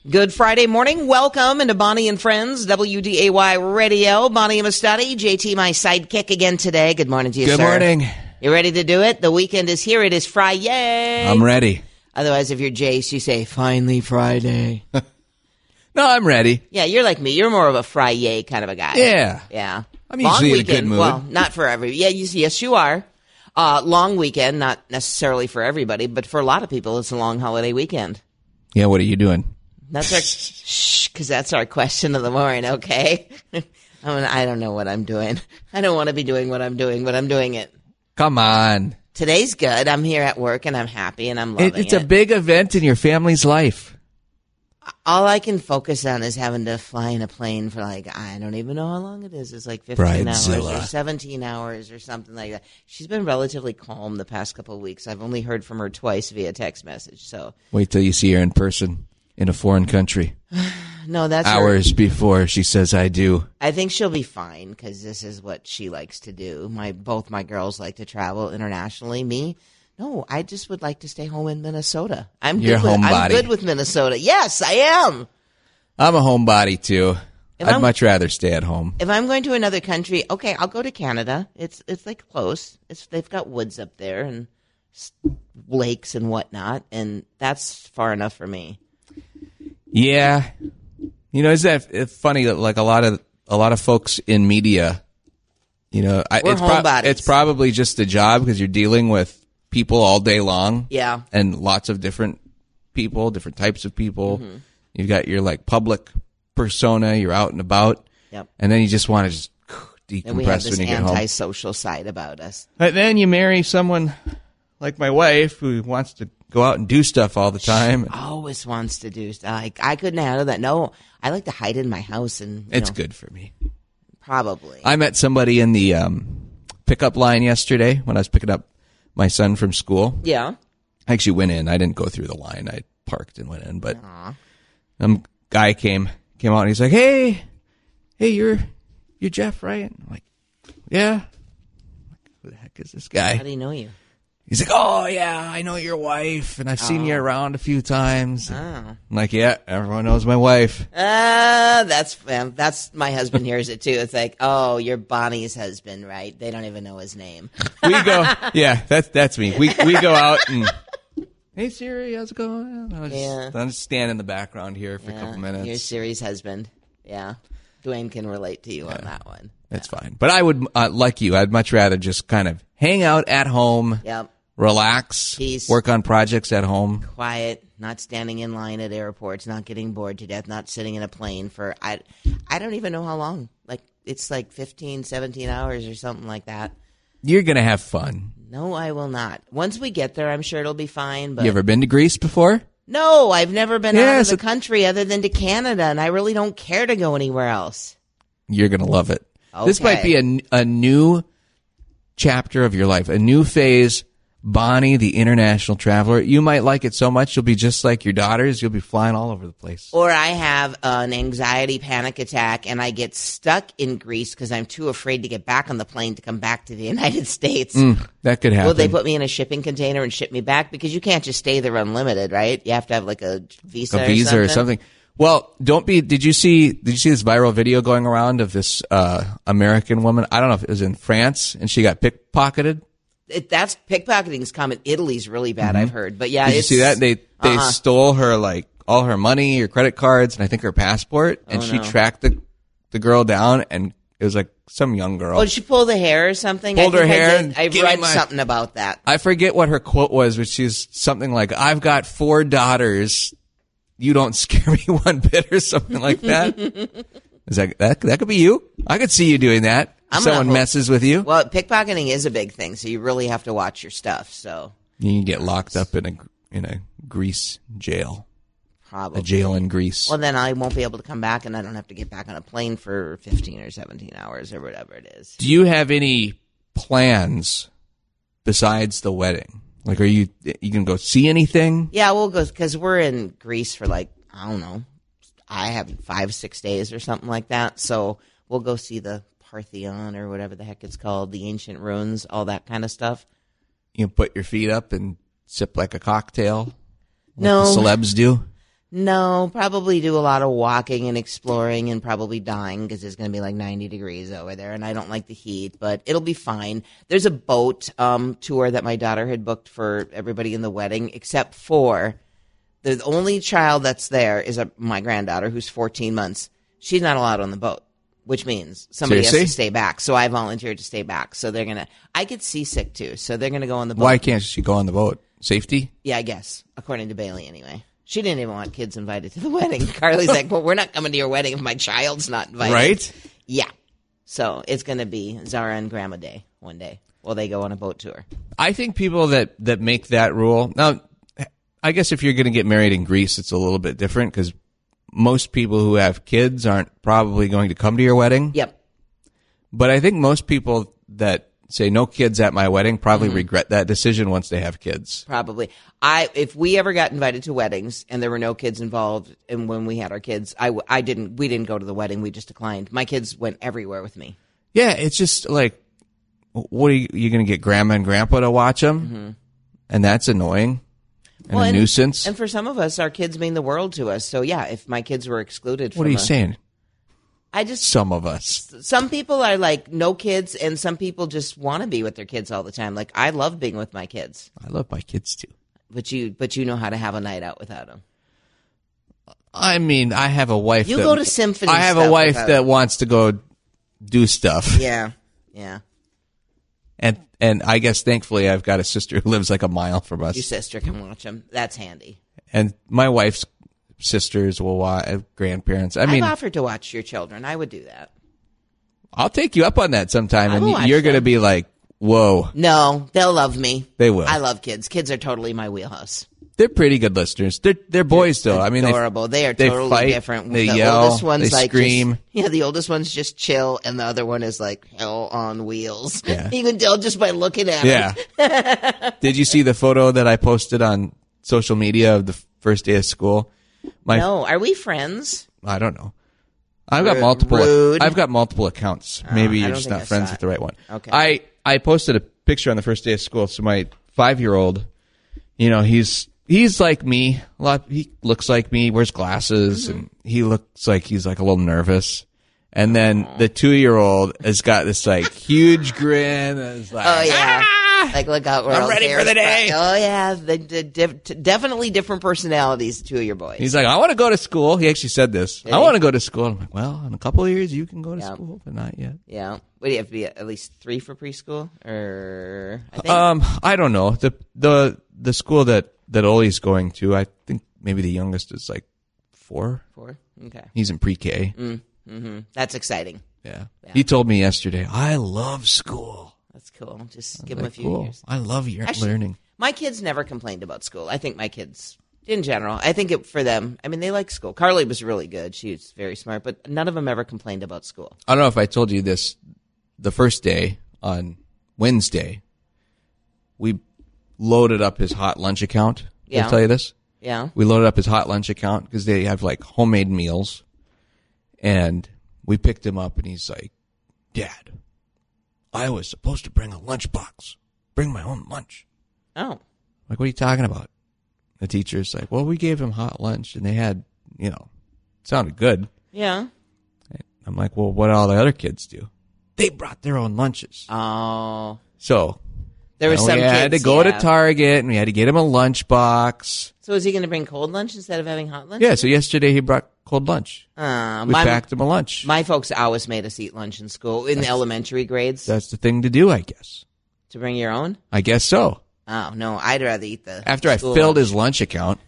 Good Friday morning. Welcome into Bonnie and Friends, WDAY Radio. Bonnie Amistadi, JT, my sidekick again today. Good morning to you, sir. Good morning. You ready to do it? The weekend is here. It is Friday. I'm ready. Otherwise, if you're Jace, you say, finally Friday. No, I'm ready. Yeah, you're like me. You're more of a Friday kind of a guy. Yeah. Yeah. I'm usually in a good mood. Well, not for everybody. Yeah, yes, you are. Long weekend, not necessarily for everybody, but for a lot of people, it's a long holiday weekend. Yeah, what are you doing? That's our because that's our question of the morning. Okay, I don't know what I'm doing. I don't want to be doing what I'm doing, but I'm doing it. Come on. Today's good. I'm here at work and I'm happy and I'm loving it. It's a big event in your family's life. All I can focus on is having to fly in a plane for I don't even know how long it is. It's like 15 hours or 17 hours or something like that. She's been relatively calm the past couple of weeks. I've only heard from her twice via text message. So wait till you see her in person in a foreign country. No, that's hours before she says I do. I think she'll be fine because this is what she likes to do. Both my girls like to travel internationally. Me, no, I just would like to stay home in Minnesota. I'm good with Minnesota. Yes, I am. I'm a homebody too. I'd much rather stay at home. If I'm going to another country, okay, I'll go to Canada. It's like close. They've got woods up there and lakes and whatnot, and that's far enough for me. Yeah. You know, isn't that funny that like a lot of folks in media, you know, it's probably just a job because you're dealing with people all day long. Yeah. And lots of different people, different types of people. Mm-hmm. You've got your like public persona, you're out and about. Yep. And then you just want to just decompress and we have this when you get home. Antisocial side about us. But then you marry someone like my wife who wants to go out and do stuff all the time. She always wants to do stuff. I couldn't handle that. No, I like to hide in my house. And it's good for me. Probably. I met somebody in the pickup line yesterday when I was picking up my son from school. Yeah. I actually went in. I didn't go through the line. I parked and went in. But guy came out and he's like, hey, you're Jeff, right? I'm like, yeah. Who the heck is this guy? How do you know you? He's like, oh, yeah, I know your wife, and I've seen you around a few times. I'm like, yeah, everyone knows my wife. That's my husband hears it, too. It's like, oh, you're Bonnie's husband, right? They don't even know his name. We go, yeah, that's me. We go out and, hey, Siri, how's it going? I'm just standing in the background here for a couple minutes. You're Siri's husband. Yeah. Dwayne can relate to you on that one. That's fine. But I would, like you, I'd much rather just kind of hang out at home. Yep. Relax, peace, work on projects at home. Quiet, not standing in line at airports, not getting bored to death, not sitting in a plane for, I don't even know how long. Like, it's like 15, 17 hours or something like that. You're going to have fun. No, I will not. Once we get there, I'm sure it'll be fine. But you ever been to Greece before? No, I've never been out of the country other than to Canada, and I really don't care to go anywhere else. You're going to love it. Okay. This might be a new chapter of your life, a new phase. Bonnie, the international traveler. You might like it so much, you'll be just like your daughters. You'll be flying all over the place. Or I have an anxiety panic attack, and I get stuck in Greece because I'm too afraid to get back on the plane to come back to the United States. That could happen. Will they put me in a shipping container and ship me back? Because you can't just stay there unlimited, right? You have to have like a visa or something. Well, did you see this viral video going around of this American woman? I don't know if it was in France, and she got pickpocketed. That's pickpocketing is common. Italy's really bad, I've heard. But yeah, did you see that? They stole her all her money, her credit cards, and I think her passport. And she tracked the girl down, and it was like some young girl. Oh, did she pull the hair or something? Pulled her hair. I read something about that. I forget what her quote was, which is something like, "I've got 4 daughters. You don't scare me one bit," or something like that. Is that could be you? I could see you doing that. Someone messes with you. Well, pickpocketing is a big thing, so you really have to watch your stuff. So you can get locked up in a Greece jail. Probably a jail in Greece. Well, then I won't be able to come back, and I don't have to get back on a plane for 15 or 17 hours or whatever it is. Do you have any plans besides the wedding? Like, are you gonna go see anything? Yeah, we'll go because we're in Greece for I don't know. I have 5-6 days or something like that. So we'll go see the Parthenon or whatever the heck it's called, the ancient ruins, all that kind of stuff. You put your feet up and sip like a cocktail? No. Like the celebs do? No, probably do a lot of walking and exploring and probably dying because it's going to be like 90 degrees over there and I don't like the heat, but it'll be fine. There's a boat tour that my daughter had booked for everybody in the wedding except for the only child that's there is my granddaughter who's 14 months. She's not allowed on the boat, which means somebody has to stay back. So I volunteered to stay back. So they're going to – I get seasick too, so they're going to go on the boat. Why can't she go on the boat? Safety? Yeah, I guess, according to Bailey anyway. She didn't even want kids invited to the wedding. Carly's like, well, we're not coming to your wedding if my child's not invited. Right? Yeah. So it's going to be Zara and Grandma Day one day while they go on a boat tour. I think people that make that rule – now, I guess if you're going to get married in Greece, it's a little bit different because most people who have kids aren't probably going to come to your wedding. Yep. But I think most people that say no kids at my wedding probably regret that decision once they have kids. Probably. If we ever got invited to weddings and there were no kids involved, and when we had our kids, we didn't go to the wedding. We just declined. My kids went everywhere with me. Yeah, it's just like, what are you going to get grandma and grandpa to watch them? Mm-hmm. And that's annoying and a nuisance. And for some of us, our kids mean the world to us. So yeah, if my kids were excluded from what are you saying? Some of us. Some people are like no kids, and some people just want to be with their kids all the time. Like I love being with my kids. I love my kids too. But you know how to have a night out without them. I mean, I have a wife. You go to symphony. I have a wife that wants to go do stuff. Yeah, yeah. And I guess thankfully I've got a sister who lives like a mile from us. Your sister can watch them. That's handy. And my wife's sisters will watch, grandparents. I've offered to watch your children. I would do that. I'll take you up on that sometime, and you're going to be like, whoa. No, they'll love me. They will. I love kids. Kids are totally my wheelhouse. They're pretty good listeners. They're boys, though. I mean, adorable. They are totally fight, different. They the yell. Oldest one's they like scream. The oldest one's just chill, and the other one is like hell on wheels. Yeah. You can tell just by looking at him. Yeah. Did you see the photo that I posted on social media of the first day of school? No. Are we friends? I don't know. I've got multiple accounts. Maybe you're just not friends with the right one. Okay. I posted a picture on the first day of school. So my 5-year-old, he's like me. He looks like me, wears glasses, and he looks like he's like a little nervous. And then the 2-year-old has got this like huge grin and is like, oh yeah. Like, look out, I'm ready for the day. Oh, yeah. Definitely different personalities, the two of your boys. He's like, I want to go to school. He actually said this. I want to go to school. I'm like, well, in a couple of years, you can go to school, but not yet. Yeah. What do you have to be at least 3 for preschool? Or I think? I don't know. The school that Ollie's going to, I think maybe the youngest is like 4. 4? Okay. He's in pre-K. Mm-hmm. That's exciting. Yeah. He told me yesterday, I love school. That's cool. Just give them a few years. I love learning. My kids never complained about school. I think my kids, in general, I think for them, I mean, they like school. Carly was really good. She was very smart, but none of them ever complained about school. I don't know if I told you this. The first day, on Wednesday, we loaded up his hot lunch account. Did I tell you this? Yeah. We loaded up his hot lunch account because they have like homemade meals. And we picked him up and he's like, Dad, I was supposed to bring a lunchbox. Bring my own lunch. Oh. Like, what are you talking about? The teacher's like, well, we gave him hot lunch and they had, it sounded good. Yeah. I'm like, well, what did all the other kids do? They brought their own lunches. Oh. So there was some we had to go to Target and we had to get him a lunchbox. So is he going to bring cold lunch instead of having hot lunch? Yeah, so yesterday he brought cold lunch. We packed him a lunch. My folks always made us eat lunch in school, in the elementary grades. That's the thing to do, I guess. To bring your own? I guess so. Oh, no, I'd rather eat the After I filled his lunch account.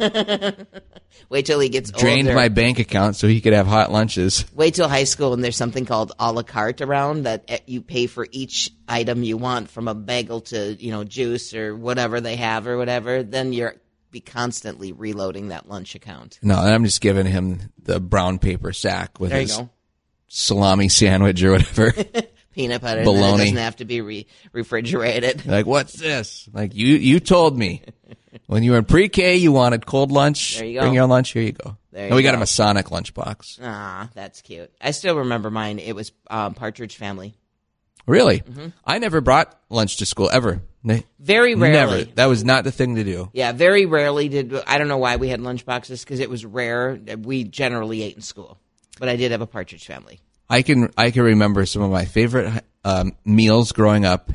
Wait till he gets Drained older. my bank account so he could have hot lunches. Wait till high school and there's something called a la carte around that you pay for each item you want, from a bagel to, juice or whatever they have or whatever. Then you're be constantly reloading that lunch account. No, I'm just giving him the brown paper sack with his go. Salami sandwich or whatever. Peanut butter. Bologna. It doesn't have to be refrigerated. Like, what's this? Like, you told me when you were in pre-K you wanted cold lunch. There you go. Bring your own lunch. Here you go. There and we you got go. him a Sonic lunchbox. Ah, that's cute. I still remember mine. It was Partridge Family. Really? Mm-hmm. I never brought lunch to school, ever. Very rarely. Never. That was not the thing to do. Yeah, very rarely did. I don't know why we had lunch boxes, because it was rare. We generally ate in school. But I did have a Partridge Family. I can remember some of my favorite meals growing up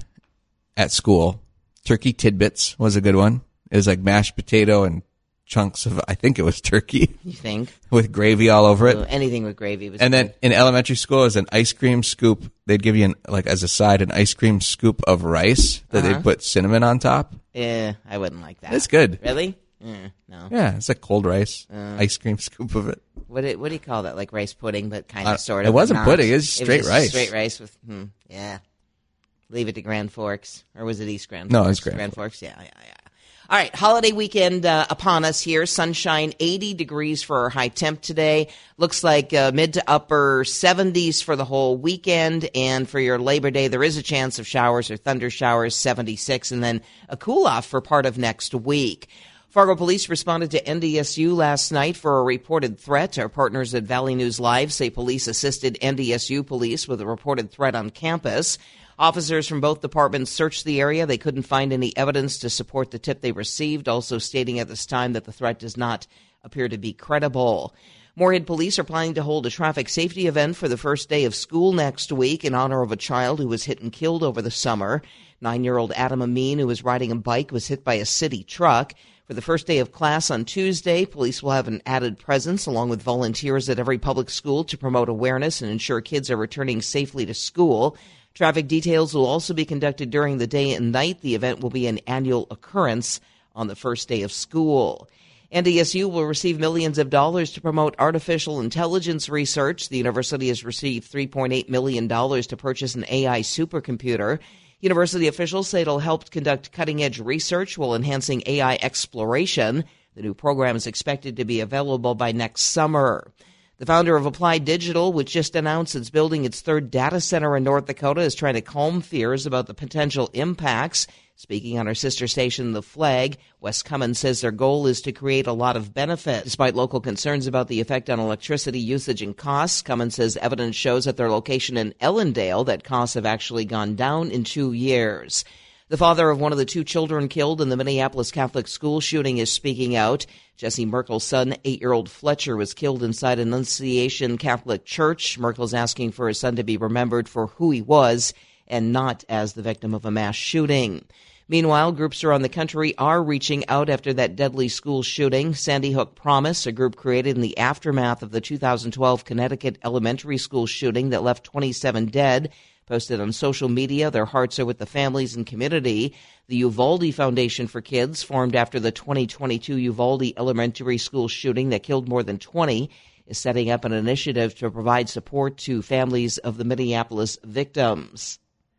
at school. Turkey tidbits was a good one. It was like mashed potato and chunks of, I think it was turkey. You think? With gravy all over it. Anything with gravy was And good. then in elementary school, as an ice cream scoop, they'd give you, as a side, an ice cream scoop of rice that they'd put cinnamon on top. Yeah, I wouldn't like that. It's good. Really? No. Yeah, it's like cold rice, ice cream scoop of it. What do you call that? Like rice pudding, but kind of, sort of. It wasn't pudding. It was straight rice. Straight rice with, yeah. Leave it to Grand Forks. Or was it East Grand Forks? No, it was Grand Forks. Yeah. All right, holiday weekend upon us here. Sunshine, 80 degrees for our high temp today. Looks like mid to upper 70s for the whole weekend. And for your Labor Day, there is a chance of showers or thunder showers, 76. And then a cool-off for part of next week. Fargo police responded to NDSU last night for a reported threat. Our partners at Valley News Live say police assisted NDSU police with a reported threat on campus. Officers from both departments searched the area. They couldn't find any evidence to support the tip they received, also stating at this time that the threat does not appear to be credible. Moorhead police are planning to hold a traffic safety event for the first day of school next week in honor of a child who was hit and killed over the summer. 9-year-old Adam Amin, who was riding a bike, was hit by a city truck. For the first day of class on Tuesday, police will have an added presence along with volunteers at every public school to promote awareness and ensure kids are returning safely to school. Traffic details will also be conducted during the day and night. The event will be an annual occurrence on the first day of school. NDSU will receive millions of dollars to promote artificial intelligence research. The university has received $3.8 million to purchase an AI supercomputer. University officials say it'll help conduct cutting-edge research while enhancing AI exploration. The new program is expected to be available by next summer. The founder of Applied Digital, which just announced it's building its third data center in North Dakota, is trying to calm fears about the potential impacts. Speaking on our sister station, The Flag, Wes Cummins says their goal is to create a lot of benefit. Despite local concerns about the effect on electricity usage and costs, Cummins says evidence shows at their location in Ellendale that costs have actually gone down in 2 years. The father of one of the 2 children killed in the Minneapolis Catholic school shooting is speaking out. Jesse Merkel's son, 8-year-old Fletcher, was killed inside Annunciation Catholic Church. Merkel's asking for his son to be remembered for who he was and not as the victim of a mass shooting. Meanwhile, groups around the country are reaching out after that deadly school shooting. Sandy Hook Promise, a group created in the aftermath of the 2012 Connecticut elementary school shooting that left 27 dead, posted on social media their hearts are with the families and community. The Uvalde Foundation for Kids, formed after the 2022 Uvalde elementary school shooting that killed more than 20, is setting up an initiative to provide support to families of the Minneapolis victims.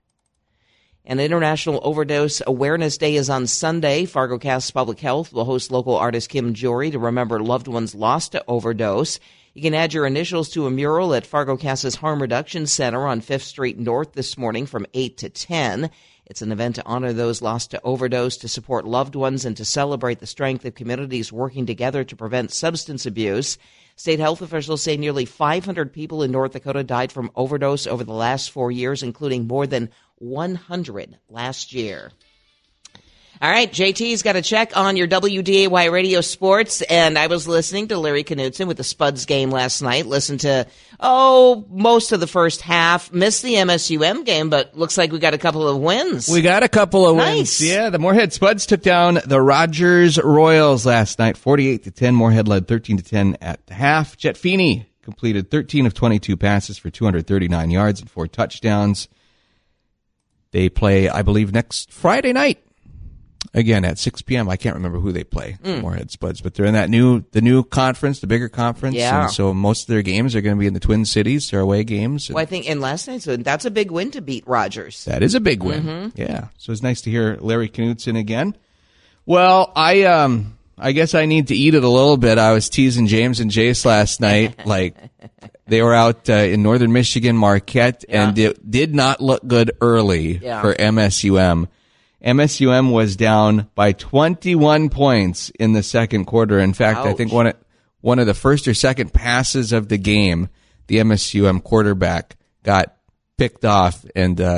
An International Overdose Awareness Day is on Sunday. FargoCast Public Health will host local artist Kim Jory to remember loved ones lost to overdose. You can add your initials to a mural at FargoCast's Harm Reduction Center on 5th Street North this morning from 8 to 10. It's an event to honor those lost to overdose, to support loved ones, and to celebrate the strength of communities working together to prevent substance abuse. State health officials say nearly 500 people in North Dakota died from overdose over the last 4 years, including more than 100 last year. All right, JT's got a check on your WDAY radio sports, and I was listening to Larry Knutson with the Spuds game last night. Listened to, most of the first half. Missed the MSUM game, but looks like we got a couple of wins. We got a couple of wins. Yeah, the Moorhead Spuds took down the Rogers Royals last night, 48-10. Moorhead led 13-10 at the half. Jet Feeney completed 13 of 22 passes for 239 yards and 4 touchdowns. They play, I believe, next Friday night. Again, at 6 p.m. I can't remember who they play, Moorhead Spuds, but they're in the new conference, the bigger conference. Yeah. And so most of their games are going to be in the Twin Cities. They're away games. Well, I think in last night's win, that's a big win to beat Rogers. That is a big win. Mm-hmm. Yeah. So it's nice to hear Larry Knutson again. Well, I guess I need to eat it a little bit. I was teasing James and Jace last night. Like, they were out in northern Michigan, Marquette, and it did not look good early for MSUM. MSUM was down by 21 points in the second quarter. In fact, I think one of the first or second passes of the game, the MSUM quarterback got picked off and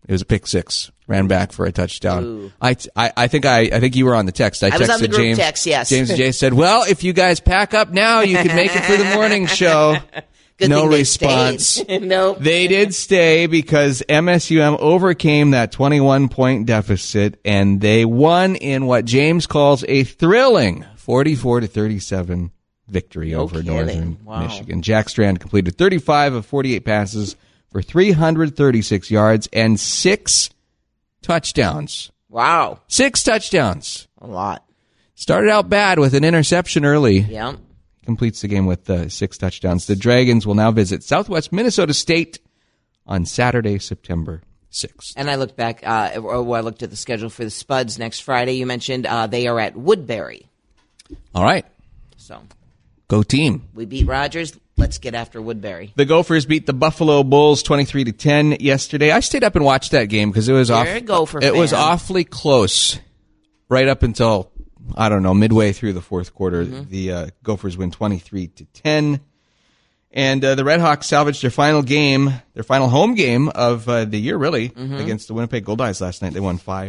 It was a pick six. Ran back for a touchdown. I think you were on the text. I was on the group James. Text, yes. James and Jay said, "Well, if you guys pack up now, you can make it for the morning show." Good no thing they response. Stayed. Nope. They did stay because MSUM overcame that 21-point deficit, and they won in what James calls a thrilling 44-37 victory over Northern Michigan. Jack Strand completed 35 of 48 passes for 336 yards and 6 touchdowns. Wow. 6 touchdowns. A lot. Started out bad with an interception early. Yeah. Completes the game with 6 touchdowns. The Dragons will now visit Southwest Minnesota State on Saturday, September 6th. And I looked back, I looked at the schedule for the Spuds next Friday. You mentioned they are at Woodbury. All right. So, go team. We beat Rogers. Let's get after Woodbury. The Gophers beat the Buffalo Bulls 23-10 yesterday. I stayed up and watched that game because it was was awfully close right up until, I don't know, midway through the fourth quarter. Mm-hmm. The Gophers win 23-10. And the Redhawks salvaged their final home game of the year, really, against the Winnipeg Goldeyes last night. They won 5-4.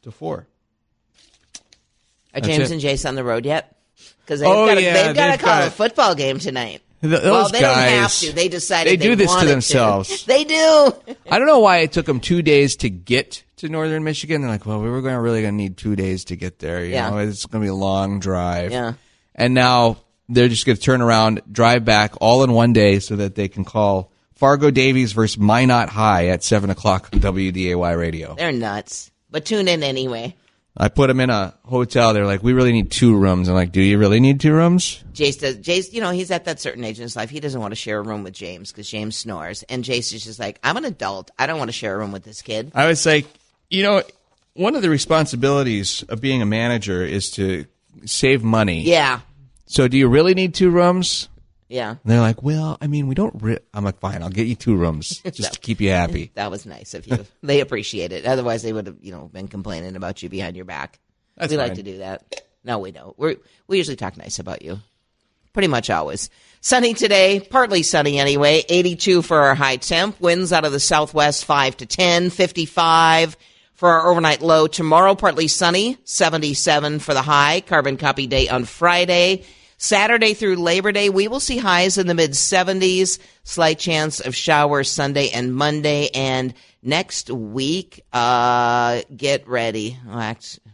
Are James and Jace on the road yet? Because they've got to call a football game tonight. Those they guys, don't have to. They decided they do this to themselves. They do. I don't know why it took them 2 days to get to Northern Michigan. They're like, well, we were really going to need 2 days to get there. You know, it's going to be a long drive. Yeah. And now they're just going to turn around, drive back all in one day so that they can call Fargo Davies versus Minot High at 7 o'clock on WDAY radio. They're nuts. But tune in anyway. I put them in a hotel. They're like, we really need 2 rooms. I'm like, do you really need 2 rooms? Jace, he's at that certain age in his life. He doesn't want to share a room with James because James snores. And Jace is just like, I'm an adult. I don't want to share a room with this kid. I was like, one of the responsibilities of being a manager is to save money. Yeah. So do you really need 2 rooms? Yeah. And they're like, well, I mean, we don't I'm like, fine, I'll get you 2 rooms just to keep you happy. That was nice of you. They appreciate it. Otherwise, they would have, been complaining about you behind your back. That's we fine. like to do that. No, we don't. We usually talk nice about you. Pretty much always. Sunny today, partly sunny anyway. 82 for our high temp. Winds out of the southwest 5 to 10, 55 for our overnight low. Tomorrow, partly sunny, 77 for the high. Carbon copy day on Friday. Saturday through Labor Day, we will see highs in the mid-70s, slight chance of showers Sunday and Monday. And next week, get ready. I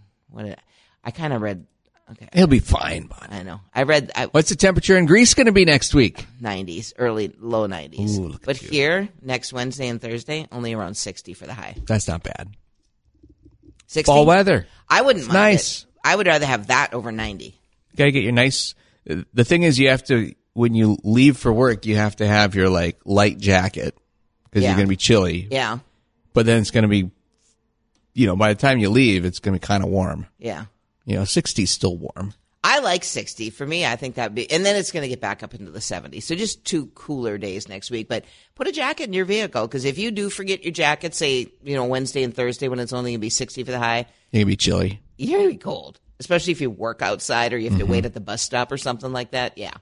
kind of read. Okay, it'll be fine, bud. I know. I read. What's the temperature in Greece going to be next week? 90s, low 90s. Ooh, but here, next Wednesday and Thursday, only around 60 for the high. That's not bad. 60? Fall weather. I wouldn't mind nice. it. I would rather have that over 90. Got to get your nice. The thing is, you have to, when you leave for work, you have to have your light jacket because you're going to be chilly. Yeah. But then it's going to be, by the time you leave, it's going to be kind of warm. Yeah. 60 is still warm. I like 60. For me, I think that'd be, and then it's going to get back up into the 70s. So just 2 cooler days next week. But put a jacket in your vehicle because if you do forget your jacket, say, Wednesday and Thursday when it's only going to be 60 for the high, you're going to be chilly. You're going to be cold. Especially if you work outside or you have to wait at the bus stop or something like that. Yeah.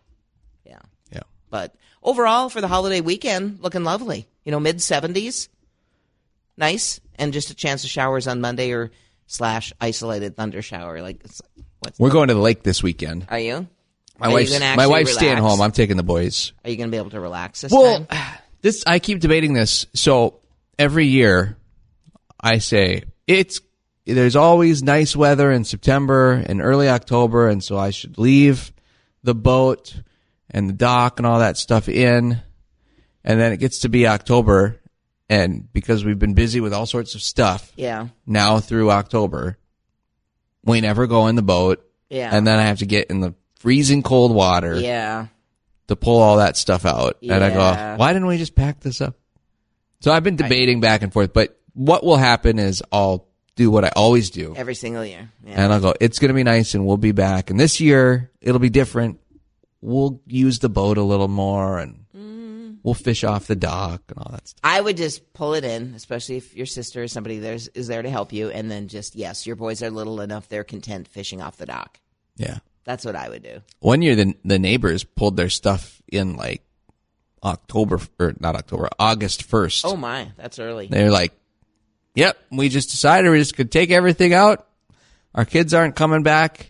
But overall, for the holiday weekend, looking lovely. Mid-70s. Nice. And just a chance of showers on Monday or / isolated thunder shower. We're going to the lake this weekend. Are you? My wife's staying home. I'm taking the boys. Are you going to be able to relax this time? I keep debating this. So every year I say there's always nice weather in September and early October, and so I should leave the boat and the dock and all that stuff in. And then it gets to be October, and because we've been busy with all sorts of stuff now through October, we never go in the boat. Yeah. And then I have to get in the freezing cold water to pull all that stuff out. Yeah. And I go, why didn't we just pack this up? So I've been debating back and forth, but what will happen is I'll do what I always do. Every single year. Yeah. And I'll go, it's going to be nice and we'll be back. And this year, it'll be different. We'll use the boat a little more and we'll fish off the dock and all that stuff. I would just pull it in, especially if your sister or somebody is there to help you. And then just, your boys are little enough, they're content fishing off the dock. Yeah. That's what I would do. One year, the neighbors pulled their stuff in August 1st. Oh my, that's early. They're like, Yep, we just decided we just could take everything out. Our kids aren't coming back,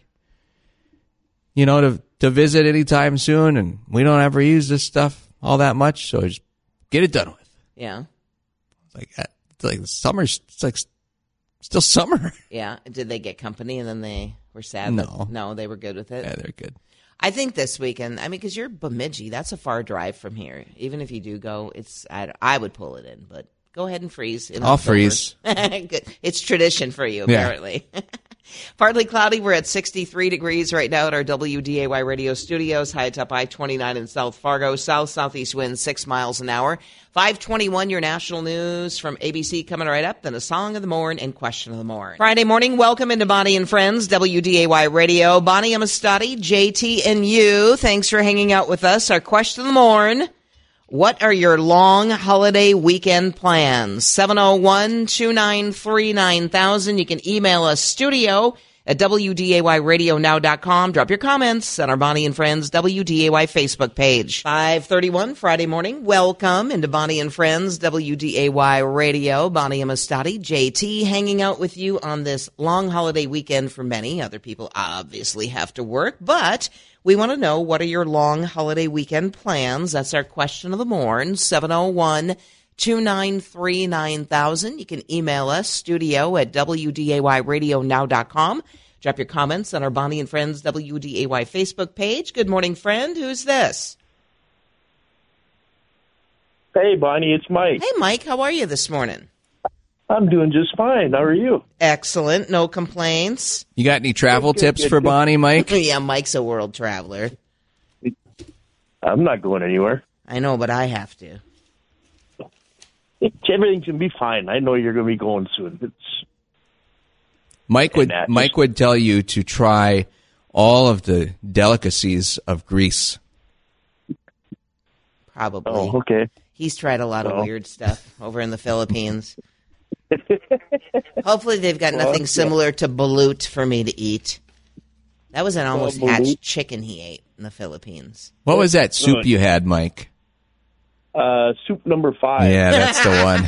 to visit anytime soon, and we don't ever use this stuff all that much, so just get it done with. Yeah. It's like summer's, it's like still summer. Yeah. Did they get company and then they were sad? No. No, they were good with it? Yeah, they're good. I think this weekend, because you're Bemidji, that's a far drive from here. Even if you do go, I would pull it in, but go ahead and freeze. I'll freeze. Good. It's tradition for you, apparently. Yeah. Partly cloudy. We're at 63 degrees right now at our WDAY radio studios, high atop I-29 in South Fargo. South-southeast winds 6 miles an hour. 5:21, your national news from ABC coming right up. Then a song of the morn and question of the morn. Friday morning, welcome into Bonnie and Friends, WDAY radio. Bonnie Amistadi, JT, and you. Thanks for hanging out with us. Our question of the morn. What are your long holiday weekend plans? 701-293-9000. You can email us studio at WDAYradionow.com. Drop your comments on our Bonnie and Friends WDAY Facebook page. 5:31 Friday morning. Welcome into Bonnie and Friends WDAY radio. Bonnie Amistadi, JT, hanging out with you on this long holiday weekend for many. Other people obviously have to work, but we want to know, what are your long holiday weekend plans? That's our question of the morn, 701-293-9000. You can email us, studio at WDAYradionow.com. Drop your comments on our Bonnie and Friends WDAY Facebook page. Good morning, friend. Who's this? Hey, Bonnie, it's Mike. Hey, Mike. How are you this morning? I'm doing just fine. How are you? Excellent. No complaints. You got any travel tips for Bonnie, Mike? Yeah, Mike's a world traveler. I'm not going anywhere. I know, but I have to. Everything can be fine. I know you're going to be going soon. Mike would tell you to try all of the delicacies of Greece. Probably. Oh, okay. He's tried a lot of weird stuff over in the Philippines. Hopefully they've got nothing similar to balut for me to eat. That was an almost hatched chicken he ate in the Philippines. What was that soup you had, Mike? Soup number 5. Yeah, that's the one.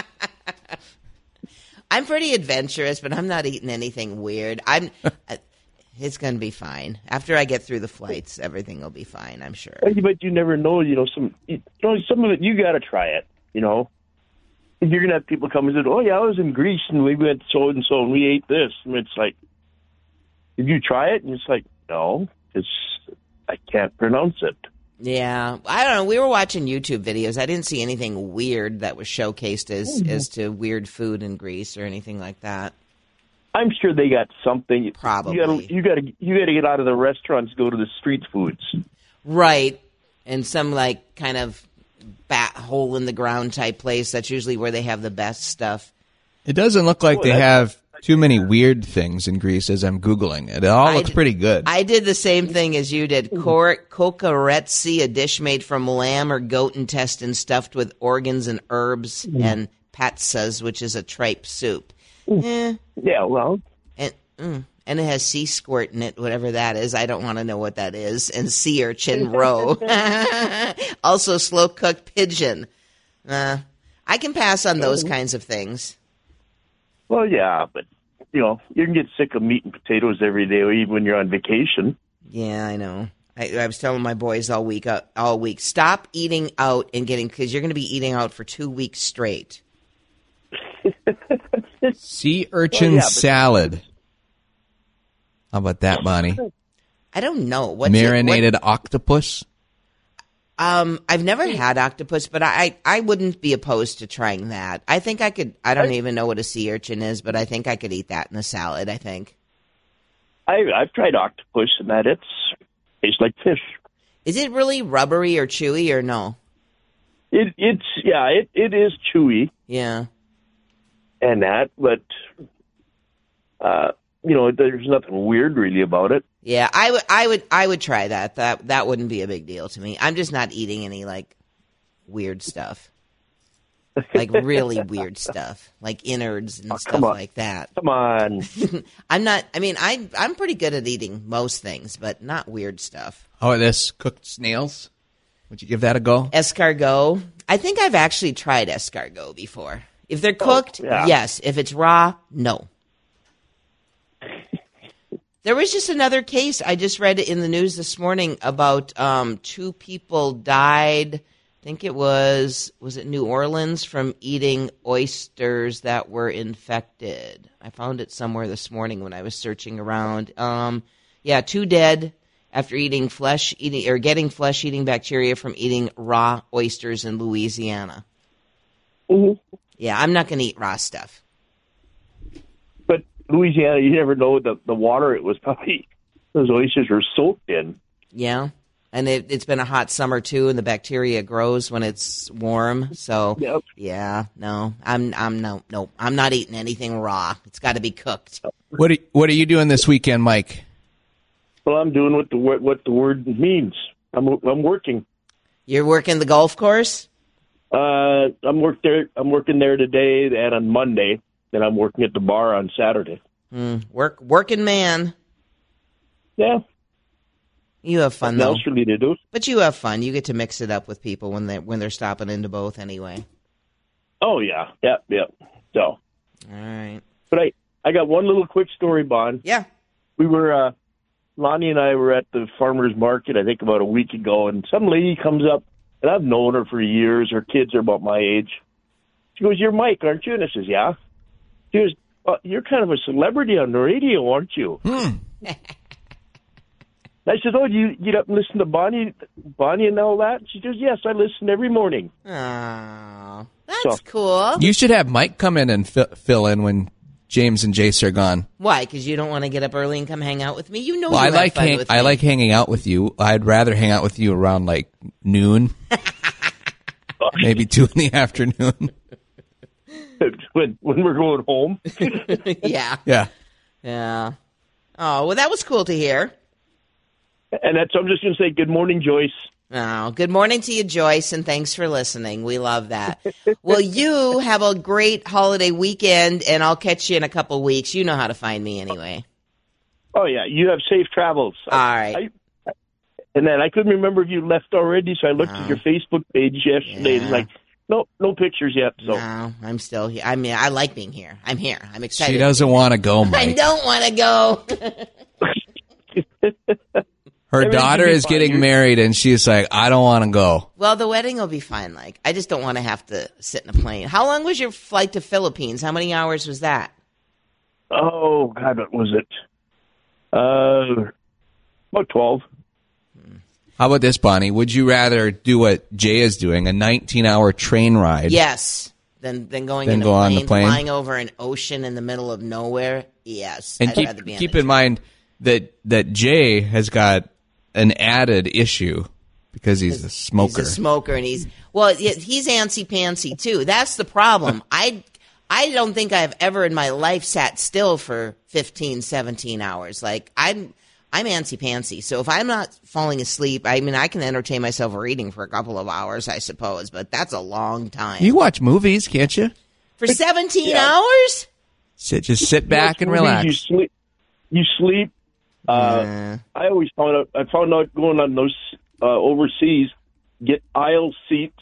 I'm pretty adventurous, but I'm not eating anything weird. It's going to be fine. After I get through the flights, everything will be fine, I'm sure. But you never know, some of it, you got to try it, If you're going to have people come and say, oh, yeah, I was in Greece and we went so-and-so and we ate this. And it's like, did you try it? And it's like, no, I can't pronounce it. Yeah. I don't know. We were watching YouTube videos. I didn't see anything weird that was showcased as to weird food in Greece or anything like that. I'm sure they got something. Probably. You got to get out of the restaurants, go to the street foods. Right. And some kind of bat hole in the ground type place. That's usually where they have the best stuff. It doesn't look like they have too many weird things in Greece as I'm Googling it. It all looks pretty good. I did the same thing as you did. Kokoretsi, a dish made from lamb or goat intestine stuffed with organs and herbs, and patsas, which is a tripe soup. Yeah, well. And it has sea squirt in it, whatever that is. I don't want to know what that is. And sea urchin roe. Also slow-cooked pigeon. I can pass on those kinds of things. Well, yeah, but, you can get sick of meat and potatoes every day, even when you're on vacation. Yeah, I know. I was telling my boys all week, stop eating out because you're going to be eating out for 2 weeks straight. Sea urchin salad. How about that, Bonnie? I don't know. Marinated octopus? I've never had octopus, but I wouldn't be opposed to trying that. I think I could. I don't even know what a sea urchin is, but I think I could eat that in a salad. I think. I've tried octopus, and that tastes like fish. Is it really rubbery or chewy or no? It is chewy. Yeah. And that, but there's nothing weird really about it. Yeah, I would try that. That wouldn't be a big deal to me. I'm just not eating any weird stuff. Really weird stuff, like innards and stuff like that. Come on. I'm not. I'm pretty good at eating most things, but not weird stuff. How about this cooked snails? Would you give that a go? Escargot. I think I've actually tried escargot before. If they're cooked, yes. If it's raw, no. There was just another case. I just read it in the news this morning about 2 people died. I think it was it New Orleans, from eating oysters that were infected. I found it somewhere this morning when I was searching around. 2 dead after getting flesh-eating bacteria from eating raw oysters in Louisiana. Mm-hmm. Yeah, I'm not going to eat raw stuff. But Louisiana, you never know the water it was probably, those oysters were soaked in. Yeah, and it's been a hot summer too, and the bacteria grows when it's warm. So, yep. Yeah, no, I'm not eating anything raw. It's got to be cooked. What are you doing this weekend, Mike? Well, I'm doing what the word means. I'm working. You're working the golf course? I'm working there today and on Monday, and I'm working at the bar on Saturday. Working man. Yeah. You have fun, though. Else for me to do. But you have fun. You get to mix it up with people when they're stopping into both anyway. Oh, yeah. Yep. So. All right. But I got one little quick story, Bon. Yeah. We were, Lonnie and I were at the farmer's market, I think about a week ago, and some lady comes up, and I've known her for years. Her kids are about my age. She goes, "You're Mike, aren't you?" And I says, "Yeah." She goes, "You're kind of a celebrity on the radio, aren't you?" I said, "Oh, do you get up and listen to Bonnie and all that?" She goes, "Yes, I listen every morning." Oh, that's cool. You should have Mike come in and fill in when James and Jace are gone. Why? Because you don't want to get up early and come hang out with me? You know, well, I like hanging out with you. I'd rather hang out with you around like noon, maybe 2 in the afternoon. When we're going home. Yeah. Yeah. Oh, well, that was cool to hear. And I'm just going to say good morning, Joyce. Oh, good morning to you, Joyce, and thanks for listening. We love that. Well, you have a great holiday weekend, and I'll catch you in a couple weeks. You know how to find me anyway. Oh, yeah. You have safe travels. All right. And then I couldn't remember if you left already, so I looked at your Facebook page yesterday. Yeah. And like, no pictures yet. So. No, I'm still here. I mean, I like being here. I'm here. I'm excited. She doesn't want to go, Mike. I don't want to go. Her daughter is getting married, and she's like, "I don't want to go." Well, the wedding will be fine. Like, I just don't want to have to sit in a plane. How long was your flight to Philippines? How many hours was that? Oh, God, what was it? About 12. How about this, Bonnie? Would you rather do what Jay is doing, a 19-hour train ride? Yes. Than going in a plane, flying over an ocean in the middle of nowhere? Yes. And keep in mind that Jay has got an added issue because he's a smoker. He's a smoker, and he's antsy-pantsy, too. That's the problem. I don't think I've ever in my life sat still for 15, 17 hours. Like, I'm antsy-pantsy. So if I'm not falling asleep, I mean, I can entertain myself reading for a couple of hours, I suppose, but that's a long time. You watch movies, can't you? For 17 hours? Just sit back and relax. You sleep. I always found out going on those overseas, get aisle seats.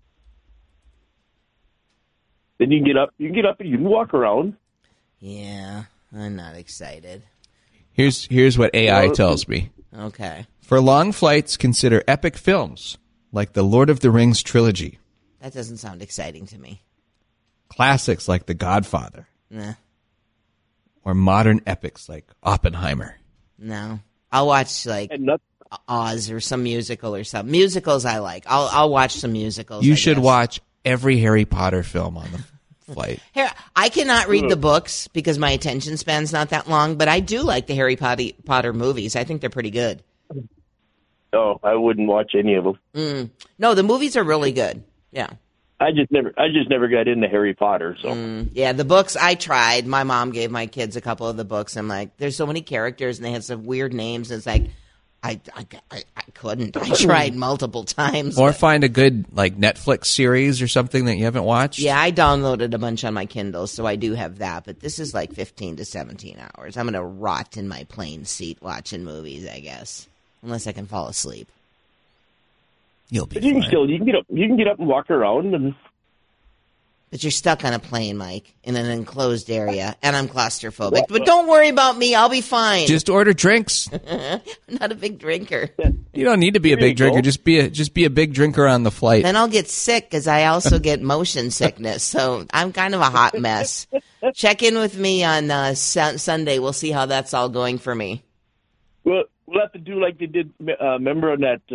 Then you can get up and you can walk around. Yeah, I'm not excited. Here's what AI tells me. Okay. For long flights, consider epic films like the Lord of the Rings trilogy. That doesn't sound exciting to me. Classics like The Godfather. Nah. Or modern epics like Oppenheimer. No. I'll watch like Oz or some musical or something. Musicals I like. I'll watch some musicals. You should watch every Harry Potter film on the flight. I cannot read the books because my attention span's not that long, but I do like the Harry Potter movies. I think they're pretty good. No, I wouldn't watch any of them. No, the movies are really good. Yeah. I just never got into Harry Potter. So yeah, the books I tried. My mom gave my kids a couple of the books. I'm like, there's so many characters and they had some weird names. And it's like, I couldn't. I tried multiple times. Or find a good like Netflix series or something that you haven't watched. Yeah, I downloaded a bunch on my Kindle, so I do have that. But this is like 15 to 17 hours. I'm gonna rot in my plane seat watching movies, I guess, unless I can fall asleep. You'll be. But you can get up and walk around and. But you're stuck on a plane, Mike, in an enclosed area, and I'm claustrophobic. But don't worry about me. I'll be fine. Just order drinks. I'm not a big drinker. You don't need to be a big drinker. Just be a big drinker on the flight. Then I'll get sick because I also get motion sickness. So I'm kind of a hot mess. Check in with me on Sunday. We'll see how that's all going for me. Well, we'll have to do like they did. Remember on that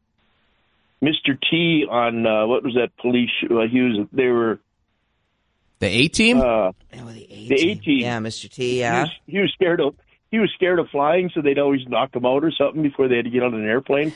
Mr. T on what was that police? They were. The A-Team? The A-Team. Yeah, Mr. T, yeah. He was scared of flying, so they'd always knock him out or something before they had to get on an airplane.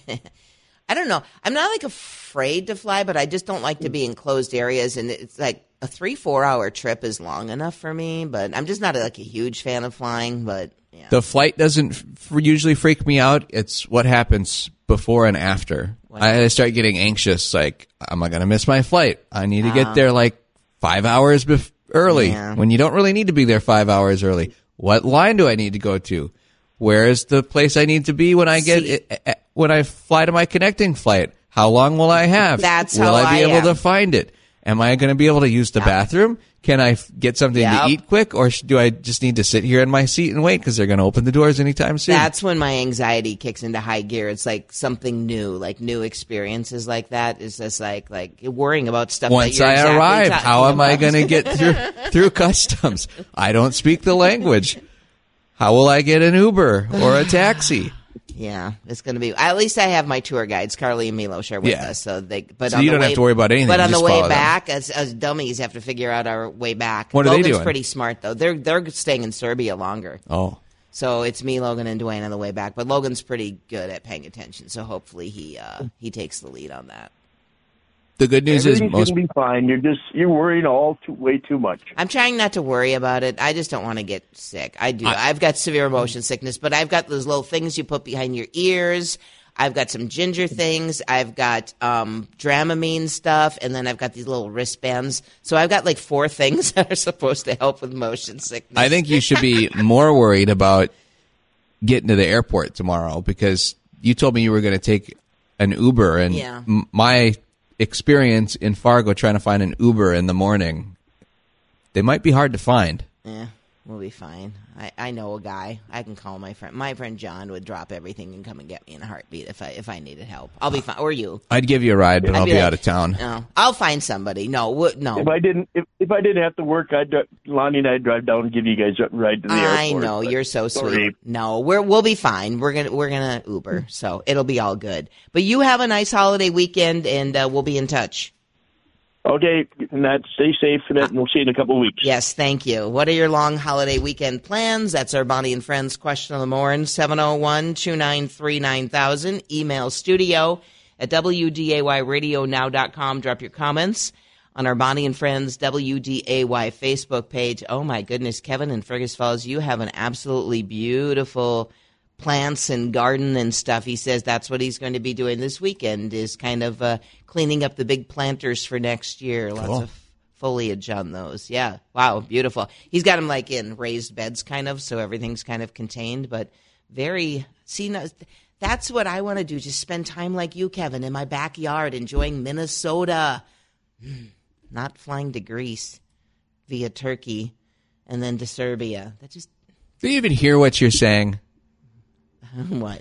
I don't know. I'm not, like, afraid to fly, but I just don't like to be in closed areas, and it's like a 3-4 hour trip is long enough for me, but I'm just not, a huge fan of flying, but, yeah. The flight doesn't usually freak me out. It's what happens before and after. Wow. I start getting anxious, like, am I going to miss my flight? I need to get there, 5 hours early, when you don't really need to be there 5 hours early. What line do I need to go to? Where is the place I need to be when I when I fly to my connecting flight? How long will I have? Will I be able to find it? Am I going to be able to use the bathroom? Can I get something to eat quick, or do I just need to sit here in my seat and wait because they're going to open the doors anytime soon? That's when my anxiety kicks into high gear. It's like something new, like new experiences like that. It's just like worrying about stuff. Once I arrive, how am I going to get through customs? I don't speak the language. How will I get an Uber or a taxi? Yeah, it's going to be. At least I have my tour guides, Carly and Milos, are with us, so you don't have to worry about anything. But on the way back, as dummies, have to figure out our way back. What are they doing? Logan's pretty smart though. They're staying in Serbia longer. Oh, so it's me, Logan, and Dwayne on the way back. But Logan's pretty good at paying attention, so hopefully he takes the lead on that. The good news is most be fine. You're worried way too much. I'm trying not to worry about it. I just don't want to get sick. I've got severe motion sickness, but I've got those little things you put behind your ears. I've got some ginger things. I've got Dramamine stuff, and then I've got these little wristbands. So I've got 4 things that are supposed to help with motion sickness. I think you should be more worried about getting to the airport tomorrow, because you told me you were going to take an Uber, and my experience in Fargo trying to find an Uber in the morning, they might be hard to find. Yeah, we'll be fine. I know a guy. I can call my friend. My friend John would drop everything and come and get me in a heartbeat if I needed help. I'll be fine. Or you. I'd give you a ride, but I'll be out of town. No, I'll find somebody. No. If I didn't have to work, Lonnie and I'd drive down and give you guys a ride to the airport. I know, you're so sweet. No, we'll be fine. We're gonna Uber, so it'll be all good. But you have a nice holiday weekend, and we'll be in touch. Okay, and stay safe, and we'll see you in a couple of weeks. Yes, thank you. What are your long holiday weekend plans? That's our Bonnie and Friends question of the morning, 701-293-9000. Email studio at WDAYradionow.com. Drop your comments on our Bonnie and Friends WDAY Facebook page. Oh, my goodness, Kevin in Fergus Falls, you have an absolutely beautiful plants and garden and stuff. He says that's what he's going to be doing this weekend, is kind of cleaning up the big planters for next year. Cool. Lots of foliage on those. Yeah. Wow. Beautiful. He's got them in raised beds kind of, so everything's kind of contained, but that's what I want to do. Just spend time like you, Kevin, in my backyard, enjoying Minnesota, not flying to Greece via Turkey and then to Serbia. Do you even hear what you're saying? What?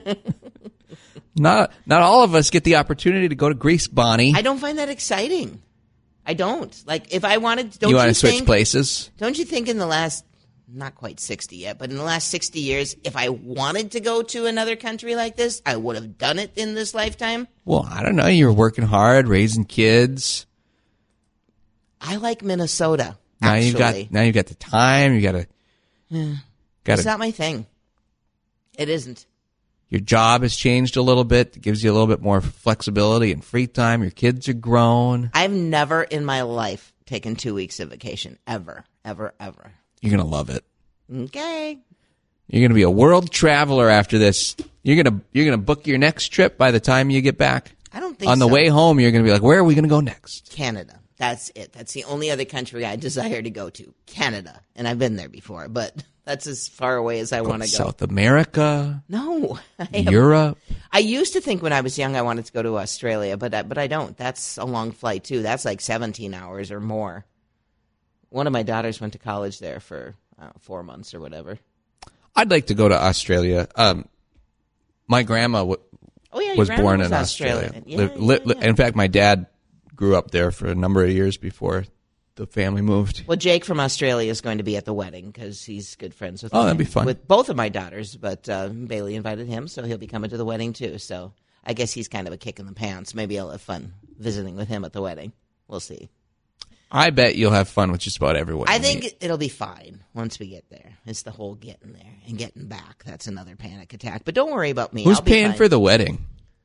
Not all of us get the opportunity to go to Greece, Bonnie. I don't find that exciting. I don't. If I wanted, you want to switch places? Don't you think in the last, not quite 60 yet, but in the last 60 years, if I wanted to go to another country like this, I would have done it in this lifetime? Well, I don't know. You're working hard, raising kids. I like Minnesota. Now you've got the time. You got to. It's not my thing. It isn't. Your job has changed a little bit. It gives you a little bit more flexibility and free time. Your kids are grown. I've never in my life taken 2 weeks of vacation. Ever, ever, ever. You're going to love it. Okay. You're going to be a world traveler after this. You're going to book your next trip by the time you get back. I don't think so. On the way home, you're going to be like, where are we going to go next? Canada. That's it. That's the only other country I desire to go to. Canada. And I've been there before, but That's as far away as I want to go. South America? No. Europe? I used to think when I was young I wanted to go to Australia, but I don't. That's a long flight, too. That's like 17 hours or more. One of my daughters went to college there for 4 months or whatever. I'd like to go to Australia. My grandma was born in Australia. In fact, my dad grew up there for a number of years before the family moved. Well, Jake from Australia is going to be at the wedding because he's good friends with that'd be fun. With both of my daughters, but Bailey invited him, so he'll be coming to the wedding too. So I guess he's kind of a kick in the pants. Maybe I'll have fun visiting with him at the wedding. We'll see. I bet you'll have fun with just about everyone. I think it'll be fine once we get there. It's the whole getting there and getting back. That's another panic attack. But don't worry about me. Who's paying for the wedding?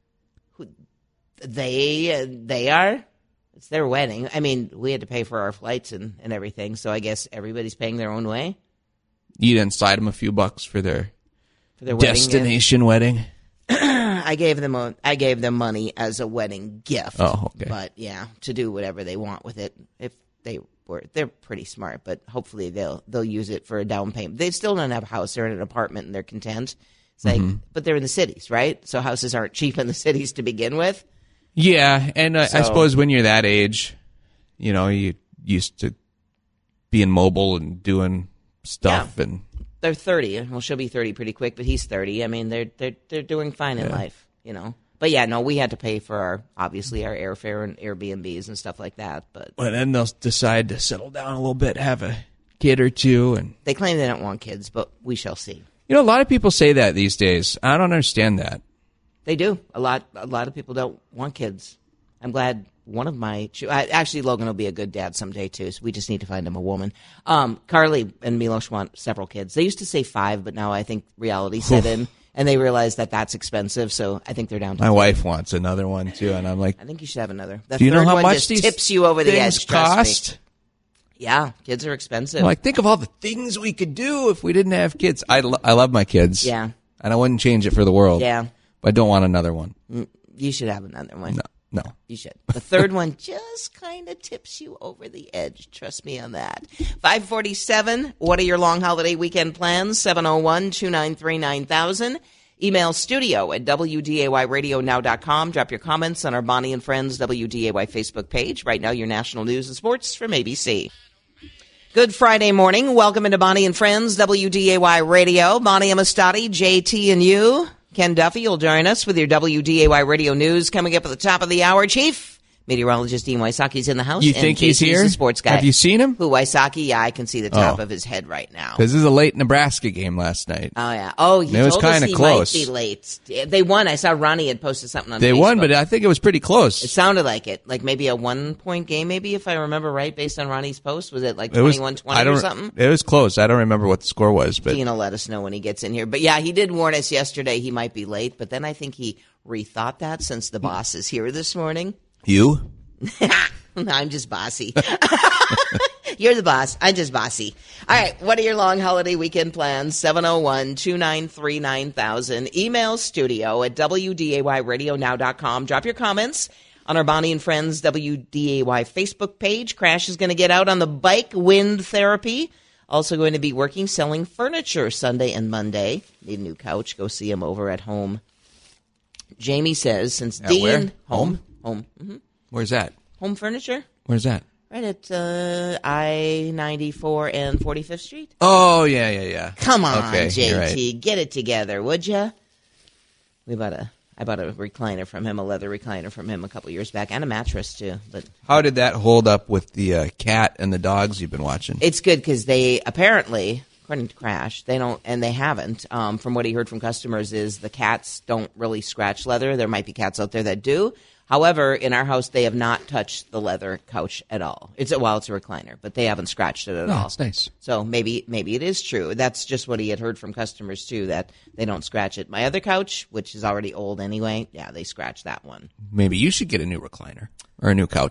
They are. It's their wedding. I mean, we had to pay for our flights and everything, so I guess everybody's paying their own way. You didn't slide them a few bucks for their destination wedding? I gave them money as a wedding gift. Oh, okay. But yeah, to do whatever they want with it. If they're pretty smart, but hopefully they'll use it for a down payment. They still don't have a house; they're in an apartment and they're content. It's like, but they're in the cities, right? So houses aren't cheap in the cities to begin with. Yeah, and I suppose when you're that age, you used to being mobile and doing stuff, and they're 30. Well, she'll be 30 pretty quick, but he's 30. I mean, they're doing fine in life, But yeah, no, we had to pay for our airfare and Airbnbs and stuff like that. But then they'll decide to settle down a little bit, have a kid or two, and they claim they don't want kids, but we shall see. A lot of people say that these days. I don't understand that. They do. A lot of people don't want kids. I'm glad one of my actually Logan will be a good dad someday too. So we just need to find him a woman. Carly and Milos want several kids. They used to say 5, but now I think reality set in, and they realize that that's expensive. So I think they're down to my 3. wife wants another one too, and I'm like, I think you should have another. Do you know how much these tips you over the edge? Cost? Trust me. Yeah, kids are expensive. I'm like, think of all the things we could do if we didn't have kids. I love my kids. Yeah, and I wouldn't change it for the world. Yeah. But I don't want another one. You should have another one. No. You should. The third one just kind of tips you over the edge. Trust me on that. 547, what are your long holiday weekend plans? 701-293-9000. Email studio at WDAYradionow.com. Drop your comments on our Bonnie and Friends WDAY Facebook page. Right now, your national news and sports from ABC. Good Friday morning. Welcome into Bonnie and Friends WDAY Radio. Bonnie Amistadi, JT, and you. Ken Duffy will join us with your WDAY radio news coming up at the top of the hour. Chief meteorologist Dean Wysocki's in the house. You think he's here? The sports guy. Have you seen him? Who, Wysocki? Yeah, I can see the top of his head right now. Because this is a late Nebraska game last night. Oh, yeah. Oh, he was told us he close. might be late. They won. I saw Ronnie had posted something on Facebook. They won, but I think it was pretty close. It sounded like it. Like maybe a 1-point game, maybe, if I remember right, based on Ronnie's post. Was it like 21-20 or something? It was close. I don't remember what the score was. But Dean will let us know when he gets in here. But yeah, he did warn us yesterday he might be late, but then I think he rethought that since the boss is here this morning. You? I'm just bossy. You're the boss. I'm just bossy. All right. What are your long holiday weekend plans? 701-293-9000. Email studio at WDAYradionow.com. Drop your comments on our Bonnie and Friends WDAY Facebook page. Crash is going to get out on the bike, wind therapy. Also going to be selling furniture Sunday and Monday. Need a new couch. Go see him over at home. Jamie says, since At Dean... where? Home. Mm-hmm. Where's that? Home furniture? Where's that? Right at I-94 and 45th Street. Oh, yeah. Come on, okay, JT. right. Get it together, would you? I bought a recliner from him, a leather recliner from him a couple years back, and a mattress, too. But how did that hold up with the cat and the dogs you've been watching? It's good because they apparently... According to Crash, they don't, and they haven't. From what he heard from customers is the cats don't really scratch leather. There might be cats out there that do. However, in our house, they have not touched the leather couch at all. It's a recliner, but they haven't scratched it at all. That's nice. So maybe it is true. That's just what he had heard from customers, too, that they don't scratch it. My other couch, which is already old anyway, yeah, they scratch that one. Maybe you should get a new recliner or a new couch.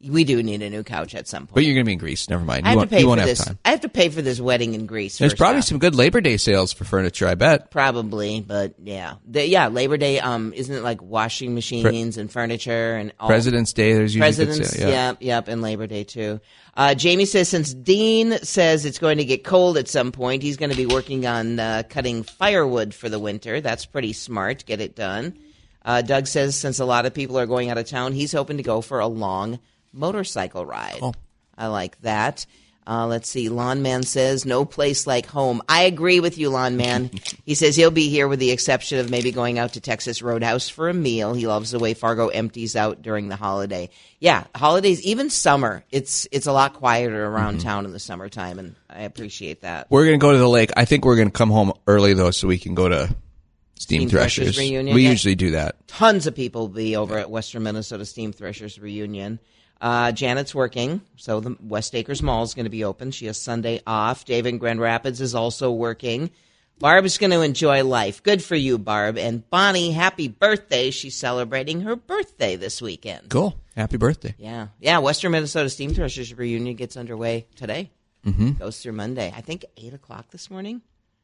We do need a new couch at some point. But you're going to be in Greece. Never mind. You won't have this. time. I have to pay for this wedding in Greece. There's probably some good Labor Day sales for furniture, I bet. Probably, but yeah. Labor Day, isn't it like washing machines and furniture and all? President's Day, there's usually good sale. Yep, and Labor Day too. Jamie says since Dean says it's going to get cold at some point, he's going to be working on cutting firewood for the winter. That's pretty smart. Get it done. Doug says since a lot of people are going out of town, he's hoping to go for a long motorcycle ride. Oh. I like that. Let's see. Lawn Man says, no place like home. I agree with you, Lawn Man. He says he'll be here with the exception of maybe going out to Texas Roadhouse for a meal. He loves the way Fargo empties out during the holiday. Yeah, holidays, even summer, it's a lot quieter around town in the summertime, and I appreciate that. We're going to go to the lake. I think we're going to come home early, though, so we can go to Steam Threshers reunion. We usually do that. Tons of people will be over at Western Minnesota Steam Threshers reunion. Janet's working, so the West Acres Mall is going to be open. She has Sunday off. Dave in Grand Rapids is also working. Barb is going to enjoy life. Good for you, Barb. And Bonnie, happy birthday. She's celebrating her birthday this weekend. Cool. Happy birthday. Yeah. Western Minnesota Steam Threshers reunion gets underway today. Mm-hmm. Goes through Monday. I think 8 o'clock this morning.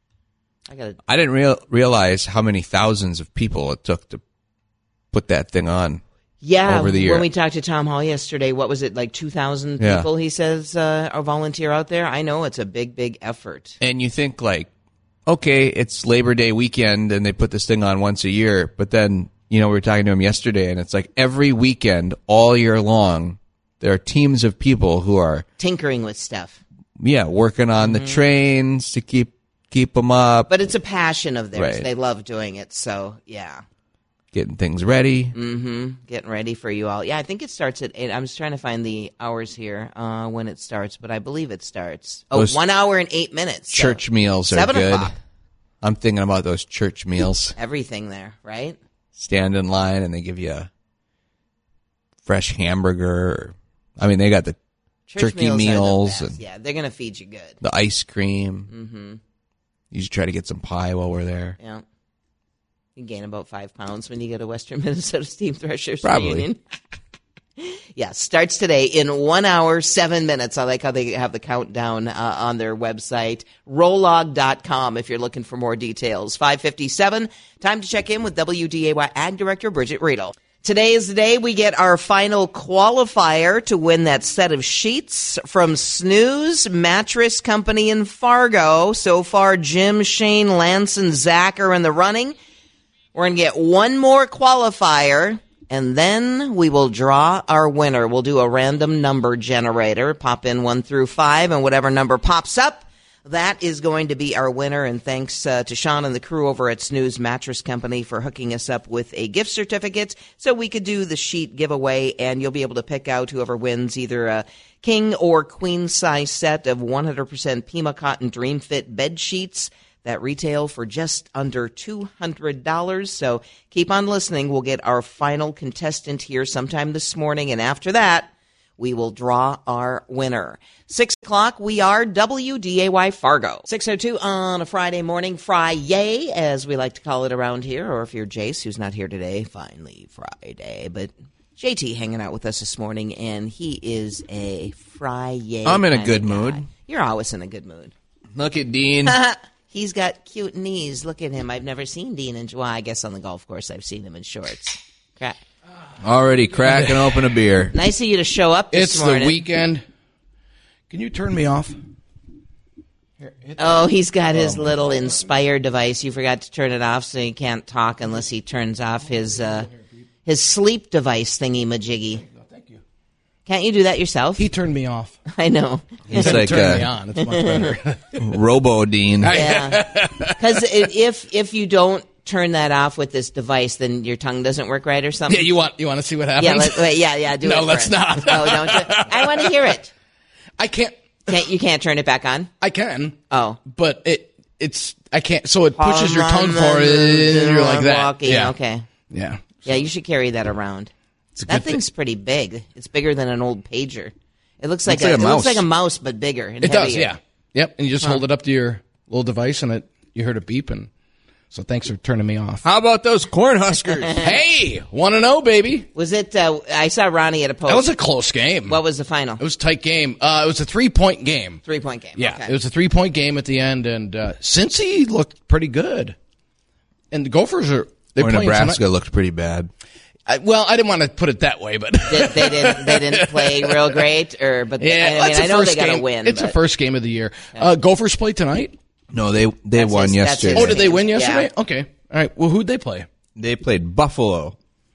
I didn't realize how many thousands of people it took to put that thing on. Yeah, over the year. When we talked to Tom Hall yesterday, what was it, like 2,000 people, he says, are volunteer out there? I know it's a big, big effort. And you think, like, okay, it's Labor Day weekend, and they put this thing on once a year, but then, we were talking to him yesterday, and it's like every weekend, all year long, there are teams of people who are tinkering with stuff. Yeah, working on the trains to keep them up. But it's a passion of theirs. Right. They love doing it, so, yeah. Getting things ready. Getting ready for you all. Yeah, I think it starts at 8. I'm just trying to find the hours here when it starts, but I believe it starts. Those 1 hour and 8 minutes. Church meals are 7 good. o'clock. I'm thinking about those church meals. Everything there, right? Stand in line and they give you a fresh hamburger. They got the turkey meals. And yeah, they're going to feed you good. The ice cream. You should try to get some pie while we're there. Yeah. You gain about 5 pounds when you go to Western Minnesota Steam Threshers Probably. reunion. Yeah, starts today in 1 hour, 7 minutes. I like how they have the countdown on their website, rolog.com, if you're looking for more details. 5:57, time to check in with WDAY Ag Director Bridget Riedel. Today is the day we get our final qualifier to win that set of sheets from Snooze Mattress Company in Fargo. So far, Jim, Shane, Lance, and Zach are in the running. We're going to get one more qualifier, and then we will draw our winner. We'll do a random number generator, pop in 1 through 5, and whatever number pops up, that is going to be our winner. And thanks to Sean and the crew over at Snooze Mattress Company for hooking us up with a gift certificate so we could do the sheet giveaway, and you'll be able to pick out whoever wins either a king or queen size set of 100% Pima Cotton Dream Fit bed sheets that retail for just under $200. So keep on listening. We'll get our final contestant here sometime this morning, and after that, we will draw our winner. 6 o'clock, we are WDAY Fargo. 6:02 on a Friday morning, Fry-yay, as we like to call it around here, or if you're Jace, who's not here today, finally Friday. But JT hanging out with us this morning, and he is a Fry-yay. I'm in a good mood. You're always in a good mood. Look at Dean. He's got cute knees. Look at him. I've never seen Dean in, well, I guess on the golf course I've seen him in shorts. Already cracking open a beer. Nice of you to show up this morning. It's the weekend. Can you turn me off? Oh, he's got his little Inspire device. You forgot to turn it off, so he can't talk unless he turns off his sleep device thingy-majiggy. No, thank you. Can't you do that yourself? He turned me off. I know. He's like turn me on. It's much better. Robo Dean. Yeah. Because if you don't turn that off with this device, then your tongue doesn't work right or something. Yeah, you want to see what happens? Yeah, do it. No, let's first. not. Oh, don't do it. I want to hear it. I can't. You can't turn it back on? I can. Oh. But it's I can't. So it pushes your tongue forward and you're like that. Walking. Yeah. Okay. Yeah. Yeah, you should carry that around. That thing's pretty big. It's bigger than an old pager. It looks like a mouse. It looks like a mouse, but bigger and It heavier. does, yeah. Yep. And you just hold it up to your little device and you heard a beep and So thanks for turning me off. How about those Cornhuskers? Hey, 1-0, baby. Was it? I saw Ronnie at a post. That was a close game. What was the final? It was a tight game. It was a 3-point game. 3-point game. Yeah, okay. It was a 3-point game at the end, and Cincy looked pretty good. And the Gophers are. Nebraska looked pretty bad. I didn't want to put it that way, but they didn't play real great, but yeah, I know they got to win. It's the first game of the year. Gophers play tonight. No, they won yesterday. Oh, did they win yesterday? Yeah. Okay, all right. Well, who'd they play? They played Buffalo.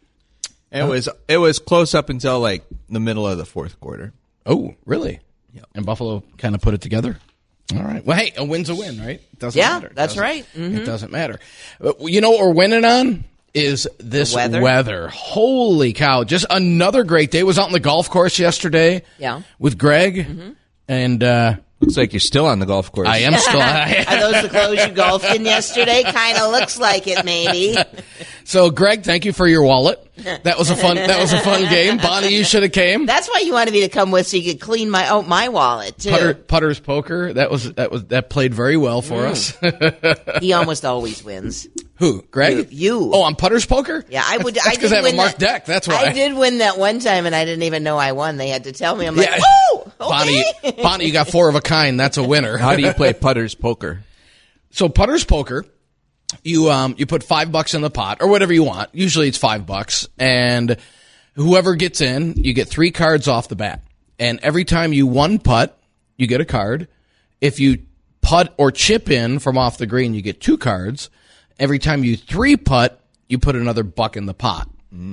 It was close up until like the middle of the fourth quarter. Oh, really? Yeah. And Buffalo kind of put it together. All right. Well, hey, a win's a win, right? It doesn't matter. That's right. Mm-hmm. It doesn't matter. You know what we're winning on? Is this weather. Holy cow. Just another great day. Was out on the golf course yesterday. Yeah. With Greg. Mm-hmm. And looks like you're still on the golf course. I am still. Are those the clothes you golfed in yesterday? Kind of looks like it, maybe. So, Greg, thank you for your wallet. That was a fun game. Bonnie, you should have came. That's why you wanted me to come with, so you could clean my wallet too. Putter's Poker. That played very well for us. He almost always wins. Who? Greg? You. Oh, on Putter's Poker? Yeah, I would. That's because I have a marked deck. That's why. I did win that one time, and I didn't even know I won. They had to tell me. I'm like, woo! Okay. Bonnie, you got 4 of a kind. That's a winner. How do you play Putter's Poker? So Putter's Poker, you put $5 in the pot or whatever you want. Usually it's $5, and whoever gets in, you get 3 cards off the bat. And every time you one putt, you get a card. If you putt or chip in from off the green, you get 2 cards. Every time you 3 putt, you put another buck in the pot.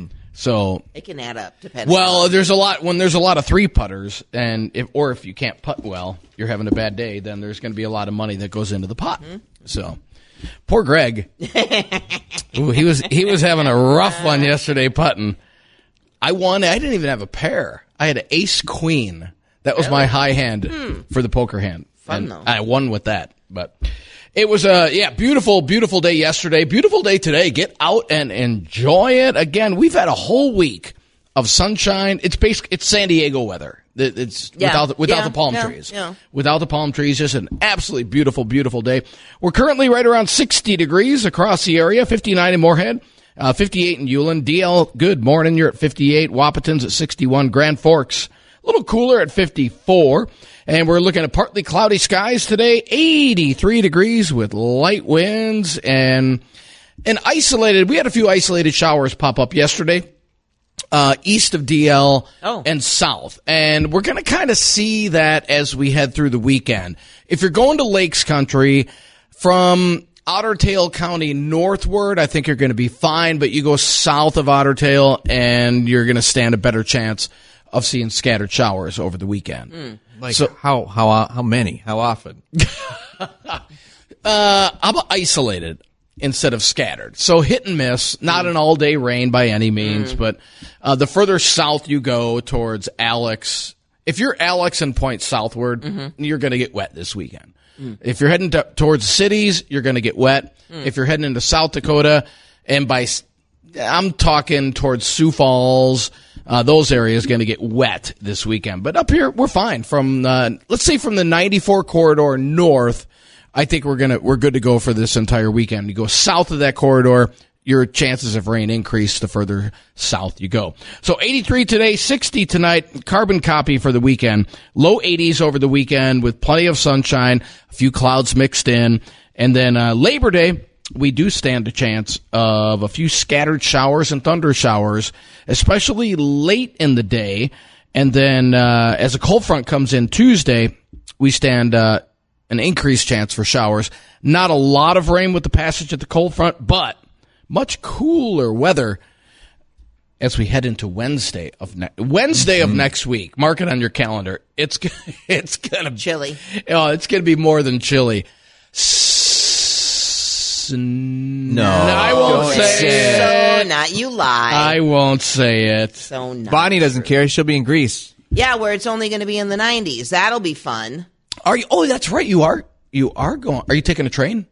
So it can add up. Depending. Well, there's a lot when there's a lot of 3 putters, and if you can't putt well, you're having a bad day. Then there's going to be a lot of money that goes into the pot. Mm-hmm. So, poor Greg. Ooh, he was having a rough one yesterday putting. I won. I didn't even have a pair. I had an ace queen. That was my high hand for the poker hand. Fun though. I won with that, but. It was a beautiful, beautiful day yesterday. Beautiful day today. Get out and enjoy it. Again, we've had a whole week of sunshine. It's San Diego weather. It's without the palm trees. Yeah. Without the palm trees, just an absolutely beautiful, beautiful day. We're currently right around 60 degrees across the area. 59 in Moorhead, 58 in Ulen. DL, good morning. You're at 58. Wapaton's at 61. Grand Forks, a little cooler at 54. And we're looking at partly cloudy skies today, 83 degrees with light winds and isolated. We had a few isolated showers pop up yesterday, east of DL and south. And we're going to kind of see that as we head through the weekend. If you're going to Lakes Country from Otter Tail County northward, I think you're going to be fine. But you go south of Otter Tail and you're going to stand a better chance of seeing scattered showers over the weekend. Like so, how many? How often? How about isolated instead of scattered? So hit and miss, not an all-day rain by any means, but the further south you go towards Alex, if you're Alex and point southward, you're going to get wet this weekend. If you're heading towards cities, you're going to get wet. If you're heading into South Dakota, and I'm talking towards Sioux Falls, those areas going to get wet this weekend. But up here, we're fine. From let's say from the 94 corridor north, I think we're good to go for this entire weekend. You go south of that corridor, your chances of rain increase the further south you go. So 83 today, 60 tonight, carbon copy for the weekend. Low 80s over the weekend with plenty of sunshine, a few clouds mixed in. And then Labor Day, we do stand a chance of a few scattered showers and thunder showers, especially late in the day. And then as a cold front comes in Tuesday, we stand an increased chance for showers. Not a lot of rain with the passage of the cold front, but much cooler weather as we head into Wednesday of next week. Mark it on your calendar. It's gonna chilly. Oh, it's gonna be more than chilly. No, I won't say it. So not, you lie. I won't say it. So not. Bonnie doesn't care. She'll be in Greece. Yeah, where it's only going to be in the 90s. That'll be fun. Are you? Oh, that's right. You are going. Are you taking a train?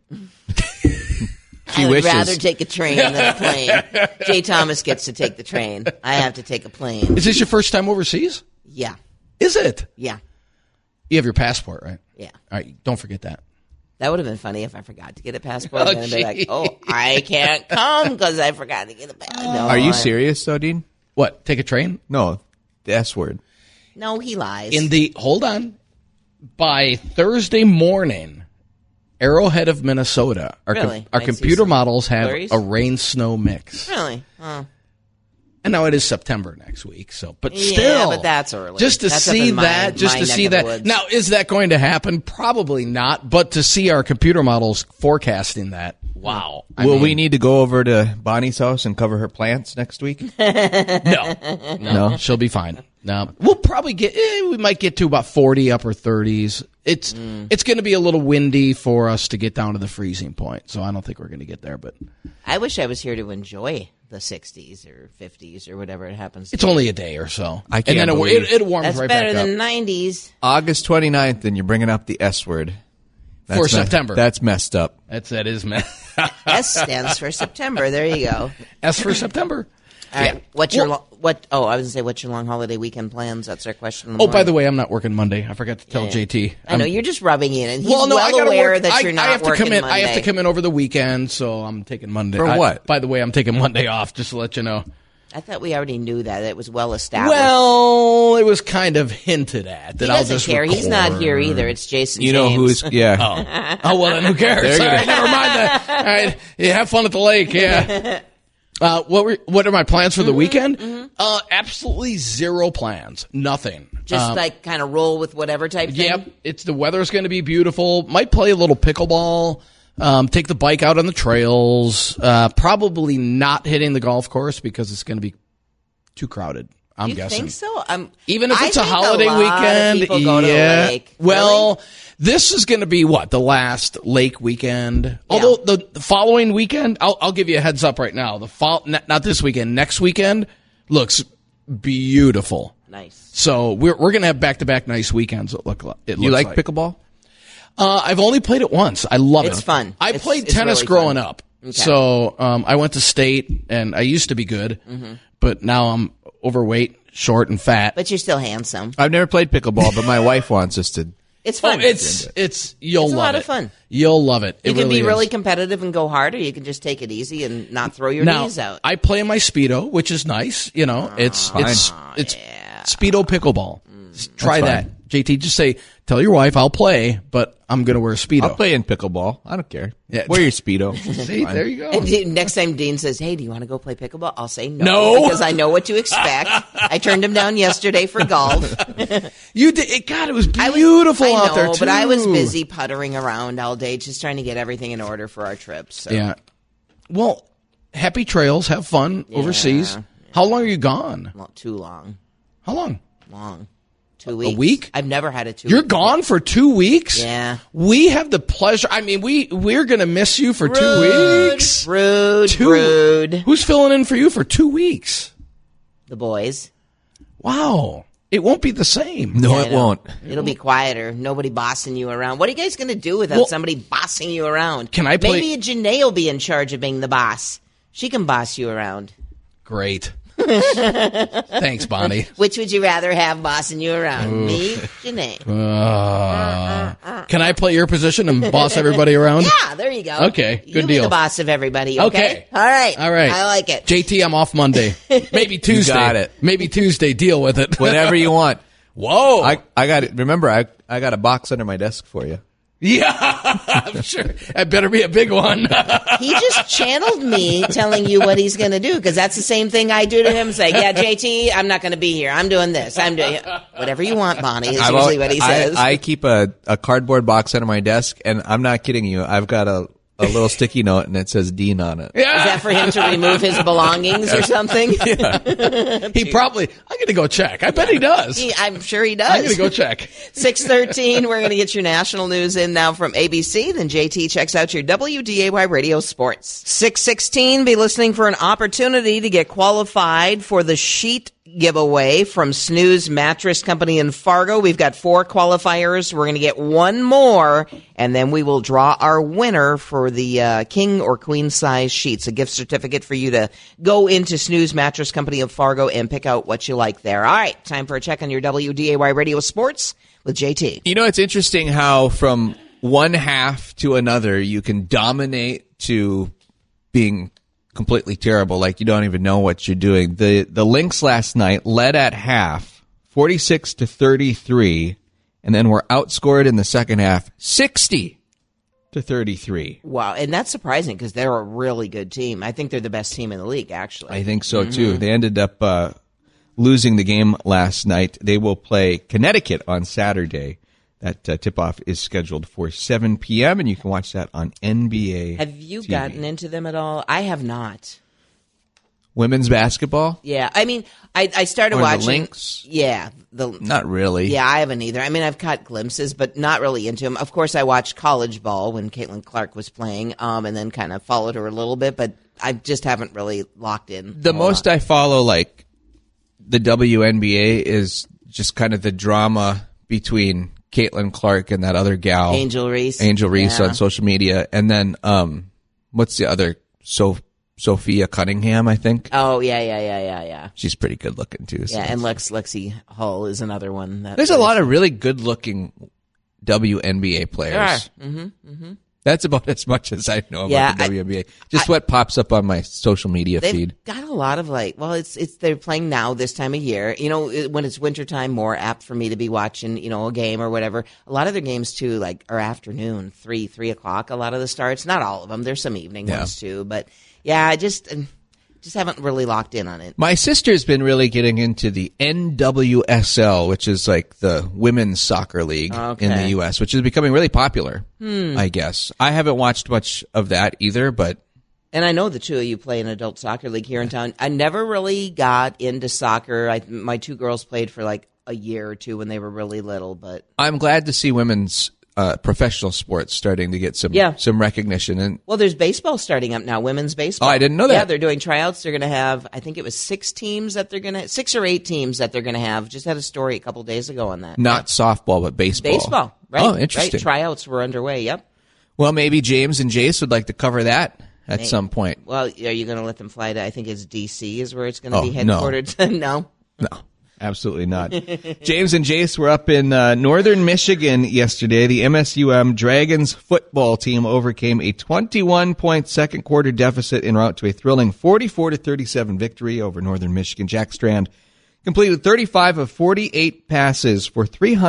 I would rather take a train than a plane. Jay Thomas gets to take the train. I have to take a plane. Is this your first time overseas? Yeah. Is it? Yeah. You have your passport, right? Yeah. All right. Don't forget that. That would have been funny if I forgot to get a passport. And then be like, I can't come because I forgot to get a passport. No, Are you serious, though, Dean? What? Take a train? No, the S word. No, he lies. Hold on. By Thursday morning, Arrowhead of Minnesota, our computer models have a rain-snow mix. Really? Oh. And now it is September next week, but Yeah, still. but that's early. Just to That's see up in that, my just to neck see of the that. woods. Now, is that going to happen? Probably not, but to see our computer models forecasting that, wow. Will we need to go over to Bonnie's house and cover her plants next week? No, she'll be fine. No, we'll probably we might get to about 40, upper 30s. It's going to be a little windy for us to get down to the freezing point, so I don't think we're going to get there. But I wish I was here to enjoy the 60s or 50s or whatever it happens to it's be. only a day or so. I can't and then believe it warms That's right better back than up. 90s. August 29th, and you're bringing up the S word. For September. That's messed up. That is, man. S stands for September. There you go. S for September. All right. Yeah. What's your I was going to say, what's your long holiday weekend plans? That's our question. By the way, I'm not working Monday. I forgot to tell JT. I know you're just rubbing in, and he's I gotta aware work. that you're not I have to working come in. Monday. I have to come in over the weekend, so I'm taking Monday. For what? By the way, I'm taking Monday off, just to let you know. I thought we already knew that. It was well established. Well, it was kind of hinted at that he I'll doesn't just care. He's not record. here either. It's Jason You know James. who's, yeah. Oh, well, then who cares? All right, never mind that. All right, yeah, have fun at the lake. Yeah. What are my plans for the weekend? Absolutely zero plans. Nothing. Just like kind of roll with whatever type thing? Yep. The weather's going to be beautiful. Might play a little pickleball. Take the bike out on the trails. Probably not hitting the golf course because it's going to be too crowded. I'm guessing. You think so? Even if it's a a holiday weekend, people go to the lake. Well, Really? this is going to be the last lake weekend. Although the following weekend, I'll give you a heads up right now. Not this weekend, next weekend looks beautiful. Nice. So we're going to have back-to-back nice weekends. You like pickleball? I've only played it once. I love it. It's fun. I played tennis really growing fun. up. Okay. So I went to state, and I used to be good, but now I'm overweight, short, and fat. But you're still handsome. I've never played pickleball, but my wife wants us to. It's fun. You'll love it. a lot of fun. You'll love it. You It can be is. really competitive and go hard, or you can just take it easy and not throw your Now, knees out. I play in my Speedo, which is nice. You know, it's Speedo pickleball. Try That's that. JT, just tell your wife I'll play, but I'm going to wear a Speedo. I'll play in pickleball. I don't care. Yeah. Wear your Speedo. See, there you go. And next time Dean says, "Hey, do you want to go play pickleball?" I'll say No. because I know what to expect. I turned him down yesterday for golf. You did. God, it was beautiful I know, out there too. but I was busy puttering around all day, just trying to get everything in order for our trip. So. Yeah. Well, happy trails. Have fun overseas. How long are you gone? Well, too long. How long? Long. 2 weeks. week? I've never had a 2 You're week. gone for 2 weeks? Yeah. We have the pleasure. I mean, we're going to miss you for 2 weeks. Rude. Who's filling in for you for 2 weeks? The boys. Wow. It won't be the same. No, I it know. won't. It'll be quieter. Nobody bossing you around. What are you guys going to do without somebody bossing you around? Can I play- Maybe Janae will be in charge of being the boss. She can boss you around. Great. Thanks, Bonnie. Which would you rather have bossing you around? Me, Janae. Can I play your position and boss everybody around? Yeah, there you go. Okay, good you be deal. the boss of everybody, okay? Okay. All right. I like it. JT, I'm off Monday. Maybe Tuesday. got it. Maybe Tuesday. Deal with it. Whatever you want. Whoa. I got it. Remember, I got a box under my desk for you. Yeah, I'm sure. That better be a big one. He just channeled me telling you what he's going to do, because that's the same thing I do to him. Say, yeah, JT, I'm not going to be here. I'm doing this. I'm doing whatever you want, Bonnie, is usually what he says. I keep a cardboard box under my desk, and I'm not kidding you. I've got a little sticky note, and it says Dean on it. Yeah. Is that for him to remove his belongings or something? He probably, I'm going to go check. I bet he does. I'm sure he does. I'm going to go check. 6:13, we're going to get your national news in now from ABC. Then JT checks out your WDAY Radio Sports. 6:16, be listening for an opportunity to get qualified for the sheet giveaway from Snooze Mattress Company in Fargo. We've got 4 qualifiers. We're going to get one more, and then we will draw our winner for the king or queen size sheets, a gift certificate for you to go into Snooze Mattress Company of Fargo and pick out what you like there. All right, time for a check on your WDAY Radio Sports with JT. You know, it's interesting how from one half to another, you can dominate to being completely terrible, like you don't even know what you're doing. The Lynx last night led at half, 46-33, and then were outscored in the second half, 60-33. Wow, and that's surprising because they're a really good team. I think they're the best team in the league, actually. I think so, too. They ended up losing the game last night. They will play Connecticut on Saturday. That tip-off is scheduled for 7 p.m., and you can watch that on NBA Have you TV. gotten into them at all? I have not. Women's basketball? Yeah, I mean, I started Or watching. the Lynx? Yeah. Not really. Yeah, I haven't either. I mean, I've caught glimpses, but not really into them. Of course, I watched college ball when Caitlin Clark was playing, and then kind of followed her a little bit, but I just haven't really locked in. The most I follow, like, the WNBA is just kind of the drama between Caitlin Clark and that other gal. Angel Reese. Yeah. On social media. And then, what's the other? Sophia Cunningham, I think. Oh, yeah. She's pretty good looking, too. So. Yeah, and Lexi Hull is another one. There's a lot of really good looking WNBA players. That's about as much as I know about the WNBA. Just what pops up on my social media feed. They've got a lot of they're playing now this time of year. You know, when it's wintertime, more apt for me to be watching, you know, a game or whatever. A lot of their games too, like, are afternoon, 3 o'clock. A lot of the starts, not all of them. There's some evening ones too, but yeah, I just haven't really locked in on it. My sister's been really getting into the NWSL, which is like the women's soccer league in the U.S., which is becoming really popular, I guess. I haven't watched much of that either, but... And I know the two of you play an adult soccer league here in town. I never really got into soccer. My two girls played for like a year or two when they were really little, but... I'm glad to see women's professional sports starting to get some recognition. And well, there's baseball starting up now, women's baseball. Oh, I didn't know that. Yeah, they're doing tryouts. They're going to have, I think it was 6 or 8 teams that they're going to have. Just had a story a couple days ago on that. Not softball, but baseball. Baseball, right. Oh, interesting. Right. Tryouts were underway, yep. Well, maybe James and Jace would like to cover that at some point. Well, are you going to let them fly to, I think it's D.C. is where it's going to be headquartered? No. Absolutely not. James and Jace were up in northern Michigan yesterday. The MSUM Dragons football team overcame a 21-point second quarter deficit en route to a thrilling 44-37 victory over Northern Michigan. Jack Strand completed 35 of 48 passes for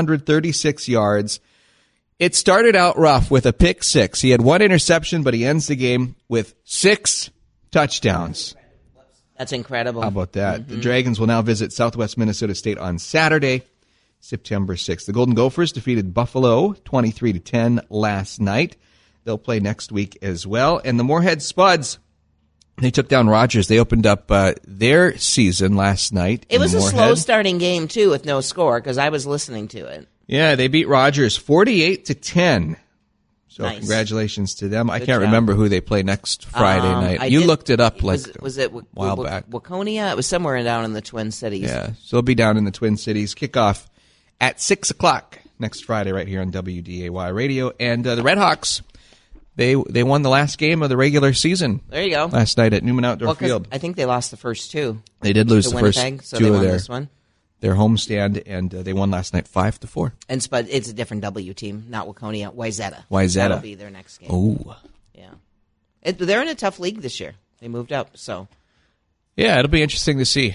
336 yards. It started out rough with a pick six. He had 1 interception, but he ends the game with 6 touchdowns. That's incredible. How about that? The Dragons will now visit Southwest Minnesota State on Saturday, September 6th. The Golden Gophers defeated Buffalo 23-10 last night. They'll play next week as well. And the Moorhead Spuds, they took down Rogers. They opened up their season last night. It was a slow starting game, too, with no score, because I was listening to it. Yeah, they beat Rogers 48-10. So nice. Congratulations to them. Good I can't job. remember who they play next Friday night. You looked it up was it a while back. Waconia? It was somewhere down in the Twin Cities. Yeah, so it'll be down in the Twin Cities. Kickoff at 6 o'clock next Friday right here on WDAY Radio. And the Red Hawks, they won the last game of the regular season. There you go. Last night at Newman Outdoor Field. I think they lost the first 2. They did lose the first Winnipeg, so 2 they of won this one. Their homestand, and they won last night 5-4. And Spud, it's a different W team, not Waconia. Wayzata. Wayzata. That'll be their next game. Oh. Yeah. They're in a tough league this year. They moved up, so. Yeah, it'll be interesting to see.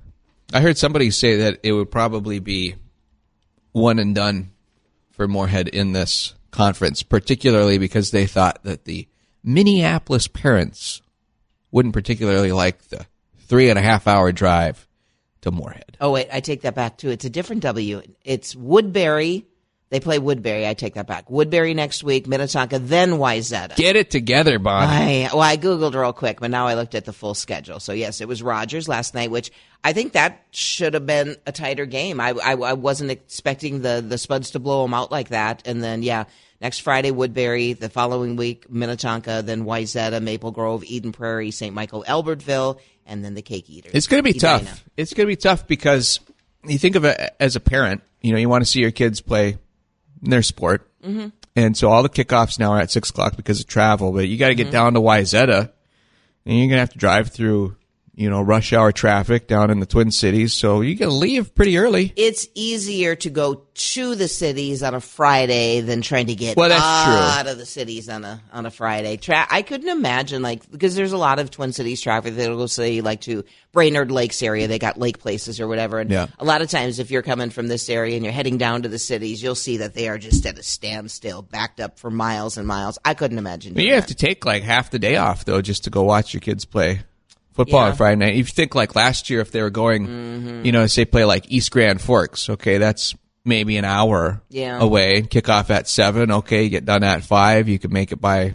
I heard somebody say that it would probably be one and done for Moorhead in this conference, particularly because they thought that the Minneapolis parents wouldn't particularly like the 3.5-hour drive to Moorhead. Oh, wait, I take that back, too. It's a different W. It's Woodbury. They play Woodbury. I take that back. Woodbury next week, Minnetonka, then Wayzata. Get it together, Bonnie. I Googled real quick, but now I looked at the full schedule. So, yes, it was Rogers last night, which I think that should have been a tighter game. I wasn't expecting the Spuds to blow them out like that. And then, next Friday, Woodbury. The following week, Minnetonka, then Wayzata, Maple Grove, Eden Prairie, St. Michael, Albertville, and then the Cake Eaters. It's going to be tough. It's going to be tough because you think of it as a parent, you want to see your kids play their sport. Mm-hmm. And so all the kickoffs now are at 6 o'clock because of travel, but you got to get down to Wayzata, and you're going to have to drive through, rush hour traffic down in the Twin Cities, so you can leave pretty early. It's easier to go to the cities on a Friday than trying to get that's out true. of the cities on a Friday. I couldn't imagine, because there's a lot of Twin Cities traffic that'll go, say, to Brainerd Lakes area. They got lake places or whatever. And a lot of times if you're coming from this area and you're heading down to the cities, you'll see that they are just at a standstill, backed up for miles and miles. I couldn't imagine doing You have to take half the day off, though, just to go watch your kids play football on Friday night. If you think last year, if they were going, say play East Grand Forks, okay, that's maybe an hour away. Kick off at 7, okay, you get done at 5. You could make it by,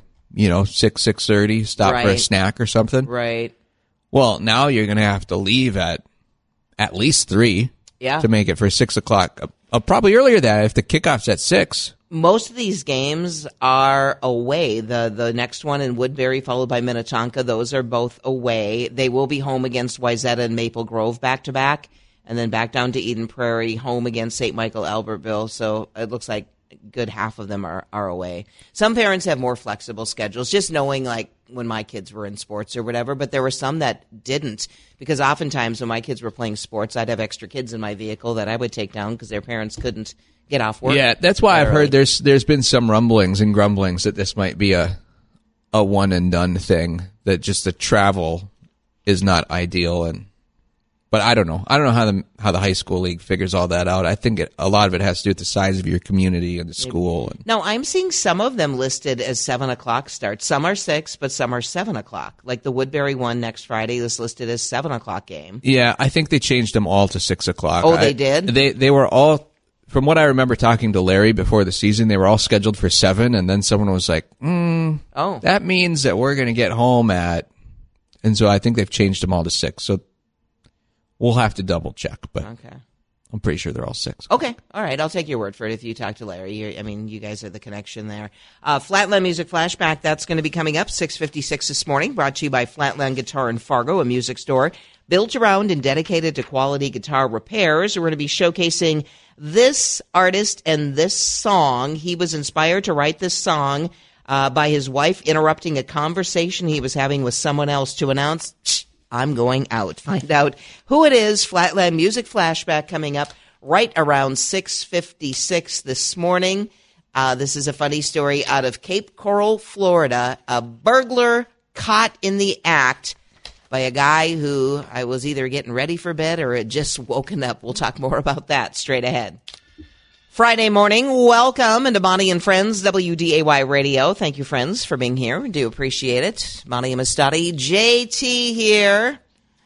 6:30, stop for a snack or something. Right. Well, now you're going to have to leave at least 3 to make it for 6 o'clock. Probably earlier than that if the kickoff's at 6. Most of these games are away. The next one in Woodbury, followed by Minnetonka, those are both away. They will be home against Wayzata and Maple Grove back-to-back, and then back down to Eden Prairie, home against St. Michael Albertville. So it looks like a good half of them are away. Some parents have more flexible schedules, just knowing when my kids were in sports or whatever, but there were some that didn't, because oftentimes when my kids were playing sports, I'd have extra kids in my vehicle that I would take down because their parents couldn't get off work. Yeah, that's why I've heard there's been some rumblings and grumblings that this might be a one and done thing, that just the travel is not ideal. But I don't know. I don't know how the high school league figures all that out. I think a lot of it has to do with the size of your community and the school. No, I'm seeing some of them listed as 7 o'clock starts. Some are 6, but some are 7 o'clock. Like the Woodbury one next Friday is listed as 7 o'clock game. Yeah, I think they changed them all to 6 o'clock. Oh, they did? They were all, from what I remember talking to Larry before the season, they were all scheduled for 7, and then someone was like, that means that we're going to get home at, and so I think they've changed them all to 6. So we'll have to double check, but okay. I'm pretty sure they're all 6. Okay. All right. I'll take your word for it if you talk to Larry. You guys are the connection there. Flatland Music Flashback, that's going to be coming up 6:56 this morning, brought to you by Flatland Guitar in Fargo, a music store built around and dedicated to quality guitar repairs. We're going to be showcasing this artist and this song. He was inspired to write this song by his wife interrupting a conversation he was having with someone else to announce, I'm going out. Find out who it is. Flatland Music Flashback coming up right around 6:56 this morning. This is a funny story out of Cape Coral, Florida. A burglar caught in the act by a guy who I was either getting ready for bed or had just woken up. We'll talk more about that straight ahead. Friday morning, welcome into Bonnie and Friends, WDAY Radio. Thank you, friends, for being here. We do appreciate it. Bonnie and Mastati, JT here.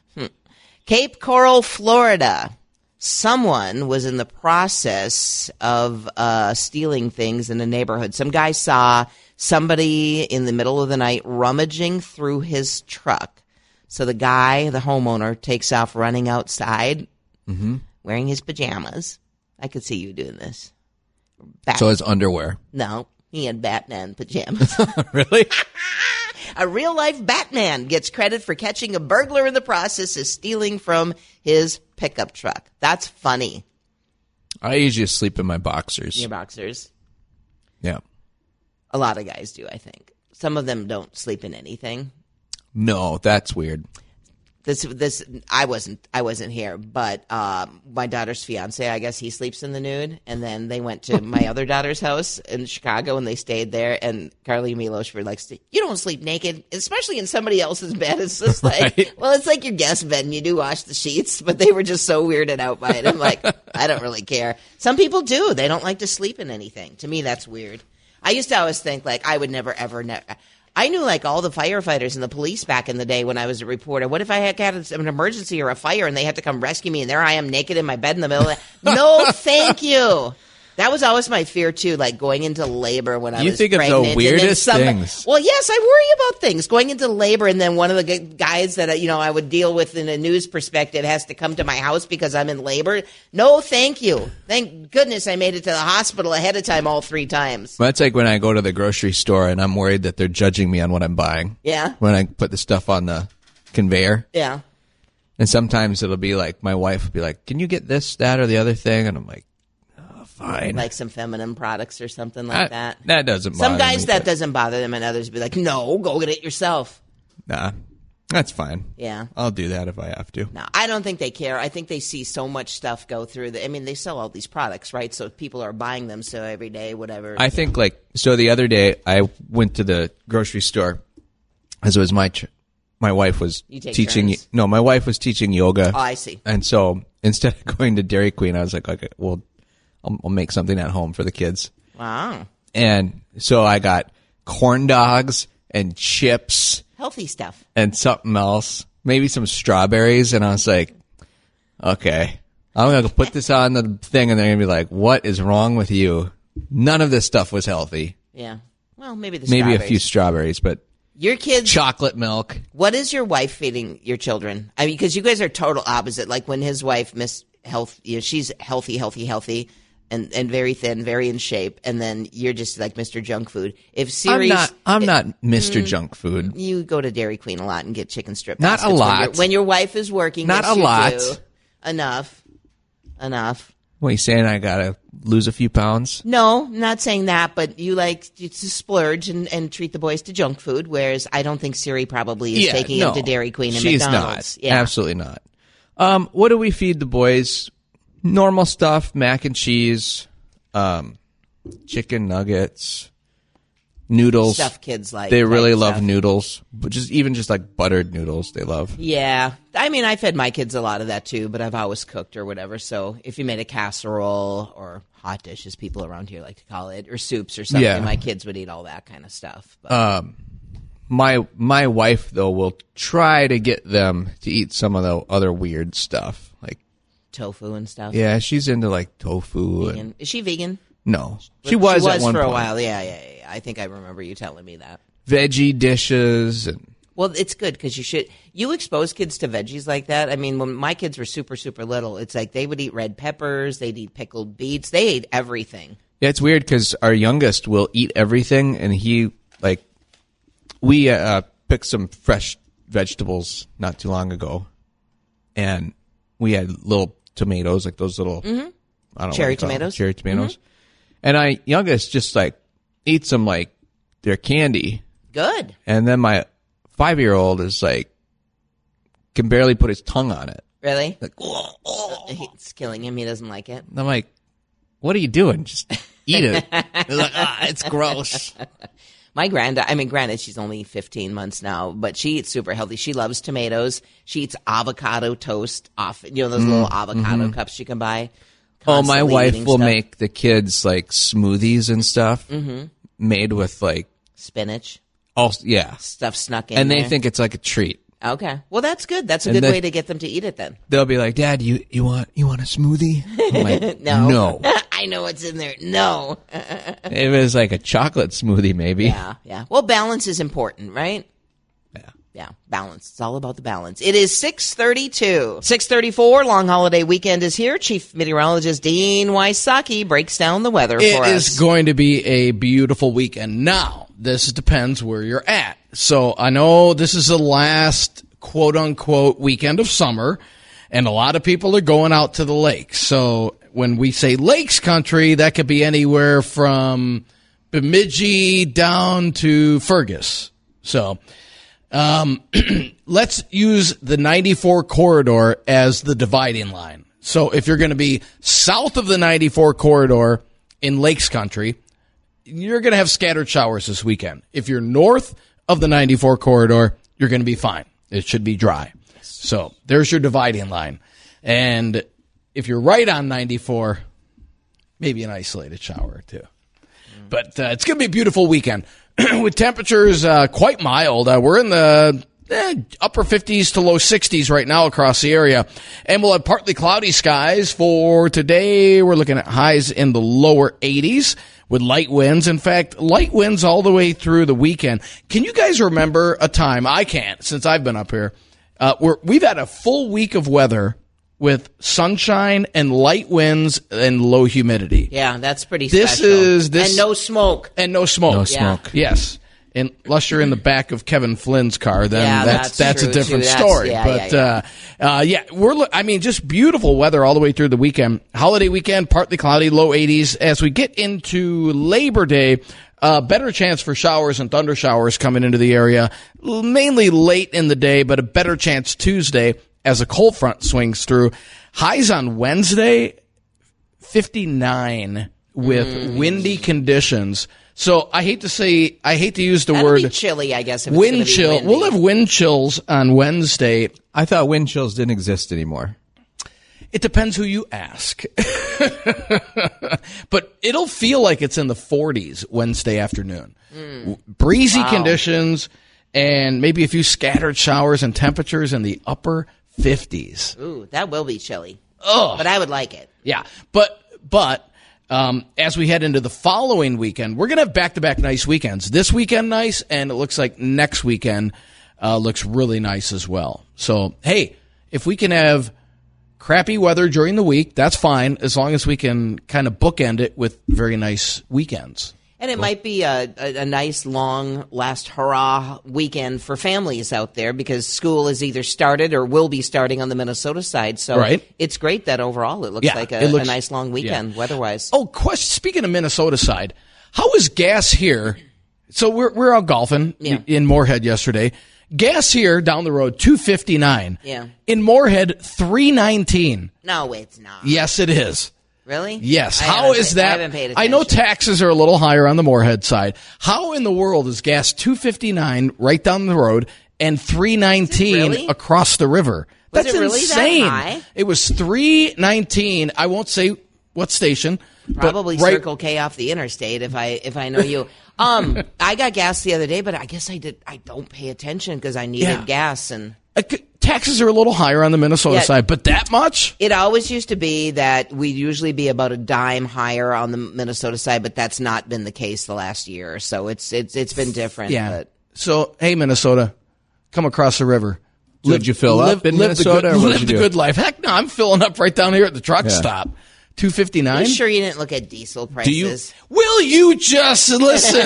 Cape Coral, Florida. Someone was in the process of stealing things in a neighborhood. Some guy saw somebody in the middle of the night rummaging through his truck. So the guy, the homeowner, takes off running outside, wearing his pajamas. I could see you doing this. So his underwear? No, he had Batman pajamas. Really? A real-life Batman gets credit for catching a burglar in the process of stealing from his pickup truck. That's funny. I usually sleep in my boxers. Your boxers? Yeah. A lot of guys do, I think. Some of them don't sleep in anything. No, that's weird. This I wasn't here, but my daughter's fiance, I guess he sleeps in the nude. And then they went to my other daughter's house in Chicago and they stayed there. And Carly Milosh were like, you don't sleep naked, especially in somebody else's bed. It's just like, well, it's like your guest bed and you do wash the sheets, but they were just so weirded out by it. I'm like, I don't really care. Some people do. They don't like to sleep in anything. To me, that's weird. I used to always think I would never, ever, I knew all the firefighters and the police back in the day when I was a reporter. What if I had an emergency or a fire and they had to come rescue me and there I am naked in my bed in the middle of the No, thank you. That was always my fear, too, going into labor when I was pregnant. You think of the weirdest things. Well, yes, I worry about things. Going into labor and then one of the guys that, I would deal with in a news perspective has to come to my house because I'm in labor. No, thank you. Thank goodness I made it to the hospital ahead of time all 3 times. Well, that's like when I go to the grocery store and I'm worried that they're judging me on what I'm buying. Yeah. When I put the stuff on the conveyor. Yeah. And sometimes it'll be my wife will be like, can you get this, that, or the other thing? And I'm like, fine. Like some feminine products or something like that. That doesn't bother me. Some guys that doesn't bother them and others be like, no, go get it yourself. Nah. That's fine. Yeah. I'll do that if I have to. No, I don't think they care. I think they see so much stuff go through. They sell all these products, right? So people are buying them. So every day, whatever. I think so the other day I went to the grocery store as it was my wife was teaching. Turns? No, my wife was teaching yoga. Oh, I see. And so instead of going to Dairy Queen, I was like, okay, well, I'll make something at home for the kids. Wow. And so I got corn dogs and chips. Healthy stuff. And something else. Maybe some strawberries. And I was like, okay, I'm going to put this on the thing and they're going to be like, what is wrong with you? None of this stuff was healthy. Yeah. Well, maybe maybe a few strawberries, but your kids. Chocolate milk. What is your wife feeding your children? I mean, because you guys are total opposite. Like when his wife missed health, she's healthy. And very thin, very in shape, and then you're just like Mr. Junk Food. If Siri, I'm not Mr. Junk Food. You go to Dairy Queen a lot and get chicken strip. Not a lot. When your wife is working, not yes, a lot. Enough. What are you saying? I gotta lose a few pounds? No, not saying that, but you like to splurge and treat the boys to junk food, whereas I don't think Siri probably is taking him to Dairy Queen and she's McDonald's. Not. Yeah. Absolutely not. What do we feed the boys? Normal stuff, mac and cheese, chicken nuggets, noodles. Stuff kids like. They really love noodles, but even just like buttered noodles they love. Yeah. I mean, I fed my kids a lot of that too, but I've always cooked or whatever. So if you made a casserole or hot dish, as people around here like to call it, or soups or something, my kids would eat all that kind of stuff. But. My wife, though, will try to get them to eat some of the other weird stuff, like tofu and stuff. Yeah, she's into like tofu. Vegan. Is she vegan? No, she was at one for point. a while. Yeah. I think I remember you telling me that. Veggie dishes. Well, it's good because you expose kids to veggies like that. I mean, when my kids were super, super little, it's like they would eat red peppers, they'd eat pickled beets, they ate everything. Yeah, it's weird because our youngest will eat everything, and we picked some fresh vegetables not too long ago, and we had little tomatoes, like those little I don't know cherry tomatoes. Cherry tomatoes. And our youngest just like eats them like they're candy. Good. And then my 5-year-old is like can barely put his tongue on it. Really? Like, it's killing him. He doesn't like it. And I'm like, what are you doing? Just eat it. Like, it's gross. My granted, she's only 15 months now, but she eats super healthy. She loves tomatoes. She eats avocado toast off, those little avocado cups you can buy. Oh, my wife will make the kids like smoothies and stuff made with like spinach. Oh, yeah. Stuff snuck in and there. They think it's like a treat. Okay. Well, that's good. That's a good way to get them to eat it then. They'll be like, Dad, you want a smoothie? I'm like, no. I know what's in there. No. If it was like a chocolate smoothie, maybe. Yeah. Well, balance is important, right? Yeah, balance. It's all about the balance. It is 6:32. 6:34, long holiday weekend is here. Chief Meteorologist Dean Wysocki breaks down the weather for us. It is going to be a beautiful weekend. Now, this depends where you're at. So I know this is the last quote-unquote weekend of summer, and a lot of people are going out to the lakes. So when we say lakes country, that could be anywhere from Bemidji down to Fergus. So let's use the 94 corridor as the dividing line. So if you're going to be south of the 94 corridor in Lakes Country, you're going to have scattered showers this weekend. If you're north of the 94 corridor, you're going to be fine. It should be dry. So there's your dividing line. And if you're right on 94, maybe an isolated shower or two. But it's going to be a beautiful weekend. With temperatures quite mild. We're in the upper 50s to low 60s right now across the area. And we'll have partly cloudy skies for today. We're looking at highs in the lower 80s with light winds. In fact, light winds all the way through the weekend. Can you guys remember a time? I can't, since I've been up here. We've had a full week of weather with sunshine and light winds and low humidity. Yeah, that's pretty special. And no smoke. No smoke. Yes. Unless you're in the back of Kevin Flynn's car, then that's a different story. Just beautiful weather all the way through the weekend. Holiday weekend, partly cloudy, low 80s. As we get into Labor Day, Better chance for showers and thunder showers coming into the area, mainly late in the day, but a better chance Tuesday as a cold front swings through. Highs on Wednesday, 59 with windy conditions. So I hate to use the That'll word be chilly, I guess. If wind it's chill. gonna be windy. We'll have wind chills on Wednesday. I thought wind chills didn't exist anymore. It depends who you ask. But it'll feel like it's in the 40s Wednesday afternoon. Breezy conditions and maybe a few scattered showers and temperatures in the upper 50s. Ooh, that will be chilly. Ugh. But I would like it. Yeah. But as we head into the following weekend, we're going to have back-to-back nice weekends. This weekend nice, and it looks like next weekend looks really nice as well. So, hey, if we can have crappy weather during the week, that's fine, as long as we can kind of bookend it with very nice weekends. And it might be a nice, long, last hurrah weekend for families out there because school is either started or will be starting on the Minnesota side. So it's great that overall it looks like a nice, long weekend weather-wise. Oh, question. Speaking of Minnesota side, how is gas here? So we're out golfing in Moorhead yesterday. Gas here down the road, $2.59. Yeah. In Moorhead, $3.19. No, it's not. Yes, it is. Really? Yes. How is that? I haven't paid attention. I know taxes are a little higher on the Moorhead side. How in the world is gas $2.59 right down the road and $3.19 across the river? That's really insane. that high? It was $3.19. I won't say what station. Probably but Circle K off the interstate if I know you. I got gas the other day, but I guess I don't pay attention because I needed gas and. Taxes are a little higher on the Minnesota side, but that much? It always used to be that we'd usually be about a dime higher on the Minnesota side, but that's not been the case the last year or so. It's been different. Yeah. But. So, hey, Minnesota, come across the river. Did you fill up in Minnesota? Live the good life. Heck no, I'm filling up right down here at the truck stop. $2.59. Are you sure you didn't look at diesel prices? Will you just listen,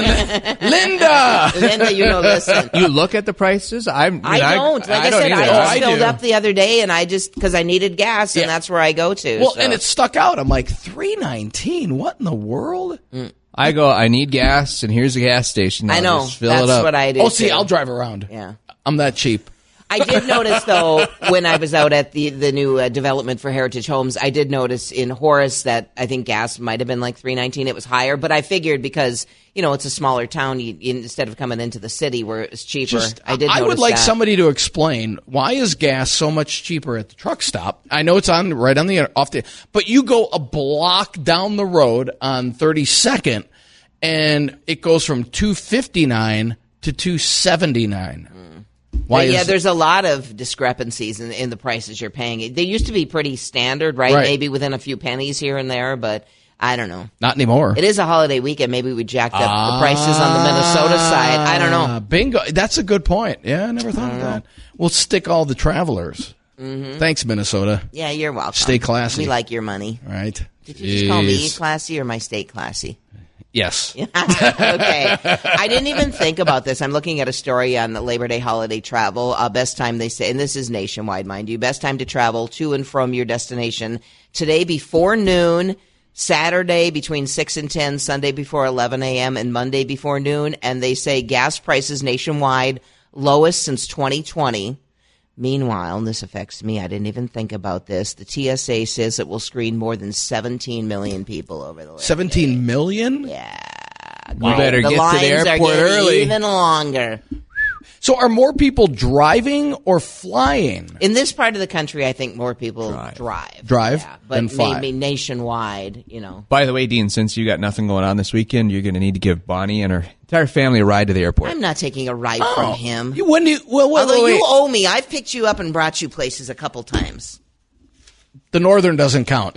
Linda? Linda, listen. You look at the prices? I don't. Like I said, either. I just filled up the other day, and because I needed gas, and that's where I go to. Well, and it stuck out. I'm like, $3.19? What in the world? I go, I need gas, and here's a gas station. I know. Just fill that's it up. what I do. Oh, see, I'll drive around. Yeah. I'm that cheap. I did notice, though, when I was out at the new development for Heritage Homes, I did notice in Horace that I think gas might have been like $3.19. It was higher, but I figured because, it's a smaller town, instead of coming into the city where it's cheaper, I would like somebody to explain, why is gas so much cheaper at the truck stop? I know it's right on the but you go a block down the road on 32nd, and it goes from $2.59 to $2.79. There's a lot of discrepancies in the prices you're paying. They used to be pretty standard, right? Maybe within a few pennies here and there, but I don't know. Not anymore. It is a holiday weekend. Maybe we jacked up the prices on the Minnesota side. I don't know. Bingo. That's a good point. Yeah, I never thought of that. We'll stick all the travelers. Mm-hmm. Thanks, Minnesota. Yeah, you're welcome. Stay classy. We like your money. Right. Did you just call me classy or my state classy? Yes. Okay. I didn't even think about this. I'm looking at a story on the Labor Day holiday travel. Best time, they say, and this is nationwide, mind you, best time to travel to and from your destination. Today before noon, Saturday between 6 and 10, Sunday before 11 a.m., and Monday before noon. And they say gas prices nationwide lowest since 2020. Meanwhile, and this affects me, I didn't even think about this, the TSA says it will screen more than 17 million people over the last 17 million? Yeah. Wow. You better get to the airport early. Even longer. So are more people driving or flying? In this part of the country, I think more people drive. Yeah, but fly. Maybe nationwide, By the way, Dean, since you got nothing going on this weekend, you're going to need to give Bonnie and her entire family a ride to the airport. I'm not taking a ride from him. You owe me. I've picked you up and brought you places a couple times. The Northern doesn't count.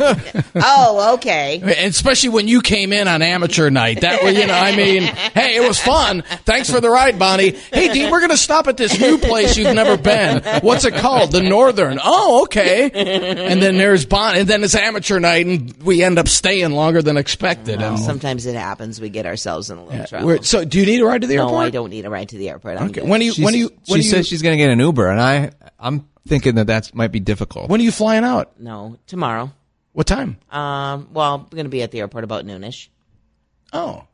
Oh, okay. And especially when you came in on amateur night. That was, hey, it was fun. Thanks for the ride, Bonnie. Hey, Dean, we're going to stop at this new place you've never been. What's it called? The Northern. Oh, okay. And then there's Bonnie, and then it's amateur night, and we end up staying longer than expected. Well, sometimes it happens. We get ourselves in a little trouble. So, do you need a ride to the airport? No, I don't need a ride to the airport. Okay. She says she's going to get an Uber, and I'm thinking that might be difficult. When are you flying out? No, tomorrow. What time? Well, I'm going to be at the airport about noonish. Oh.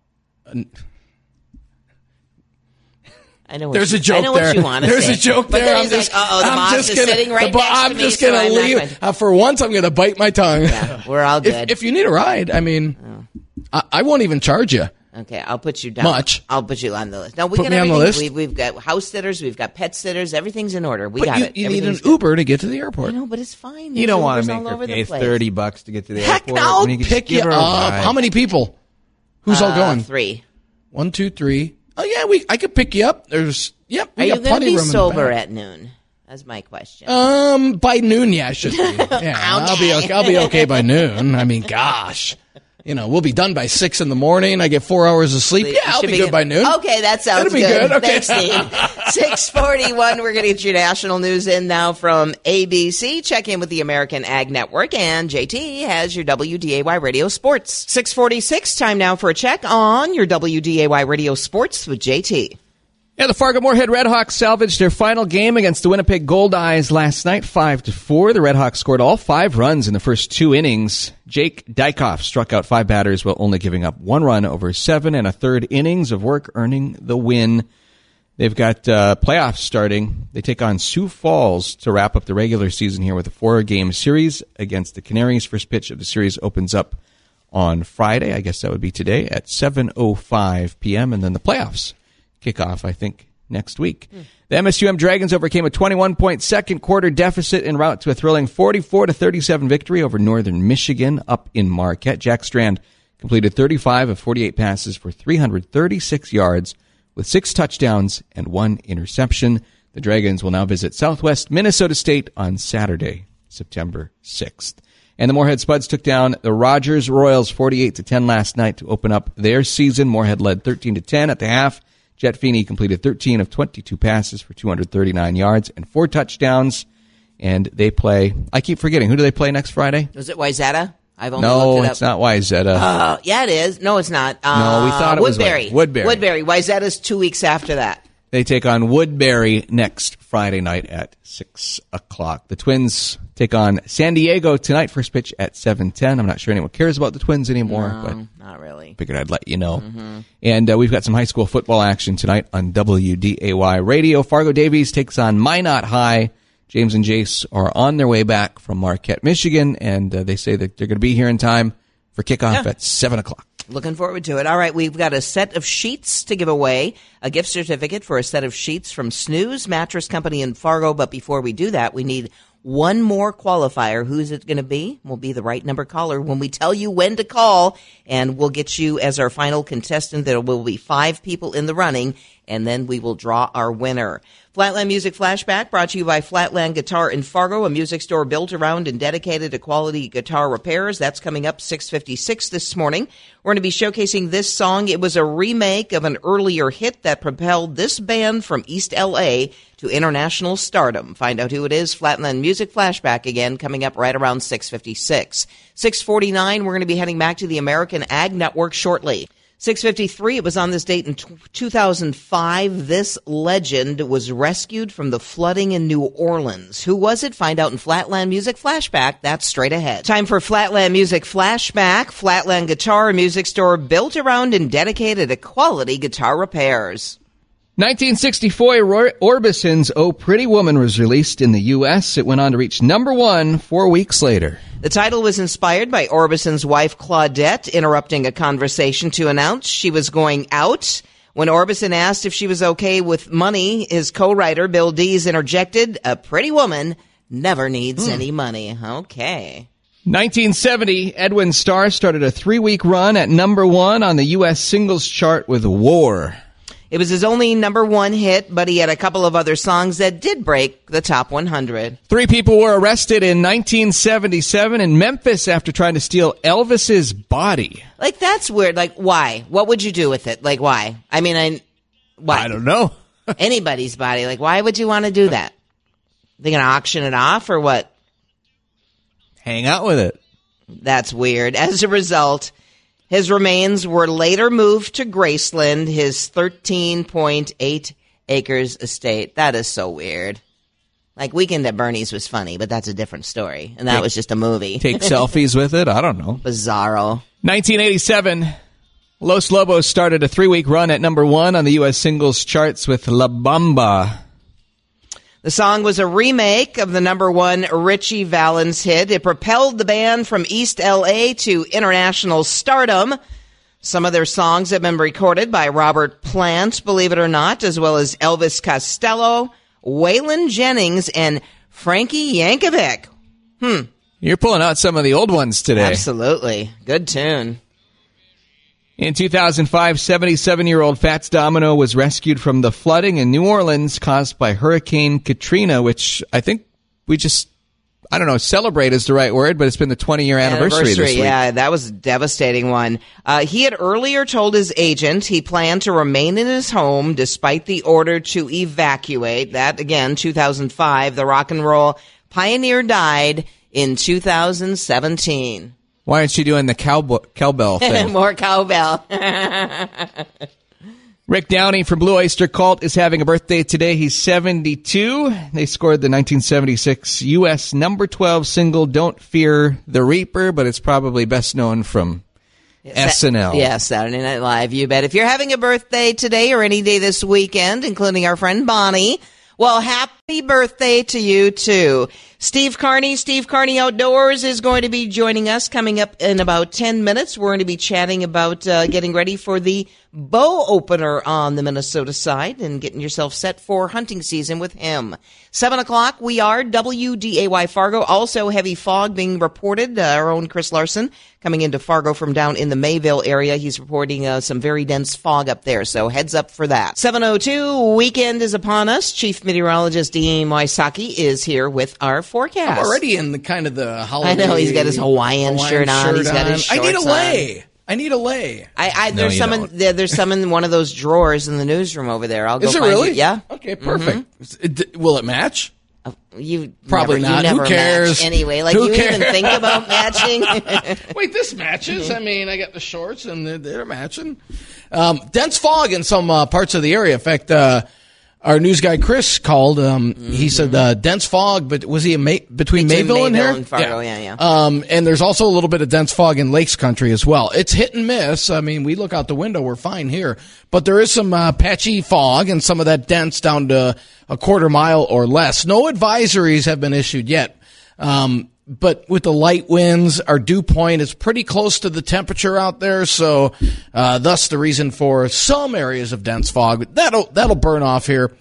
I know. There's a joke there. I know what you want to say. There's a joke there. I'm just. The boss is sitting right next to me. I'm just going to leave. For once, I'm going to bite my tongue. Yeah, we're all good. If you need a ride, I mean, I won't even charge you. Okay, I'll put you down. I'll put you on the list. No, we put got me everything. On the list? We've got house sitters. We've got pet sitters. Everything's in order. We but got it. You need an Uber to get to the airport. I know, but it's fine. You don't want to make her pay $30 to get to the Heck airport. no, I'll pick you up. How many people? Who's all going? 3. 1, 2, 3. Oh yeah, I could pick you up. We Are you got plenty be of room sober at noon? That's my question. By noon, yeah, I should be. Yeah, I'll be okay by noon. I mean, gosh. We'll be done by 6 in the morning. I get 4 hours of sleep. Yeah, I'll be good by noon. Okay, that sounds It'll be good. Okay. Thanks, Steve. 6:41. We're going to get your national news in now from ABC. Check in with the American Ag Network, and JT has your WDAY Radio Sports. 6:46. Time now for a check on your WDAY Radio Sports with JT. Yeah, the Fargo-Moorhead Redhawks salvaged their final game against the Winnipeg Goldeyes last night, 5-4. The Redhawks scored all 5 runs in the first 2 innings. Jake Dykoff struck out 5 batters while only giving up 1 run over 7 1/3 innings of work, earning the win. They've got playoffs starting. They take on Sioux Falls to wrap up the regular season here with a 4-game series against the Canaries. First pitch of the series opens up on Friday. I guess that would be today at 7:05 p.m. And then the playoffs kick off, I think, next week. The MSUM Dragons overcame a 21-point second quarter deficit en route to a thrilling 44-37 victory over Northern Michigan up in Marquette. Jack Strand completed 35 of 48 passes for 336 yards with 6 touchdowns and 1 interception. The Dragons will now visit Southwest Minnesota State on Saturday, September 6th. And the Moorhead Spuds took down the Rogers Royals 48-10 last night to open up their season. Moorhead led 13-10 at the half. Jet Feeney completed 13 of 22 passes for 239 yards and 4 touchdowns. And they play, I keep forgetting, who do they play next Friday? Was it Wayzata? I've only looked it up. No, it's not Wayzata. Yeah, it is. No, it's not. No, we thought it was Woodbury. Woodbury. Wayzata's 2 weeks after that. They take on Woodbury next Friday night at 6 o'clock. The Twins take on San Diego tonight, first pitch at 7:10. I'm not sure anyone cares about the Twins anymore, but not really. Figured I'd let you know. Mm-hmm. And we've got some high school football action tonight on WDAY Radio. Fargo Davies takes on Minot High. James and Jace are on their way back from Marquette, Michigan, and they say that they're going to be here in time for kickoff at 7 o'clock. Looking forward to it. All right, we've got a set of sheets to give away, a gift certificate for a set of sheets from Snooze Mattress Company in Fargo. But before we do that, we need one more qualifier. Who's it going to be? Will be the right number caller when we tell you when to call, and we'll get you as our final contestant. There will be 5 people in the running, and then we will draw our winner. Flatland Music Flashback brought to you by Flatland Guitar in Fargo, a music store built around and dedicated to quality guitar repairs. That's coming up 6:56 this morning. We're going to be showcasing this song. It was a remake of an earlier hit that propelled this band from East L.A. to international stardom. Find out who it is. Flatland Music Flashback again coming up right around 6:56. 6:49, we're going to be heading back to the American Ag Network shortly. 6:53, it was on this date in 2005. This legend was rescued from the flooding in New Orleans. Who was it? Find out in Flatland Music Flashback. That's straight ahead. Time for Flatland Music Flashback. Flatland Guitar, a music store built around and dedicated to quality guitar repairs. 1964, Orbison's Oh Pretty Woman was released in the U.S. It went on to reach number 1 4 weeks later. The title was inspired by Orbison's wife, Claudette, interrupting a conversation to announce she was going out. When Orbison asked if she was okay with money, his co-writer, Bill Dees, interjected, "A pretty woman never needs any money." Okay. 1970, Edwin Starr started a 3-week run at number 1 on the U.S. singles chart with War. It was his only number 1 hit, but he had a couple of other songs that did break the top 100. 3 people were arrested in 1977 in Memphis after trying to steal Elvis's body. Like, that's weird. Like, why? What would you do with it? Like, why? I mean, why? I don't know. Anybody's body. Like, why would you want to do that? They going to auction it off or what? Hang out with it. That's weird. As a result, his remains were later moved to Graceland, his 13.8 acres estate. That is so weird. Like, Weekend at Bernie's was funny, but that's a different story. And that was just a movie. Take selfies with it? I don't know. Bizarro. 1987, Los Lobos started a 3-week run at number 1 on the U.S. singles charts with La Bamba. The song was a remake of the number 1 Richie Valens hit. It propelled the band from East L.A. to international stardom. Some of their songs have been recorded by Robert Plant, believe it or not, as well as Elvis Costello, Waylon Jennings, and Frankie Yankovic. You're pulling out some of the old ones today. Absolutely. Good tune. In 2005, 77-year-old Fats Domino was rescued from the flooding in New Orleans caused by Hurricane Katrina, which I think we just, I don't know, celebrate is the right word, but it's been the 20-year anniversary this week. Yeah, that was a devastating one. He had earlier told his agent he planned to remain in his home despite the order to evacuate. That, again, 2005. The rock and roll pioneer died in 2017. Why aren't you doing the cowbell thing? More cowbell. Rick Downey from Blue Oyster Cult is having a birthday today. He's 72. They scored the 1976 U.S. number 12 single Don't Fear the Reaper, but it's probably best known from SNL. Yeah, Saturday Night Live, you bet. If you're having a birthday today or any day this weekend, including our friend Bonnie, well, happy birthday to you, too. Steve Carney Outdoors is going to be joining us coming up in about 10 minutes. We're going to be chatting about getting ready for the bow opener on the Minnesota side and getting yourself set for hunting season with him. 7 o'clock, we are WDAY Fargo. Also, heavy fog being reported. Our own Chris Larson coming into Fargo from down in the Mayville area. He's reporting some very dense fog up there, so heads up for that. 7:02, weekend is upon us. Chief Meteorologist Dean Wysocki is here with our forecast. I'm already in the kind of the holiday. I know, he's got his Hawaiian shirt on. He's got his shorts on. I need a lay. There's some in one of those drawers in the newsroom over there. I'll go Is it find really? it. Yeah. Okay, perfect. Will it match? You Probably never, not. You never Who cares? match anyway. Like, Who you cares? even think about matching? Wait, this matches. I mean, I got the shorts and they're matching. Dense fog in some parts of the area. In fact, our news guy Chris called. He said dense fog, but was he between Mayville and here? And Fargo, yeah. And there's also a little bit of dense fog in Lakes Country as well. It's hit and miss. I mean, we look out the window, we're fine here, but there is some patchy fog and some of that dense down to a quarter mile or less. No advisories have been issued yet. But with the light winds, our dew point is pretty close to the temperature out there, so thus the reason for some areas of dense fog. That'll burn off here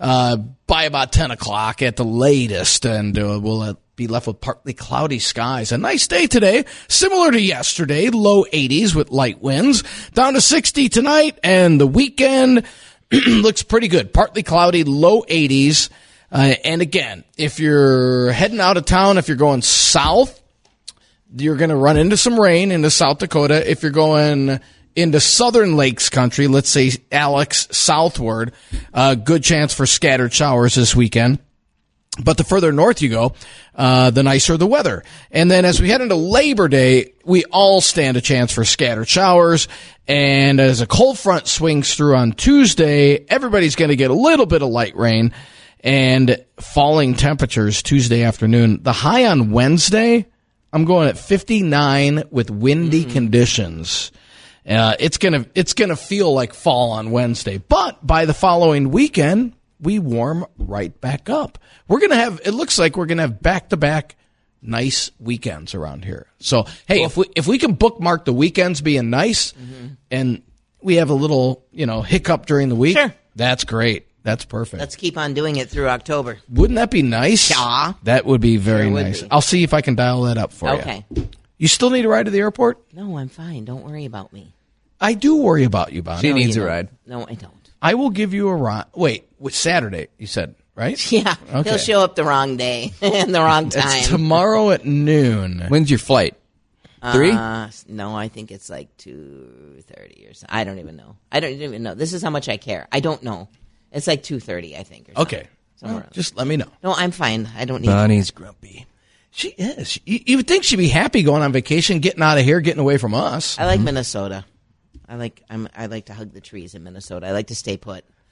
by about 10 o'clock at the latest, and we'll be left with partly cloudy skies. A nice day today, similar to yesterday, low 80s with light winds, down to 60 tonight, and the weekend looks pretty good. Partly cloudy, low 80s. And again, if you're heading out of town, if you're going south, you're going to run into some rain into South Dakota. If you're going into southern Lakes Country, let's say Alex southward, good chance for scattered showers this weekend. But the further north you go, the nicer the weather. And then as we head into Labor Day, we all stand a chance for scattered showers. And as a cold front swings through on Tuesday, everybody's going to get a little bit of light rain and falling temperatures Tuesday afternoon. The high on Wednesday, I'm going at 59 with windy conditions. It's gonna feel like fall on Wednesday, but by the following weekend, we warm right back up. It looks like we're gonna have back-to-back nice weekends around here. So, hey, cool. if we can bookmark the weekends being nice, and we have a little, hiccup during the week, sure. That's great. That's perfect. Let's keep on doing it through October. Wouldn't that be nice? Yeah. That would be very nice. I'll see if I can dial that up for you. Okay. You still need a ride to the airport? No, I'm fine. Don't worry about me. I do worry about you, Bonnie. She needs a ride. No, I don't. I will give you a ride. Wait, Saturday, you said, right? Yeah. Okay. He'll show up the wrong day and the wrong time. It's tomorrow at noon. When's your flight? 3? No, I think it's like 2:30 or something. I don't even know. This is how much I care. I don't know. It's like 2:30, I think. Or okay. Well, just let me know. No, I'm fine. I don't need Bonnie's grumpy. She is. You would think she'd be happy going on vacation, getting out of here, getting away from us. I like Minnesota. I like to hug the trees in Minnesota. I like to stay put.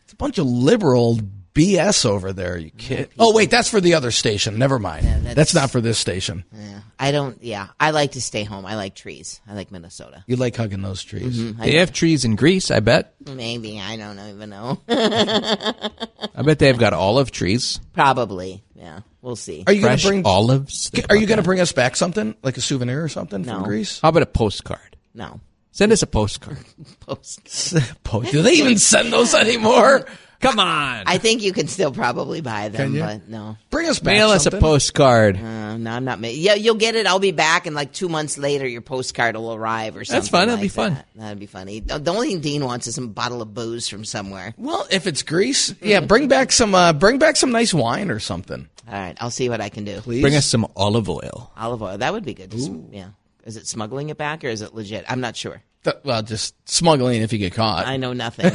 It's a bunch of liberal BS over there, you kid. Oh, wait, that's for the other station. Never mind. Yeah, that's not for this station. Yeah, I like to stay home. I like trees. I like Minnesota. You like hugging those trees. Mm-hmm. They have trees in Greece, I bet. Maybe. I don't even know. I bet they've got olive trees. Probably. Yeah, we'll see. Are you Fresh gonna bring olives? Are you going to bring us back something, like a souvenir or something No. from Greece? How about a postcard? No. Send us a postcard. Do they even send those anymore? Come on. I think you can still probably buy them, but no. Bring us back Mail us a postcard. No, I'm not. Yeah, you'll get it. I'll be back, and like 2 months later, your postcard will arrive or something. That's fun. That'll like be fun. That'd be funny. The only thing Dean wants is some bottle of booze from somewhere. Well, if it's Greece, yeah, bring back some nice wine or something. All right, I'll see what I can do. Please. Bring us some olive oil. Olive oil. That would be good. Yeah. Is it smuggling it back or is it legit? I'm not sure. Well, just smuggling if you get caught. I know nothing.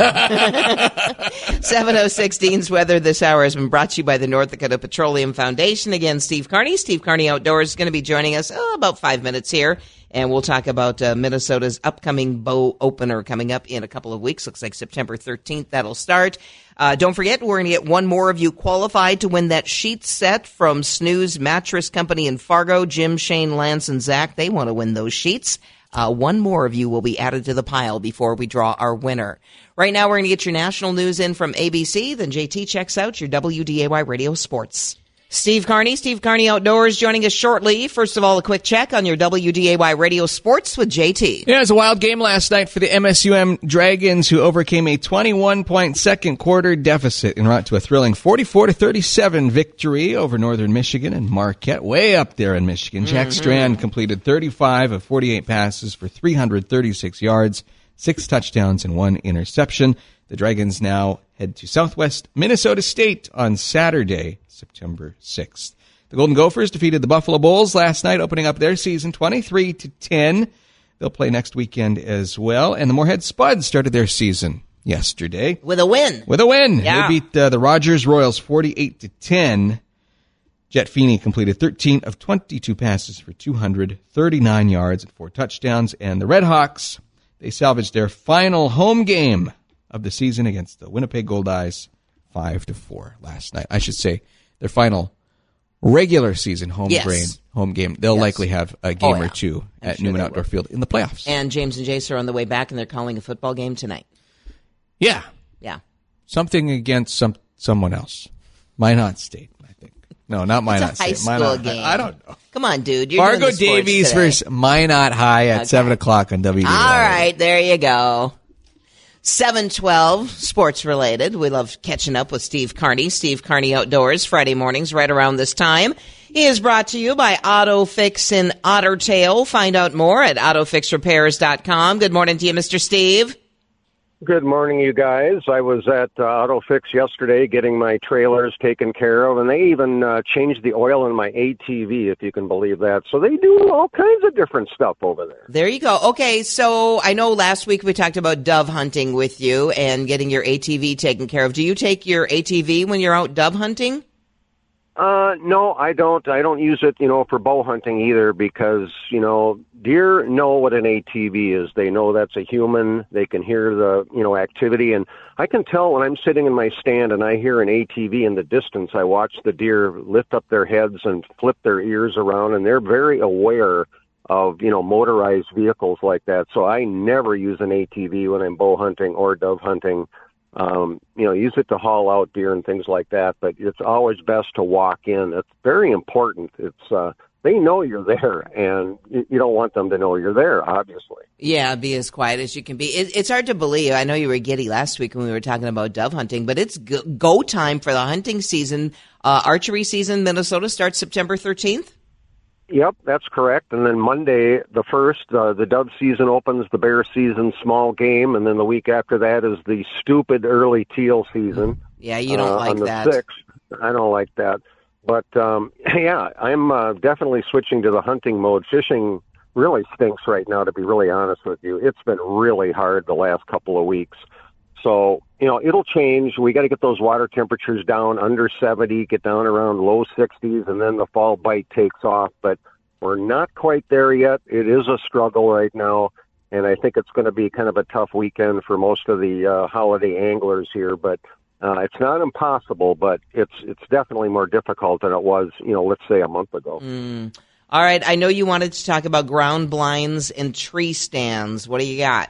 7:06 Dean's weather this hour has been brought to you by the North Dakota Petroleum Foundation. Again, Steve Carney. Steve Carney Outdoors is going to be joining us about 5 minutes here. And we'll talk about Minnesota's upcoming bow opener coming up in a couple of weeks. Looks like September 13th that'll start. Don't forget, we're going to get one more of you qualified to win that sheet set from Snooze Mattress Company in Fargo. Jim, Shane, Lance, and Zach, they want to win those sheets. One more of you will be added to the pile before we draw our winner. Right now, we're going to get your national news in from ABC. Then JT checks out your WDAY Radio Sports. Steve Carney Outdoors joining us shortly. First of all, a quick check on your WDAY Radio Sports with JT. Yeah, it was a wild game last night for the MSUM Dragons, who overcame a 21-point second quarter deficit en route to a thrilling 44-37 victory over Northern Michigan and Marquette, way up there in Michigan. Jack Strand completed 35 of 48 passes for 336 yards, 6 touchdowns, and 1 interception. The Dragons now head to Southwest Minnesota State on Saturday, September 6th. The Golden Gophers defeated the Buffalo Bulls last night, opening up their season 23-10. They'll play next weekend as well. And the Moorhead Spuds started their season yesterday. With a win. They Yeah. beat the Rogers Royals 48-10. Jet Feeney completed 13 of 22 passes for 239 yards and 4 touchdowns. And the Red Hawks, they salvaged their final home game of the season against the Winnipeg Goldeyes 5-4 last night. I should say their final regular season home game. They'll likely have a game or two at Newman Outdoor Field in the playoffs. And James and Jace are on the way back, and they're calling a football game tonight. Yeah. Something against someone else. Minot State, I think. No, not Minot State. It's a high school game. I don't know. Come on, dude. You're Fargo doing the sports Davies today. versus Minot High at 7 o'clock on WDAY. All right, there you go. 7:12, sports related. We love catching up with Steve Carney. Steve Carney Outdoors, Friday mornings right around this time. He is brought to you by Auto Fix in Otter Tail. Find out more at AutoFixRepairs.com. Good morning to you, Mr. Steve. Good morning, you guys. I was at AutoFix yesterday getting my trailers taken care of, and they even changed the oil in my ATV, if you can believe that. So they do all kinds of different stuff over there. There you go. Okay, so I know last week we talked about dove hunting with you and getting your ATV taken care of. Do you take your ATV when you're out dove hunting? No, I don't. I don't use it, for bow hunting either because, deer know what an ATV is. They know that's a human. They can hear the, activity. And I can tell when I'm sitting in my stand and I hear an ATV in the distance, I watch the deer lift up their heads and flip their ears around, and they're very aware of, motorized vehicles like that. So I never use an ATV when I'm bow hunting or dove hunting. Use it to haul out deer and things like that, but it's always best to walk in. It's very important. It's, they know you're there, and you don't want them to know you're there, obviously. Yeah, be as quiet as you can be. It's hard to believe. I know you were giddy last week when we were talking about dove hunting, but it's go time for the hunting season. Archery season, Minnesota starts September 13th. Yep, that's correct. And then Monday, the 1st, the dove season opens, the bear season small game, and then the week after that is the stupid early teal season. Yeah, you don't like on the that. 6th. I don't like that. But, I'm definitely switching to the hunting mode. Fishing really stinks right now, to be really honest with you. It's been really hard the last couple of weeks. So, it'll change. We got to get those water temperatures down under 70, get down around low 60s, and then the fall bite takes off. But we're not quite there yet. It is a struggle right now, and I think it's going to be kind of a tough weekend for most of the holiday anglers here. But It's not impossible, but it's definitely more difficult than it was, let's say a month ago. All right. I know you wanted to talk about ground blinds and tree stands. What do you got?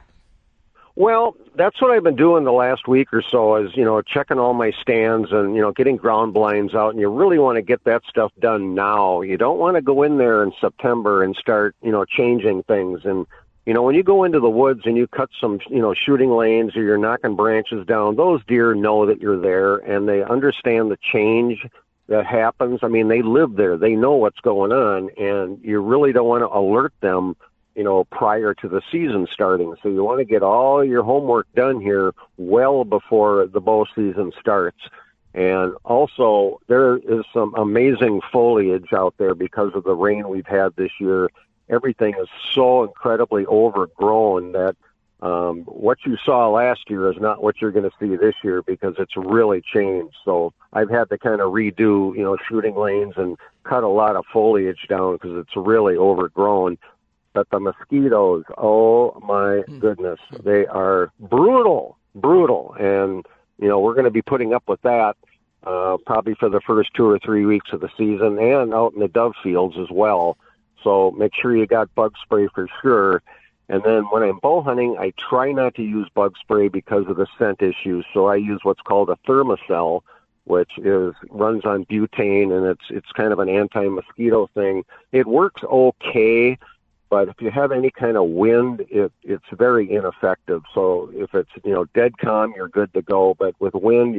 Well, that's what I've been doing the last week or so is, checking all my stands and, getting ground blinds out. And you really want to get that stuff done now. You don't want to go in there in September and start, changing things. And, when you go into the woods and you cut some, shooting lanes or you're knocking branches down, those deer know that you're there and they understand the change that happens. I mean, they live there. They know what's going on, and you really don't want to alert them, prior to the season starting. So you want to get all your homework done here well before the bow season starts. And also, there is some amazing foliage out there because of the rain we've had this year. Everything is so incredibly overgrown that what you saw last year is not what you're going to see this year because it's really changed. So I've had to kind of redo, shooting lanes and cut a lot of foliage down because it's really overgrown. But the mosquitoes, oh my goodness, they are brutal. And, we're going to be putting up with that probably for the first 2 or 3 weeks of the season and out in the dove fields as well. So make sure you got bug spray for sure. And then when I'm bow hunting, I try not to use bug spray because of the scent issues. So I use what's called a Thermacell, which runs on butane, and it's kind of an anti-mosquito thing. It works okay, but if you have any kind of wind, it's very ineffective. So if it's, dead calm, you're good to go. But with wind,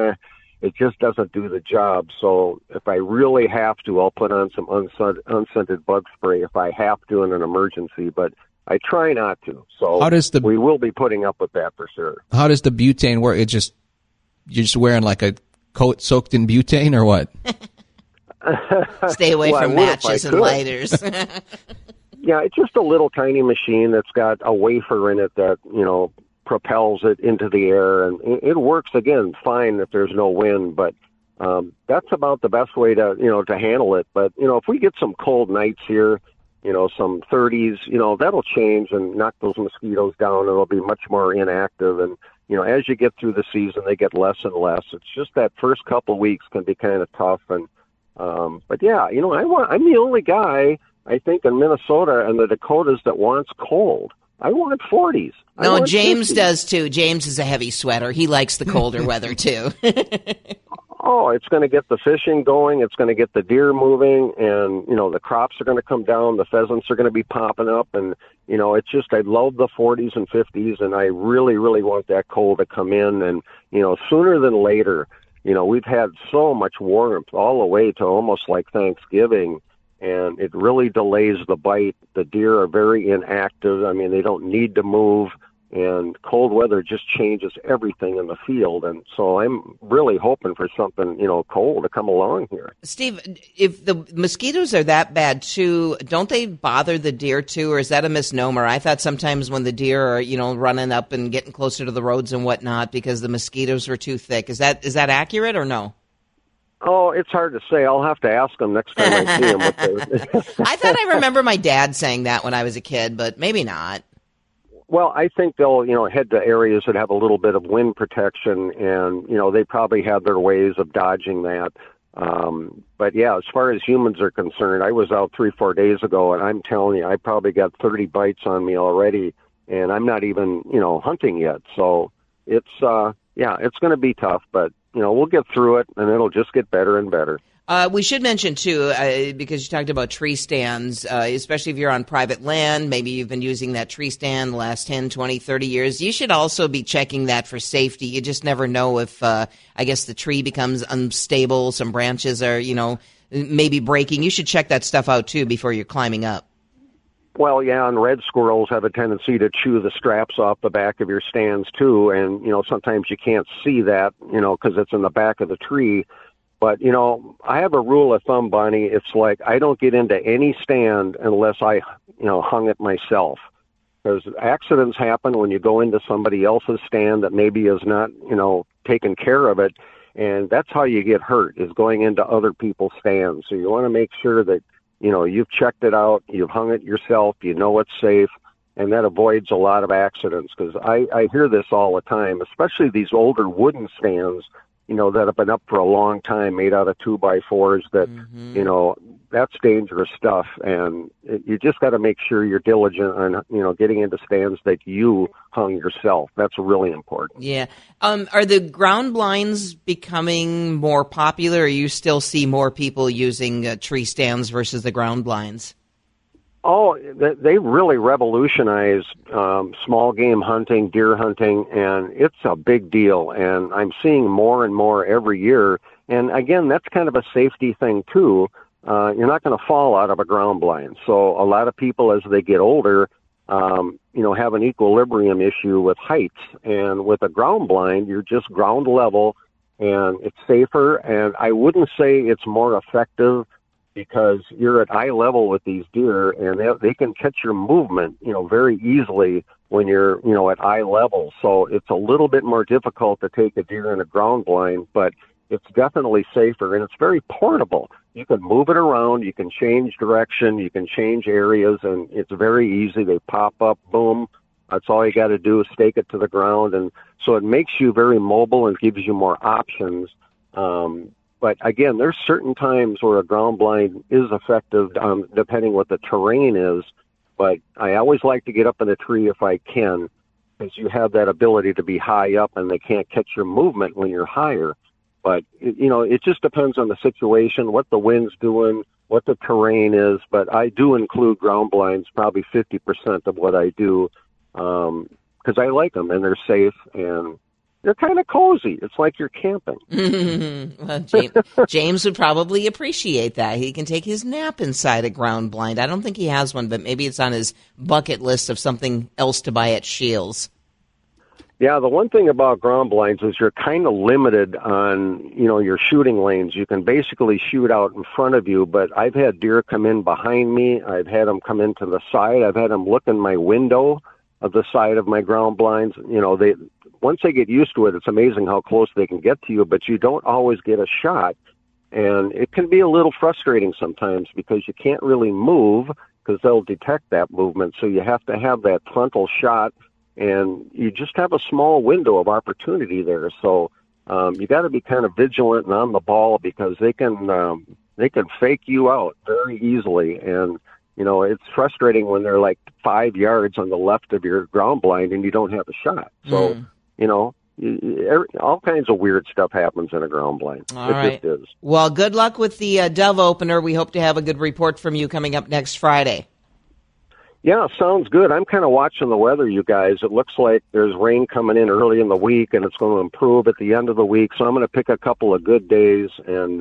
it just doesn't do the job. So if I really have to, I'll put on some unscented bug spray if I have to in an emergency. But I try not to. So we will be putting up with that for sure. How does the butane work? You're just wearing like a coat soaked in butane or what? Stay away from matches and lighters. Yeah, it's just a little tiny machine that's got a wafer in it that, propels it into the air. And it works, again, fine if there's no wind. But that's about the best way to handle it. But, if we get some cold nights here, some 30s, that'll change and knock those mosquitoes down, and they'll be much more inactive. And, as you get through the season, they get less and less. It's just that first couple of weeks can be kind of tough. And, but yeah, I'm the only guy, I think, in Minnesota and the Dakotas that wants cold. I want 40s. No, James 50s. Does too. James is a heavy sweater. He likes the colder weather too. Oh, it's going to get the fishing going. It's going to get the deer moving, and the crops are going to come down. The pheasants are going to be popping up, and it's just I love the 40s and 50s, and I really, really want that cold to come in, and sooner than later. We've had so much warmth all the way to almost like Thanksgiving. And it really delays the bite. The deer are very inactive. I mean, they don't need to move. And cold weather just changes everything in the field. And so I'm really hoping for something, cold to come along here. Steve, if the mosquitoes are that bad too, don't they bother the deer too? Or is that a misnomer? I thought sometimes when the deer are, running up and getting closer to the roads and whatnot because the mosquitoes were too thick. Is that accurate or no? Oh, it's hard to say. I'll have to ask them next time I see them. I thought I remember my dad saying that when I was a kid, but maybe not. Well, I think they'll, head to areas that have a little bit of wind protection, and, they probably have their ways of dodging that. But yeah, as far as humans are concerned, I was out 3-4 days ago, and I'm telling you, I probably got 30 bites on me already, and I'm not even, hunting yet. So it's going to be tough, but we'll get through it, and it'll just get better and better. We should mention, too, because you talked about tree stands, especially if you're on private land, maybe you've been using that tree stand the last 10, 20, 30 years. You should also be checking that for safety. You just never know if, I guess, the tree becomes unstable, some branches are, maybe breaking. You should check that stuff out, too, before you're climbing up. Well, yeah, and red squirrels have a tendency to chew the straps off the back of your stands, too. And, sometimes you can't see that, because it's in the back of the tree. But, I have a rule of thumb, Bonnie. It's like I don't get into any stand unless I, hung it myself. Because accidents happen when you go into somebody else's stand that maybe is not, taking care of it. And that's how you get hurt, is going into other people's stands. So you want to make sure that, you've checked it out, you've hung it yourself, it's safe, and that avoids a lot of accidents, because I hear this all the time, especially these older wooden stands, that have been up for a long time, made out of 2x4s that, that's dangerous stuff. And you just got to make sure you're diligent on, getting into stands that you hung yourself. That's really important. Yeah. Are the ground blinds becoming more popular, or you still see more people using tree stands versus the ground blinds? Oh, they really revolutionized small game hunting, deer hunting, and it's a big deal. And I'm seeing more and more every year. And again, that's kind of a safety thing too. You're not going to fall out of a ground blind. So a lot of people, as they get older, have an equilibrium issue with heights. And with a ground blind, you're just ground level, and it's safer. And I wouldn't say it's more effective, because you're at eye level with these deer, and they can catch your movement, very easily when you're, at eye level. So it's a little bit more difficult to take a deer in a ground blind, but it's definitely safer, and it's very portable. You can move it around, you can change direction, you can change areas, and it's very easy. They pop up, boom. That's all you got to do is stake it to the ground. And so it makes you very mobile and gives you more options. But again, there's certain times where a ground blind is effective, depending what the terrain is. But I always like to get up in a tree if I can, because you have that ability to be high up, and they can't catch your movement when you're higher. But, it just depends on the situation, what the wind's doing, what the terrain is. But I do include ground blinds, probably 50% of what I do, because I like them, and they're safe, and they're kind of cozy. It's like you're camping. Well, James would probably appreciate that. He can take his nap inside a ground blind. I don't think he has one, but maybe it's on his bucket list of something else to buy at Scheels. Yeah, the one thing about ground blinds is you're kind of limited on, your shooting lanes. You can basically shoot out in front of you, but I've had deer come in behind me. I've had them come into the side. I've had them look in my window of the side of my ground blinds. Once they get used to it, it's amazing how close they can get to you, but you don't always get a shot. And it can be a little frustrating sometimes, because you can't really move, because they'll detect that movement. So you have to have that frontal shot, and you just have a small window of opportunity there. So you got to be kind of vigilant and on the ball, because they can fake you out very easily. And it's frustrating when they're like 5 yards on the left of your ground blind and you don't have a shot. So, all kinds of weird stuff happens in a ground blind. All right. Just is. Well, good luck with the dove opener. We hope to have a good report from you coming up next Friday. Yeah, sounds good. I'm kind of watching the weather, you guys. It looks like there's rain coming in early in the week, and it's going to improve at the end of the week. So I'm going to pick a couple of good days, and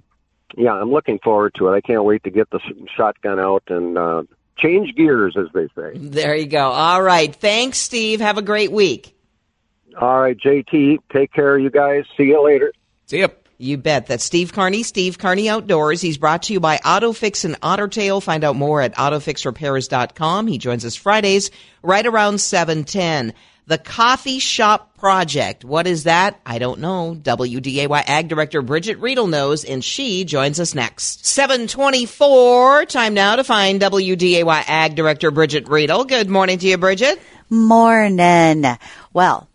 I'm looking forward to it. I can't wait to get the shotgun out and change gears, as they say. There you go. All right. Thanks, Steve. Have a great week. All right, JT. Take care, you guys. See you later. See ya. You bet. That's Steve Carney, Steve Carney Outdoors. He's brought to you by AutoFix and OtterTail. Find out more at AutoFixRepairs.com. He joins us Fridays right around 7:10. The Coffee Shop Project. What is that? I don't know. WDAY Ag Director Bridget Riedel knows, and she joins us next. 7:24. Time now to find WDAY Ag Director Bridget Riedel. Good morning to you, Bridget. Morning. Well,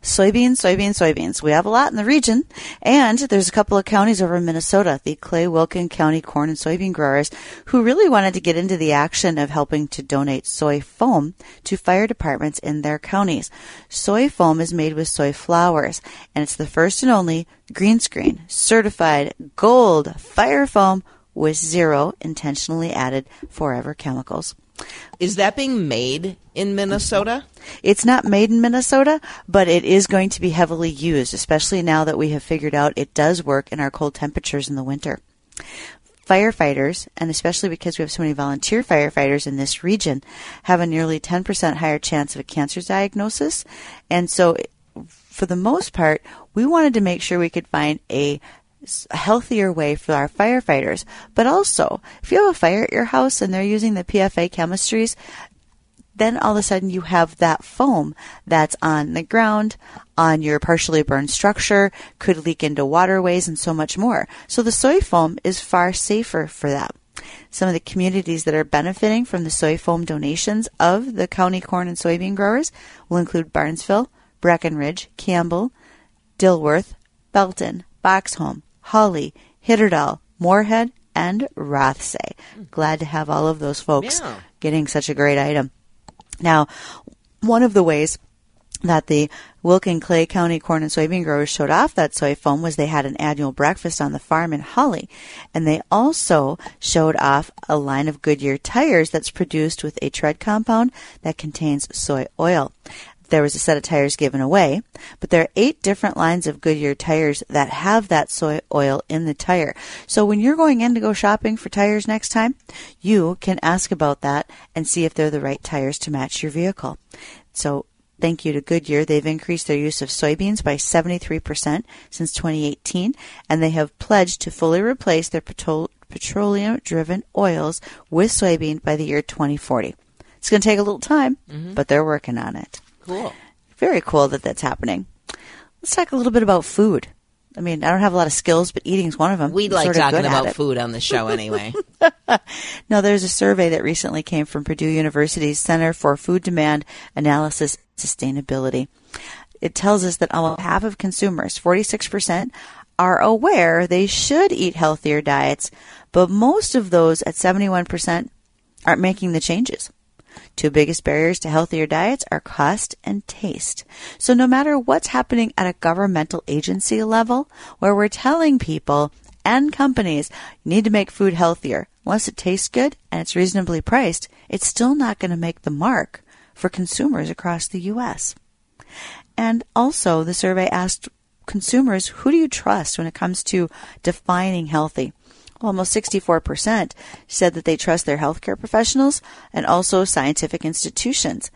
soybeans. We have a lot in the region, and there's a couple of counties over in Minnesota, the Clay-Wilkin County corn and soybean growers, who really wanted to get into the action of helping to donate soy foam to fire departments in their counties. Soy foam is made with soy flowers, and it's the first and only green screen certified gold fire foam with 0 intentionally added forever chemicals. Is that being made in Minnesota? It's not made in Minnesota, but it is going to be heavily used, especially now that we have figured out it does work in our cold temperatures in the winter. Firefighters, and especially because we have so many volunteer firefighters in this region, have a nearly 10% higher chance of a cancer diagnosis. And so, for the most part, we wanted to make sure we could find a healthier way for our firefighters. But also, if you have a fire at your house and they're using the PFA chemistries, then all of a sudden you have that foam that's on the ground, on your partially burned structure, could leak into waterways and so much more. So the soy foam is far safer for that. Some of the communities that are benefiting from the soy foam donations of the county corn and soybean growers will include Barnesville, Breckenridge, Campbell, Dilworth, Belton, Boxholm, Hawley, Hitterdall, Moorhead, and Rothsay. Glad to have all of those folks getting such a great item. Now, one of the ways that the Wilkin Clay County corn and soybean growers showed off that soy foam was they had an annual breakfast on the farm in Hawley. And they also showed off a line of Goodyear tires that's produced with a tread compound that contains soy oil. There was a set of tires given away, but there are 8 different lines of Goodyear tires that have that soy oil in the tire. So when you're going in to go shopping for tires next time, you can ask about that and see if they're the right tires to match your vehicle. So thank you to Goodyear. They've increased their use of soybeans by 73% since 2018, and they have pledged to fully replace their petroleum-driven oils with soybean by the year 2040. It's going to take a little time, but they're working on it. Cool. Very cool that that's happening. Let's talk a little bit about food. I mean, I don't have a lot of skills, but eating's one of them. We like talking about food on the show anyway. Now, there's a survey that recently came from Purdue University's Center for Food Demand Analysis and Sustainability. It tells us that almost half of consumers, 46%, are aware they should eat healthier diets, but most of those at 71% aren't making the changes. 2 biggest barriers to healthier diets are cost and taste. So no matter what's happening at a governmental agency level, where we're telling people and companies you need to make food healthier, unless it tastes good and it's reasonably priced, it's still not going to make the mark for consumers across the U.S. And also, the survey asked consumers, who do you trust when it comes to defining healthy? Almost 64% said that they trust their healthcare professionals and also scientific institutions.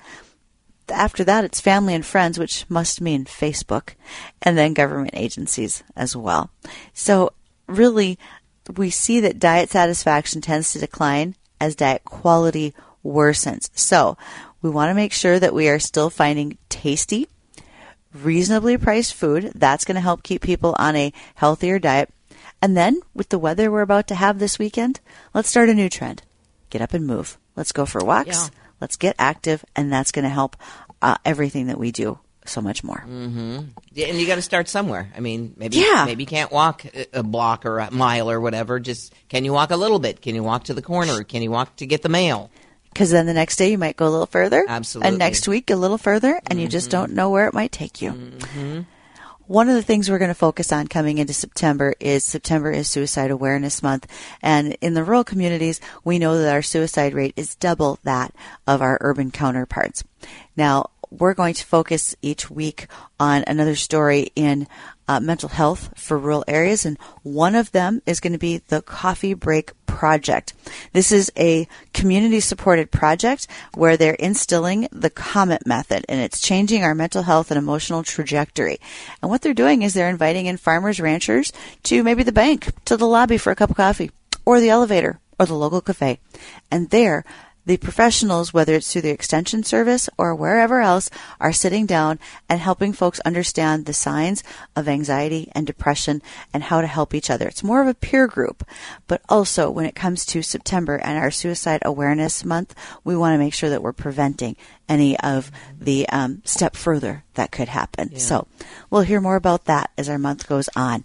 After that, it's family and friends, which must mean Facebook, and then government agencies as well. So really, we see that diet satisfaction tends to decline as diet quality worsens. So we want to make sure that we are still finding tasty, reasonably priced food. That's going to help keep people on a healthier diet. And then, with the weather we're about to have this weekend, let's start a new trend. Get up and move. Let's go for walks. Yeah. Let's get active, and that's going to help everything that we do so much more. Mm-hmm. Yeah, and you got to start somewhere. I mean, maybe you can't walk a block or a mile or whatever. Just, can you walk a little bit? Can you walk to the corner? Can you walk to get the mail? Because then the next day you might go a little further. Absolutely. And next week a little further, and you just don't know where it might take you. Mm-hmm. One of the things we're going to focus on coming into September is Suicide Awareness Month. And in the rural communities, we know that our suicide rate is double that of our urban counterparts. Now, we're going to focus each week on another story in mental health for rural areas, and one of them is going to be the Coffee Break Project. This is a community-supported project where they're instilling the COMET method, and it's changing our mental health and emotional trajectory. And what they're doing is they're inviting in farmers, ranchers to maybe the bank, to the lobby for a cup of coffee, or the elevator, or the local cafe. And there, the professionals, whether it's through the extension service or wherever else, are sitting down and helping folks understand the signs of anxiety and depression and how to help each other. It's more of a peer group. But also, when it comes to September and our Suicide Awareness Month, we want to make sure that we're preventing any of the step further that could happen. Yeah. So we'll hear more about that as our month goes on.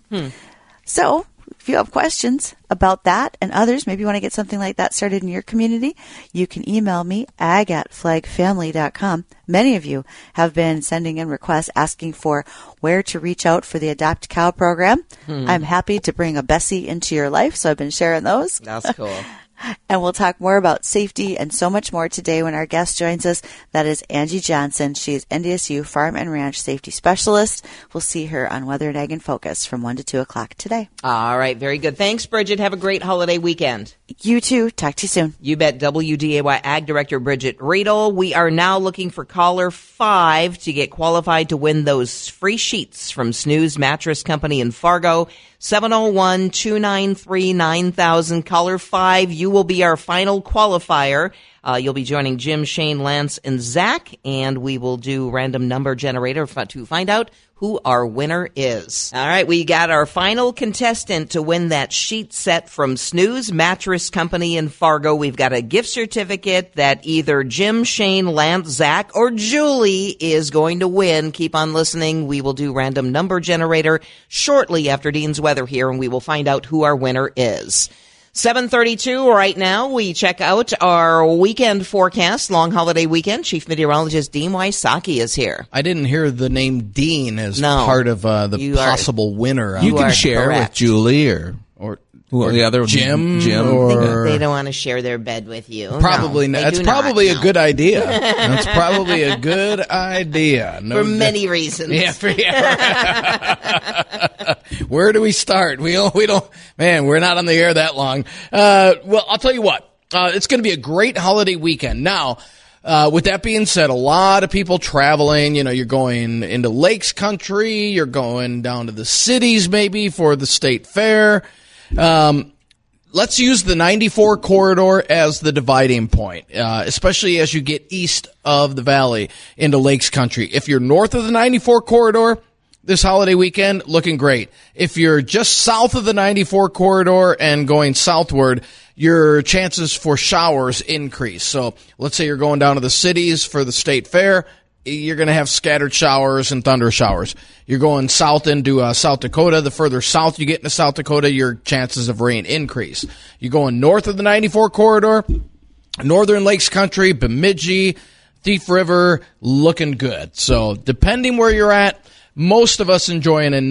So if you have questions about that and others, maybe you want to get something like that started in your community, you can email me, ag@flagfamily.com. Many of you have been sending in requests asking for where to reach out for the Adopt Cow program. I'm happy to bring a Bessie into your life, so I've been sharing those. That's cool. And we'll talk more about safety and so much more today when our guest joins us. That is Angie Johnson. She's NDSU Farm and Ranch Safety Specialist. We'll see her on Weather and Ag in Focus from 1 to 2 o'clock today. All right. Very good. Thanks, Bridget. Have a great holiday weekend. You too. Talk to you soon. You bet. WDAY Ag Director Bridget Riedel. We are now looking for caller 5 to get qualified to win those free sheets from Snooze Mattress Company in Fargo. 701-293-9000. Caller 5, you will be our final qualifier. You'll be joining Jim, Shane, Lance, and Zach, and we will do random number generator to find out who our winner is. All right, we got our final contestant to win that sheet set from Snooze Mattress Company in Fargo. We've got a gift certificate that either Jim, Shane, Lance, Zach, or Julie is going to win. Keep on listening. We will do random number generator shortly after Dean's weather here, and we will find out who our winner is. 7:32 right now. We check out our weekend forecast, long holiday weekend. Chief Meteorologist Dean Wysocki is here. I didn't hear the name Dean as part of the possible winner. You can share with Julie or the other Jim. Or they don't want to share their bed with you. Probably not. That's probably a good idea. That's probably a good idea. For many reasons. Yeah. Where do we start? We don't. Man, we're not on the air that long. Well, I'll tell you what. It's going to be a great holiday weekend. Now, with that being said, a lot of people traveling. You're going into Lakes Country. You're going down to the cities maybe for the state fair. Let's use the 94 corridor as the dividing point, especially as you get east of the valley into Lakes Country. If you're north of the 94 corridor this holiday weekend, looking great. If you're just south of the 94 corridor and going southward, your chances for showers increase. So let's say you're going down to the cities for the state fair. You're going to have scattered showers and thunder showers. You're going south into South Dakota. The further south you get into South Dakota, your chances of rain increase. You're going north of the 94 corridor, northern Lakes Country, Bemidji, Thief River, looking good. So depending where you're at, most of us enjoying a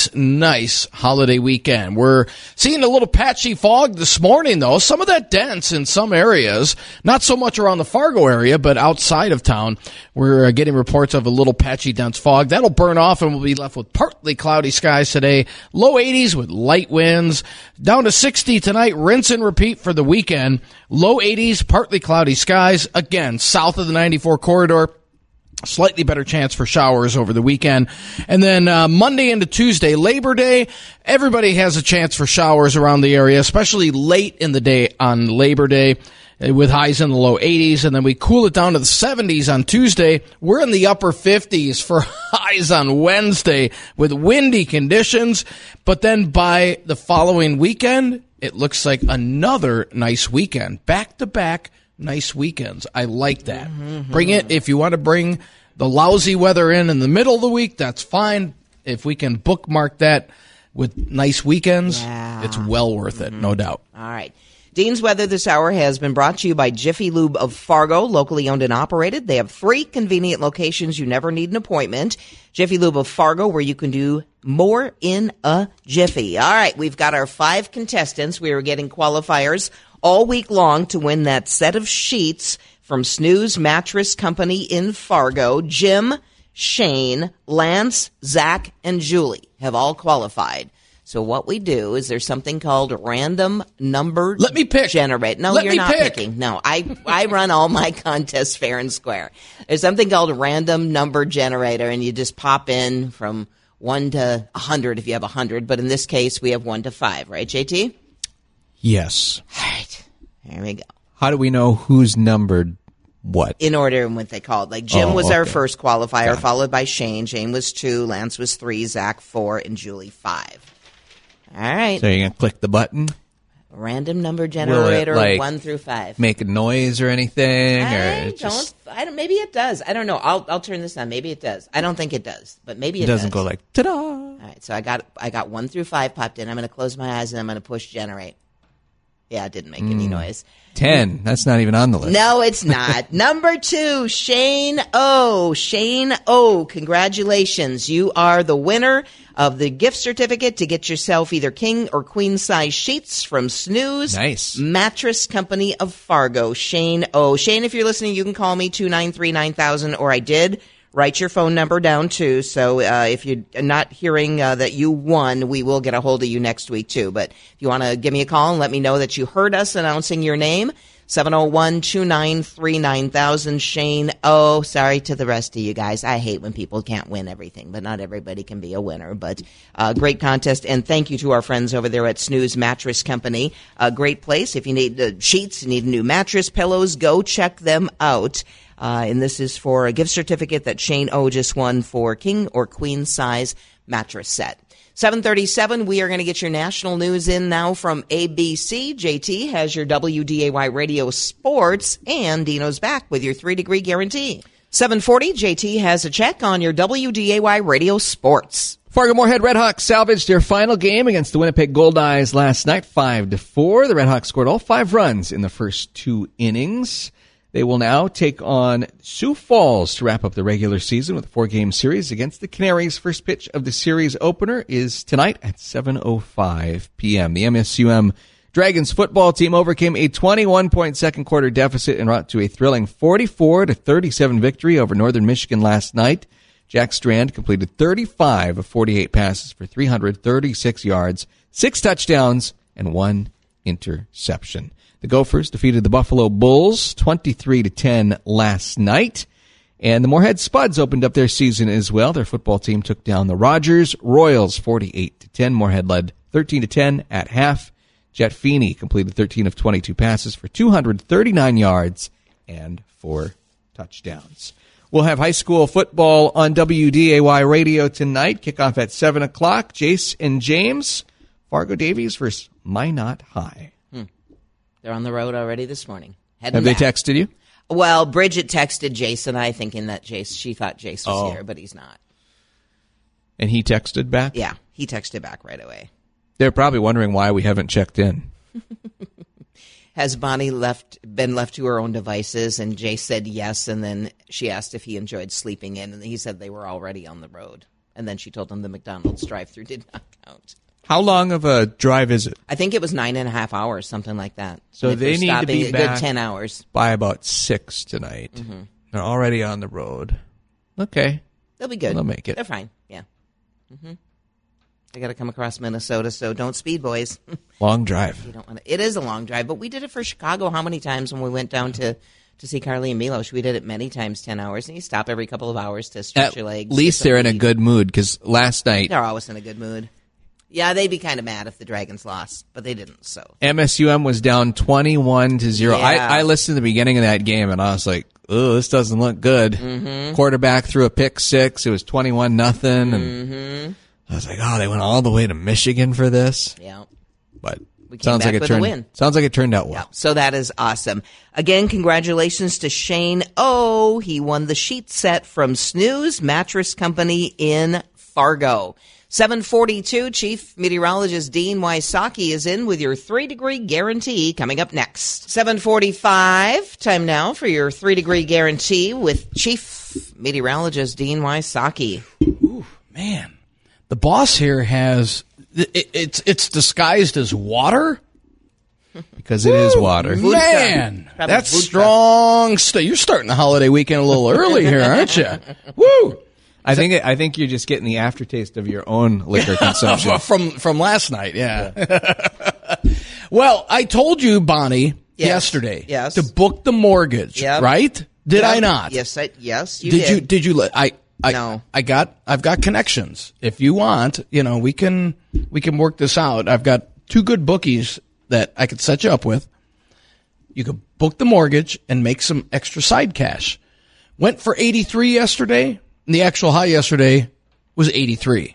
nice holiday weekend. We're seeing a little patchy fog this morning, though. Some of that dense in some areas, not so much around the Fargo area, but outside of town. We're getting reports of a little patchy dense fog. That'll burn off, and we'll be left with partly cloudy skies today. Low 80s with light winds. Down to 60 tonight. Rinse and repeat for the weekend. Low 80s, partly cloudy skies. Again, south of the 94 corridor. Slightly better chance for showers over the weekend. And then Monday into Tuesday, Labor Day, everybody has a chance for showers around the area, especially late in the day on Labor Day with highs in the low 80s. And then we cool it down to the 70s on Tuesday. We're in the upper 50s for highs on Wednesday with windy conditions. But then by the following weekend, it looks like another nice weekend. Back-to-back nice weekends. I like that. Mm-hmm. Bring it. If you want to bring the lousy weather in the middle of the week, that's fine. If we can bookmark that with nice weekends, it's well worth it, no doubt. All right. Dean's Weather this hour has been brought to you by Jiffy Lube of Fargo, locally owned and operated. They have 3 convenient locations. You never need an appointment. Jiffy Lube of Fargo, where you can do more in a jiffy. All right, we've got our 5 contestants. We are getting qualifiers all week long to win that set of sheets from Snooze Mattress Company in Fargo. Jim, Shane, Lance, Zach, and Julie have all qualified. So what we do is there's something called random number Let me pick. generate. No, you're not picking. No, I run all my contests fair and square. There's something called a random number generator, and you just pop in from 1 to 100 if you have 100. But in this case, we have 1 to 5, right, JT? Yes. All right. There we go. How do we know who's numbered what? In order in what they called. Like Jim was our first qualifier, followed by Shane. Shane was 2, Lance was 3, Zach 4, and Julie 5. All right. So you're going to click the button? Random number generator, 1 through 5. Make a noise or anything? Maybe it does. I don't know. I'll turn this on. Maybe it does. I don't think it does, but maybe it does. It doesn't go like, ta-da! All right, so I got 1 through 5 popped in. I'm going to close my eyes, and I'm going to push generate. Yeah, it didn't make any noise. 10. That's not even on the list. No, it's not. Number 2, Shane O. Shane O, congratulations. You are the winner of the gift certificate to get yourself either king or queen size sheets from Snooze Mattress Company of Fargo. Shane O. Shane, if you're listening, you can call me 293-9000, or I did write your phone number down, too. So if you're not hearing that you won, we will get a hold of you next week, too. But if you want to give me a call and let me know that you heard us announcing your name, 701-293-9000. Shane, oh, sorry to the rest of you guys. I hate when people can't win everything, but not everybody can be a winner. But great contest, and thank you to our friends over there at Snooze Mattress Company. A great place. If you need sheets, you need a new mattress, pillows, go check them out. And this is for a gift certificate that Shane O just won for king or queen size mattress set. 7:37, we are going to get your national news in now from ABC. JT has your WDAY Radio Sports, and Dino's back with your 3-degree guarantee. 7:40, JT has a check on your WDAY Radio Sports. Fargo-Moorhead Redhawks salvaged their final game against the Winnipeg Goldeyes last night, 5-4. The Redhawks scored all 5 runs in the first 2 innings. They will now take on Sioux Falls to wrap up the regular season with a 4-game series against the Canaries. First pitch of the series opener is tonight at 7:05 p.m. The MSUM Dragons football team overcame a 21-point second quarter deficit and brought to a thrilling 44-37 victory over Northern Michigan last night. Jack Strand completed 35 of 48 passes for 336 yards, 6 touchdowns, and 1 interception. The Gophers defeated the Buffalo Bulls 23-10 last night. And the Moorhead Spuds opened up their season as well. Their football team took down the Rogers Royals 48-10. Moorhead led 13-10 at half. Jet Feeney completed 13 of 22 passes for 239 yards and 4 touchdowns. We'll have high school football on WDAY Radio tonight. Kickoff at 7 o'clock. Jace and James, Fargo Davies versus Minot High. They're on the road already this morning. Have they texted you? Well, Bridget texted Jace and I thinking that she thought Jace was here, but he's not. And he texted back? Yeah, he texted back right away. They're probably wondering why we haven't checked in. Has Bonnie been left to her own devices? And Jace said yes, and then she asked if he enjoyed sleeping in, and he said they were already on the road. And then she told him the McDonald's drive-thru did not count. How long of a drive is it? I think it was 9.5 hours, something like that. So they need to be a back good 10 hours by about 6 tonight. Mm-hmm. They're already on the road. Okay. They'll be good. They'll make it. They're fine. Yeah. Mm-hmm. They got to come across Minnesota, so don't speed, boys. Long drive. You don't want to. It is a long drive, but we did it for Chicago how many times when we went down to see Carly and Milos? We did it many times, 10 hours, and you stop every couple of hours to stretch your legs. At least they're in a good mood, because last night... They're always in a good mood. Yeah, they'd be kind of mad if the Dragons lost, but they didn't, so. MSUM was down 21-0. Yeah. I listened to the beginning of that game, and I was like, oh, this doesn't look good. Mm-hmm. Quarterback threw a pick 6. It was 21-0, and I was like, oh, they went all the way to Michigan for this? Yeah. But we came back with a win. Sounds like it turned out well. Yeah, so that is awesome. Again, congratulations to Shane O. He won the sheet set from Snooze Mattress Company in Fargo. 7:42, Chief Meteorologist Dean Wysocki is in with your 3-degree guarantee coming up next. 7:45, time now for your 3-degree guarantee with Chief Meteorologist Dean Wysocki. Ooh, man. The boss here has, it's disguised as water? Because it is water. Man, that's strong stuff. You're starting the holiday weekend a little early here, aren't you? Woo! I think you're just getting the aftertaste of your own liquor consumption from last night. Yeah. Well, I told you, Bonnie, yesterday to book the mortgage, right? Did I not? Yes, you did. Did you? No. I've got connections. If you want, we can work this out. I've got 2 good bookies that I could set you up with. You could book the mortgage and make some extra side cash. Went for 83 yesterday. And the actual high yesterday was 83.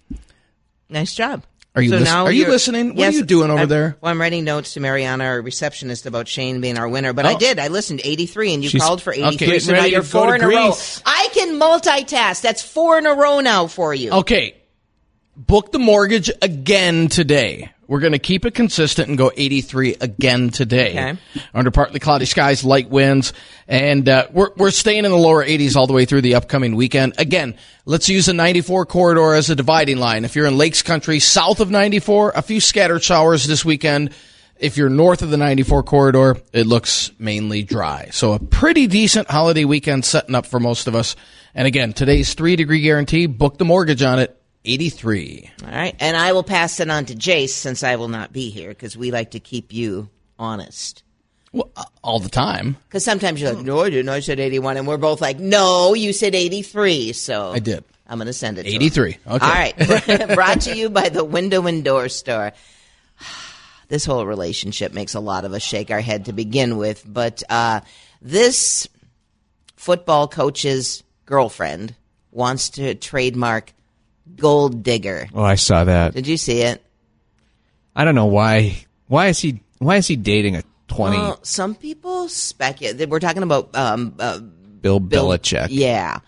Nice job. Are you listening? What are you doing over there? Well, I'm writing notes to Mariana, our receptionist, about Shane being our winner. But I did. I listened to 83, and you called for 83. Okay, so now you're 4 in a row. I can multitask. That's 4 in a row now for you. Okay. Book the mortgage again today. We're going to keep it consistent and go 83 again today. Okay. Under partly cloudy skies, light winds, and we're staying in the lower 80s all the way through the upcoming weekend. Again, let's use the 94 corridor as a dividing line. If you're in Lakes Country, south of 94, a few scattered showers this weekend. If you're north of the 94 corridor, it looks mainly dry. So a pretty decent holiday weekend setting up for most of us. And again, today's 3-degree guarantee, book the mortgage on it. 83. All right. And I will pass it on to Jace since I will not be here because we like to keep you honest. Well, all the time. Because sometimes you're like, no, I didn't. I said 81. And we're both like, no, you said 83. So I did. I'm going to send it to 83. him. Okay. All right. Brought to you by the Window and Door Store. This whole relationship makes a lot of us shake our head to begin with. But this football coach's girlfriend wants to trademark gold digger. Oh, I saw that. Did you see it? I don't know why. Why is he dating a 20? Well, some people speculate. We're talking about Bill Belichick. Yeah.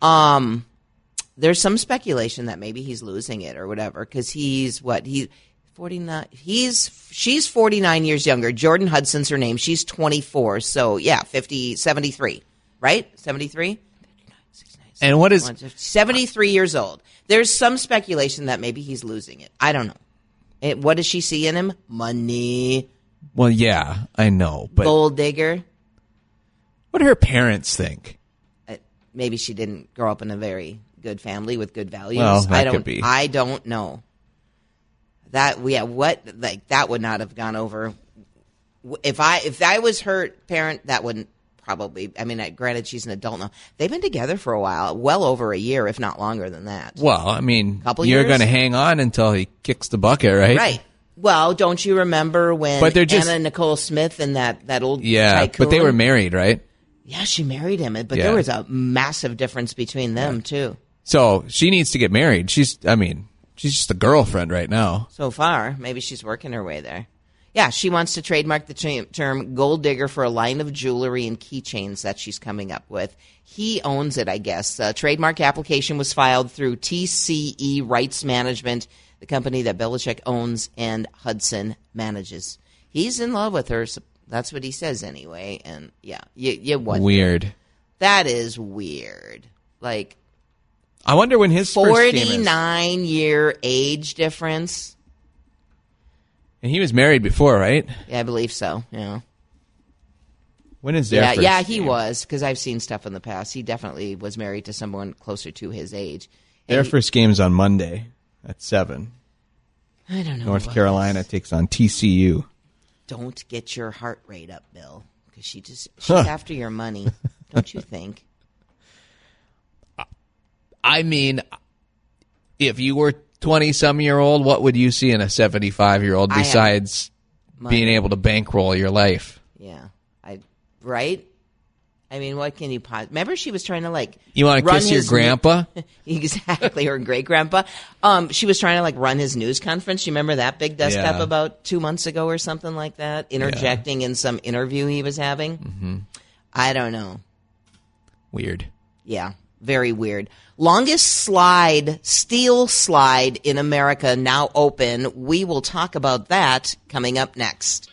There's some speculation that maybe he's losing it or whatever because he's 49. She's 49 years younger. Jordan Hudson's her name. She's 24. So yeah, 73, right? 73. And what is 73 years old? There's some speculation that maybe he's losing it. I don't know. What does she see in him? Money. Well, yeah, I know, but gold digger. What do her parents think? Maybe she didn't grow up in a very good family with good values. Well, that could be. I don't know. That would not have gone over. If I was her parent, that wouldn't probably. I mean, granted, she's an adult now. They've been together for a while, well over a year, if not longer than that. Well, I mean, you're going to hang on until he kicks the bucket, right? Right. Well, don't you remember when Anna Nicole Smith and that old tycoon? But they were married, right? Yeah, she married him, but there was a massive difference between them too. So she needs to get married. She's just a girlfriend right now. So far, maybe she's working her way there. Yeah, she wants to trademark the term gold digger for a line of jewelry and keychains that she's coming up with. He owns it, I guess. A trademark application was filed through TCE Rights Management, the company that Belichick owns and Hudson manages. He's in love with her. So that's what he says anyway. And yeah, you wonder. Weird. That is weird. Like, I wonder when his 49-year age difference. And he was married before, right? Yeah, I believe so. Yeah. When is their first Yeah, he game? was, because I've seen stuff in the past. He definitely was married to someone closer to his age. Their first game's on Monday at 7. I don't know. North Carolina takes on TCU. Don't get your heart rate up, Bill, because she's after your money, don't you think? I mean, if you were 20-some-year-old, what would you see in a 75-year-old besides being able to bankroll your life? Yeah, right? I mean, what can you remember? She was trying to You want to kiss your grandpa? Exactly, or great grandpa. She was trying to run his news conference. You remember that big dust up about 2 months ago or something like that? Interjecting in some interview he was having. Mm-hmm. I don't know. Weird. Yeah, very weird. Longest steel slide in America now open. We will talk about that coming up next.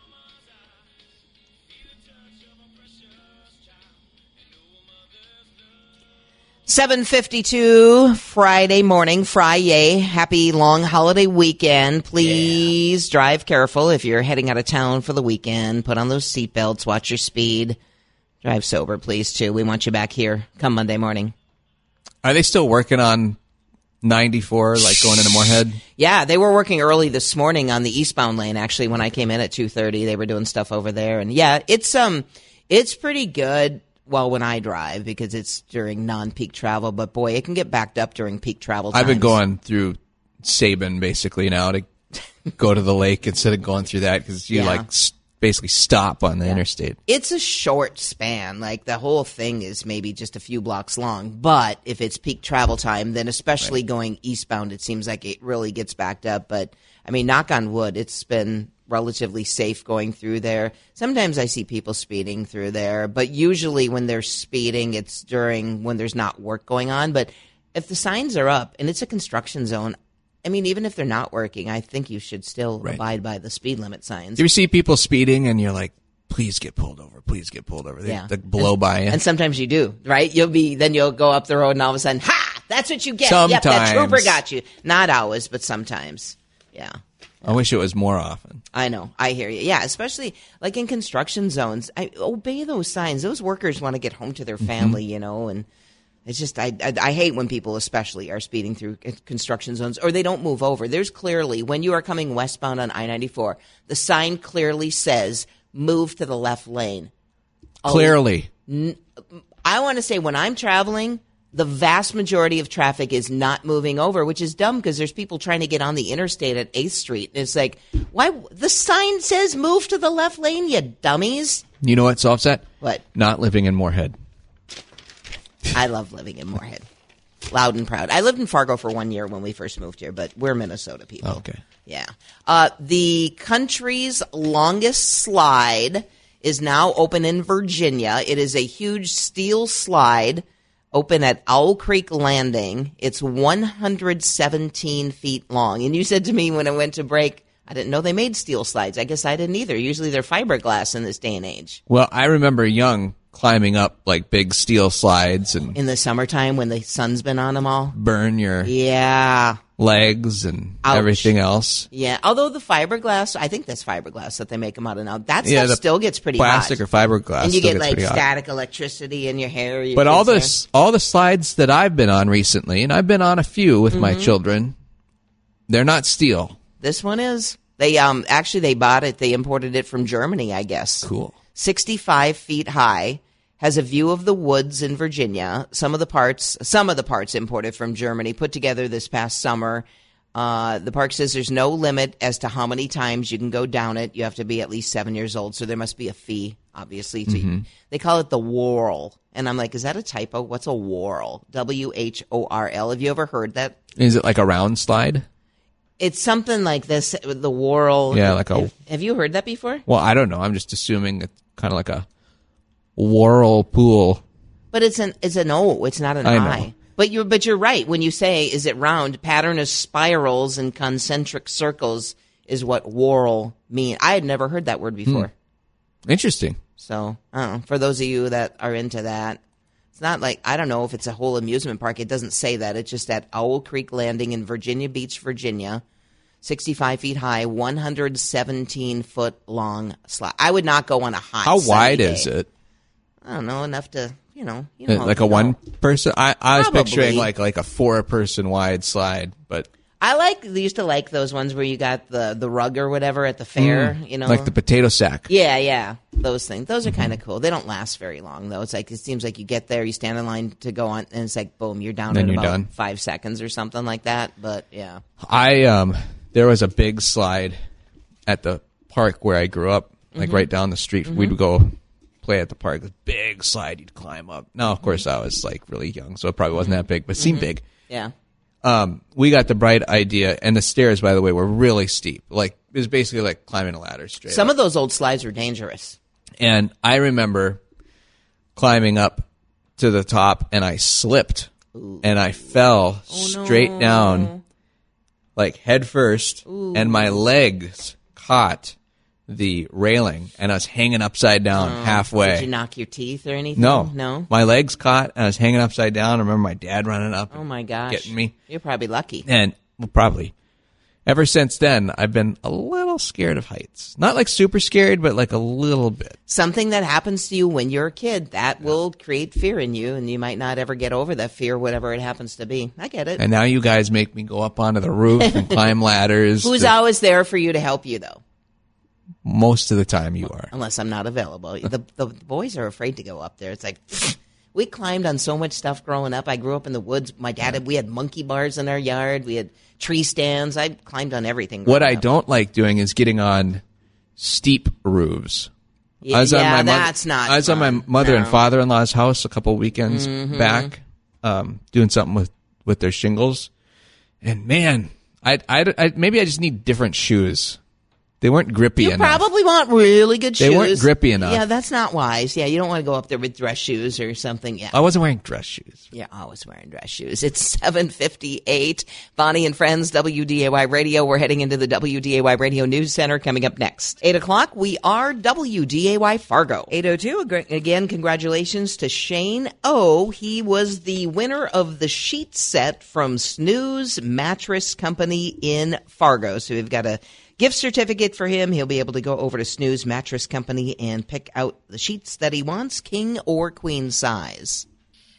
$7:52 Friday morning, Friday. Happy long holiday weekend. Please drive careful if you're heading out of town for the weekend. Put on those seatbelts. Watch your speed. Drive sober, please, too. We want you back here come Monday morning. Are they still working on 94, going into Moorhead? Yeah, they were working early this morning on the eastbound lane, actually, when I came in at 2:30. They were doing stuff over there. And, yeah, it's pretty good. Well, when I drive, because it's during non-peak travel, but boy, it can get backed up during peak travel times. I've been going through Sabin basically now to go to the lake instead of going through that because you basically stop on the interstate. It's a short span. The whole thing is maybe just a few blocks long, but if it's peak travel time, then especially going eastbound, it seems like it really gets backed up. But I mean, knock on wood, it's been relatively safe going through there. Sometimes I see people speeding through there, but usually when they're speeding, it's when there's not work going on. But if the signs are up and it's a construction zone, I mean, even if they're not working, I think you should still abide by the speed limit signs. Do you see people speeding and you're like, please get pulled over, please get pulled over. They blow by you. And sometimes you do, right? You'll go up the road and all of a sudden, ha! That's what you get. Sometimes. Yep, that trooper got you. Not always, but sometimes. Yeah. I wish it was more often. I know. I hear you. Yeah, especially in construction zones. Obey those signs. Those workers want to get home to their family, and it's just I hate when people especially are speeding through construction zones or they don't move over. There's clearly, when you are coming westbound on I-94, the sign clearly says move to the left lane. Clearly. I want to say when I'm traveling, the vast majority of traffic is not moving over, which is dumb because there's people trying to get on the interstate at 8th Street. And it's like, why? The sign says move to the left lane, you dummies. You know what solves that? What? Not living in Moorhead. I love living in Moorhead. Loud and proud. I lived in Fargo for 1 year when we first moved here, but we're Minnesota people. Oh, okay. Yeah. The country's longest slide is now open in Virginia. It is a huge steel slide open at Owl Creek Landing. It's 117 feet long. And you said to me when I went to break, I didn't know they made steel slides. I guess I didn't either. Usually they're fiberglass in this day and age. Well, I remember young climbing up like big steel slides and in the summertime when the sun's been on them all. Burn your legs and everything else. Yeah, although the fiberglass, I think that's fiberglass that they make them out of now. That stuff still gets pretty plastic hot. Or fiberglass, and you get like static electricity in your hair. But all the slides that I've been on recently, and I've been on a few with my children, they're not steel. This one is. They actually they bought it. They imported it from Germany, I guess. Cool. 65 feet high. Has a view of the woods in Virginia. Some of the parts imported from Germany, put together this past summer. The park says there's no limit as to how many times you can go down it. You have to be at least 7 years old, so there must be a fee, obviously. They call it the Whorl. And I'm like, is that a typo? What's a Whorl? WHORL. Have you ever heard that? Is it like a round slide? It's something like this, the Whorl. Yeah, like a... Have you heard that before? Well, I don't know. I'm just assuming it's kind of like a whirlpool. But it's an O. It's not an I. But you're right when you say is it round? Pattern of spirals and concentric circles is what whorl mean. I had never heard that word before. Interesting. So I don't know. For those of you that are into that, it's not like I don't know if it's a whole amusement park. It doesn't say that. It's just at Owl Creek Landing in Virginia Beach, Virginia. 65 feet high, 117 foot long slide. I would not go on a hot. How wide is it? I don't know, enough to, like a one person? I was picturing like a 4-person wide slide, but. They used to like those ones where you got the rug or whatever at the fair, Like the potato sack. Yeah. Those things. Those are kind of cool. They don't last very long though. It's like, it seems like you get there, you stand in line to go on, and it's like, boom, you're down in about 5 seconds or something like that. But yeah. There was a big slide at the park where I grew up, like right down the street. We'd go play at the park. This big slide you'd climb up. Now, of course, I was like really young, so it probably wasn't that big, but it seemed big. Yeah. We got the bright idea, and the stairs, by the way, were really steep. Like it was basically like climbing a ladder straight. Some up. of those old slides were dangerous. And I remember climbing up to the top, and I slipped, and I fell straight down, like head first, and my legs caught the railing, and I was hanging upside down halfway. Did you knock your teeth or anything? No. My legs caught, and I was hanging upside down. I remember my dad running up Oh, my gosh. getting me. You're probably lucky. And, well, probably. Ever since then, I've been a little scared of heights. Not like super scared, but like a little bit. Something that happens to you when you're a kid, that will create fear in you, and you might not ever get over that fear, whatever it happens to be. I get it. And now you guys make me go up onto the roof and climb ladders. Who's always there for you to help you, though? Most of the time you are. Unless I'm not available. The boys are afraid to go up there. It's like, we climbed on so much stuff growing up. I grew up in the woods. My dad, we had monkey bars in our yard. We had tree stands. I climbed on everything. What I don't like doing is getting on steep roofs. Yeah, that's not I was on my mother and father-in-law's house a couple weekends back, doing something with their shingles. And man, I maybe I just need different shoes. They weren't grippy enough. You probably want really good shoes. They weren't grippy enough. Yeah, that's not wise. Yeah, you don't want to go up there with dress shoes or something. Yeah. I wasn't wearing dress shoes. Yeah, I was wearing dress shoes. It's 7:58. Bonnie and Friends, WDAY Radio. We're heading into the WDAY Radio News Center coming up next. 8 o'clock, we are WDAY Fargo. 8:02, again, congratulations to Shane O. He was the winner of the sheet set from Snooze Mattress Company in Fargo. So we've got a gift certificate for him. He'll be able to go over to Snooze Mattress Company and pick out the sheets that he wants, king or queen size.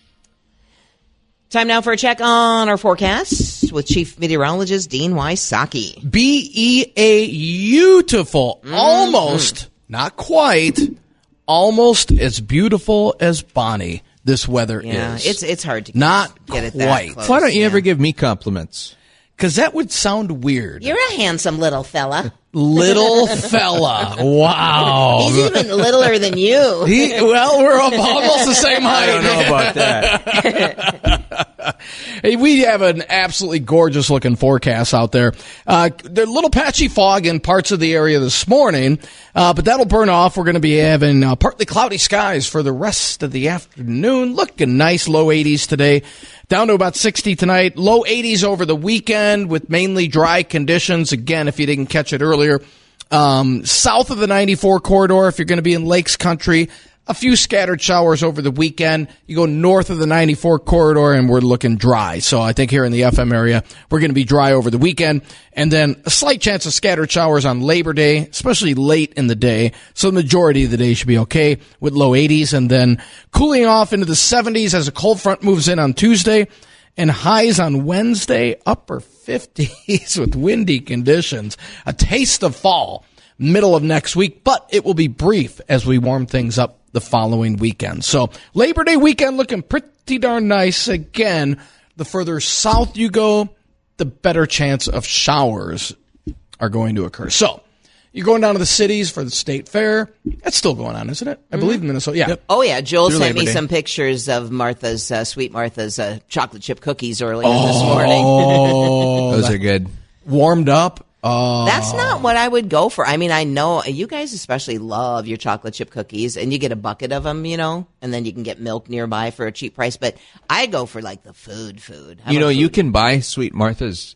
Time now for a check on our forecasts with Chief Meteorologist Dean Wysocki. Beautiful, almost not quite, almost as beautiful as Bonnie. This weather is. It's hard to not get it quite. that close. Why don't you ever give me compliments? Because that would sound weird. You're a handsome little fella. Little fella. Wow. He's even littler than you. Well, we're almost the same height. I don't know about that. Hey, we have an absolutely gorgeous looking forecast out there. The little patchy fog in parts of the area this morning, but that'll burn off. We're going to be having partly cloudy skies for the rest of the afternoon. Looking nice, low 80s today. Down to about 60 tonight. Low 80s over the weekend with mainly dry conditions. Again, if you didn't catch it earlier, south of the 94 corridor, if you're going to be in Lakes Country, a few scattered showers over the weekend. You go north of the 94 corridor and we're looking dry. So I think here in the FM area, we're going to be dry over the weekend. And then a slight chance of scattered showers on Labor Day, especially late in the day. So the majority of the day should be okay with low 80s. And then cooling off into the 70s as a cold front moves in on Tuesday. And highs on Wednesday, upper 50s with windy conditions. A taste of fall middle of next week, but it will be brief as we warm things up the following weekend. So Labor Day weekend looking pretty darn nice. Again, the further south you go, the better chance of showers are going to occur. So you're going down to the cities for the state fair. That's still going on, isn't it? I believe in Minnesota. Yeah. Yep. Oh, yeah. Joel Through sent Labor me Day. some pictures of Martha's, Sweet Martha's chocolate chip cookies earlier this morning. Oh, Those are good. warmed up. That's not what I would go for. I mean, I know you guys especially love your chocolate chip cookies, and you get a bucket of them, and then you can get milk nearby for a cheap price. But I go for like the food. You can buy Sweet Martha's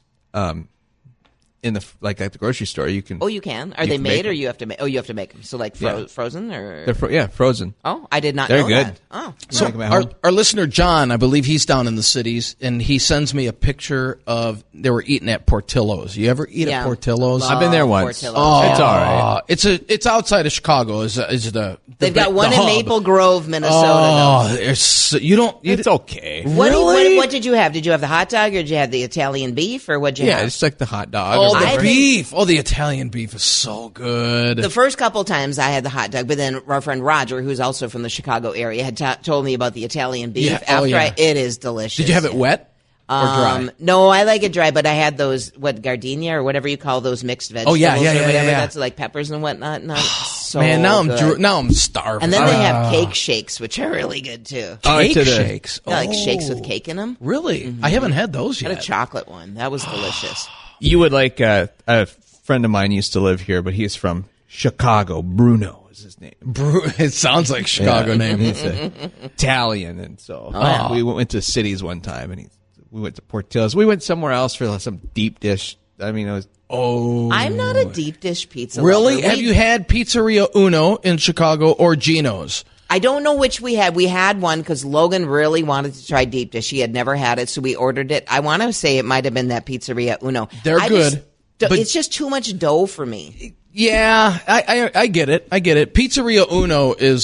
in the at the grocery store. You can. Oh, you can. Are they made, or you have to make? Oh, you have to make them. So like frozen, or They're frozen. Oh, I did not They're know good. that. Oh, So Make 'em at home. our listener John, I believe he's down in the cities, and he sends me a picture of they were eating at Portillo's. You ever eat at Portillo's? I've been there once. Portillo's. It's all right. It's outside of Chicago. Is the They've got one the in hub. Maple Grove, Minnesota. Oh, you don't. It's okay. though. What, Really? what did you have? Did you have the hot dog, or did you have the Italian beef, or what'd you Yeah, have? it's like the hot dog. Oh, or the I think- beef. Oh, the Italian beef is so good. The first couple times I had the hot dog, but then our friend Roger, who's also from the Chicago area, had told me about the Italian beef. Yeah. Oh, yeah. It is delicious. Did you have it wet or dry? No, I like it dry, but I had those gardenia or whatever you call those mixed vegetables. yeah, or whatever. yeah. That's like peppers and whatnot. So Man, now good. I'm starving. And then they have cake shakes, which are really good too. cake to the- shakes. Yeah, like shakes with cake in them. Really? I haven't had those I had a yet. chocolate one. That was delicious. You would like a friend of mine used to live here, but he's from Chicago. Bruno is his name. It sounds like a Chicago name. He's Italian, and so we went to cities one time, and we went to Portillo's. We went somewhere else for some deep dish. I mean, it was I'm not a deep dish pizza Really? lover. Have you had Pizzeria Uno in Chicago or Gino's? I don't know which we had. We had one because Logan really wanted to try deep dish. He had never had it, so we ordered it. I want to say it might have been that Pizzeria Uno. They're good, but- It's just too much dough for me. Yeah, I get it. I get it. Pizzeria Uno is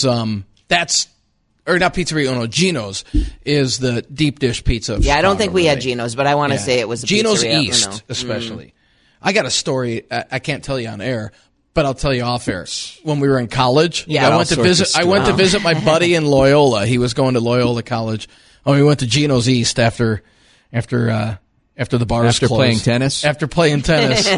or not Pizzeria Uno. Gino's is the deep dish pizza. Of Yeah, I don't Chicago, think we had really. Geno's, but I want to Yeah. say it was a Gino's Pizzeria East, Uno. especially. I got a story. I can't tell you on air, but I'll tell you off air. When we were in college, Yeah, I all went to sorts of visit. I went to visit my buddy in Loyola. He was going to Loyola College. Oh, we went to Gino's East after the bars After closed. playing tennis? After playing tennis.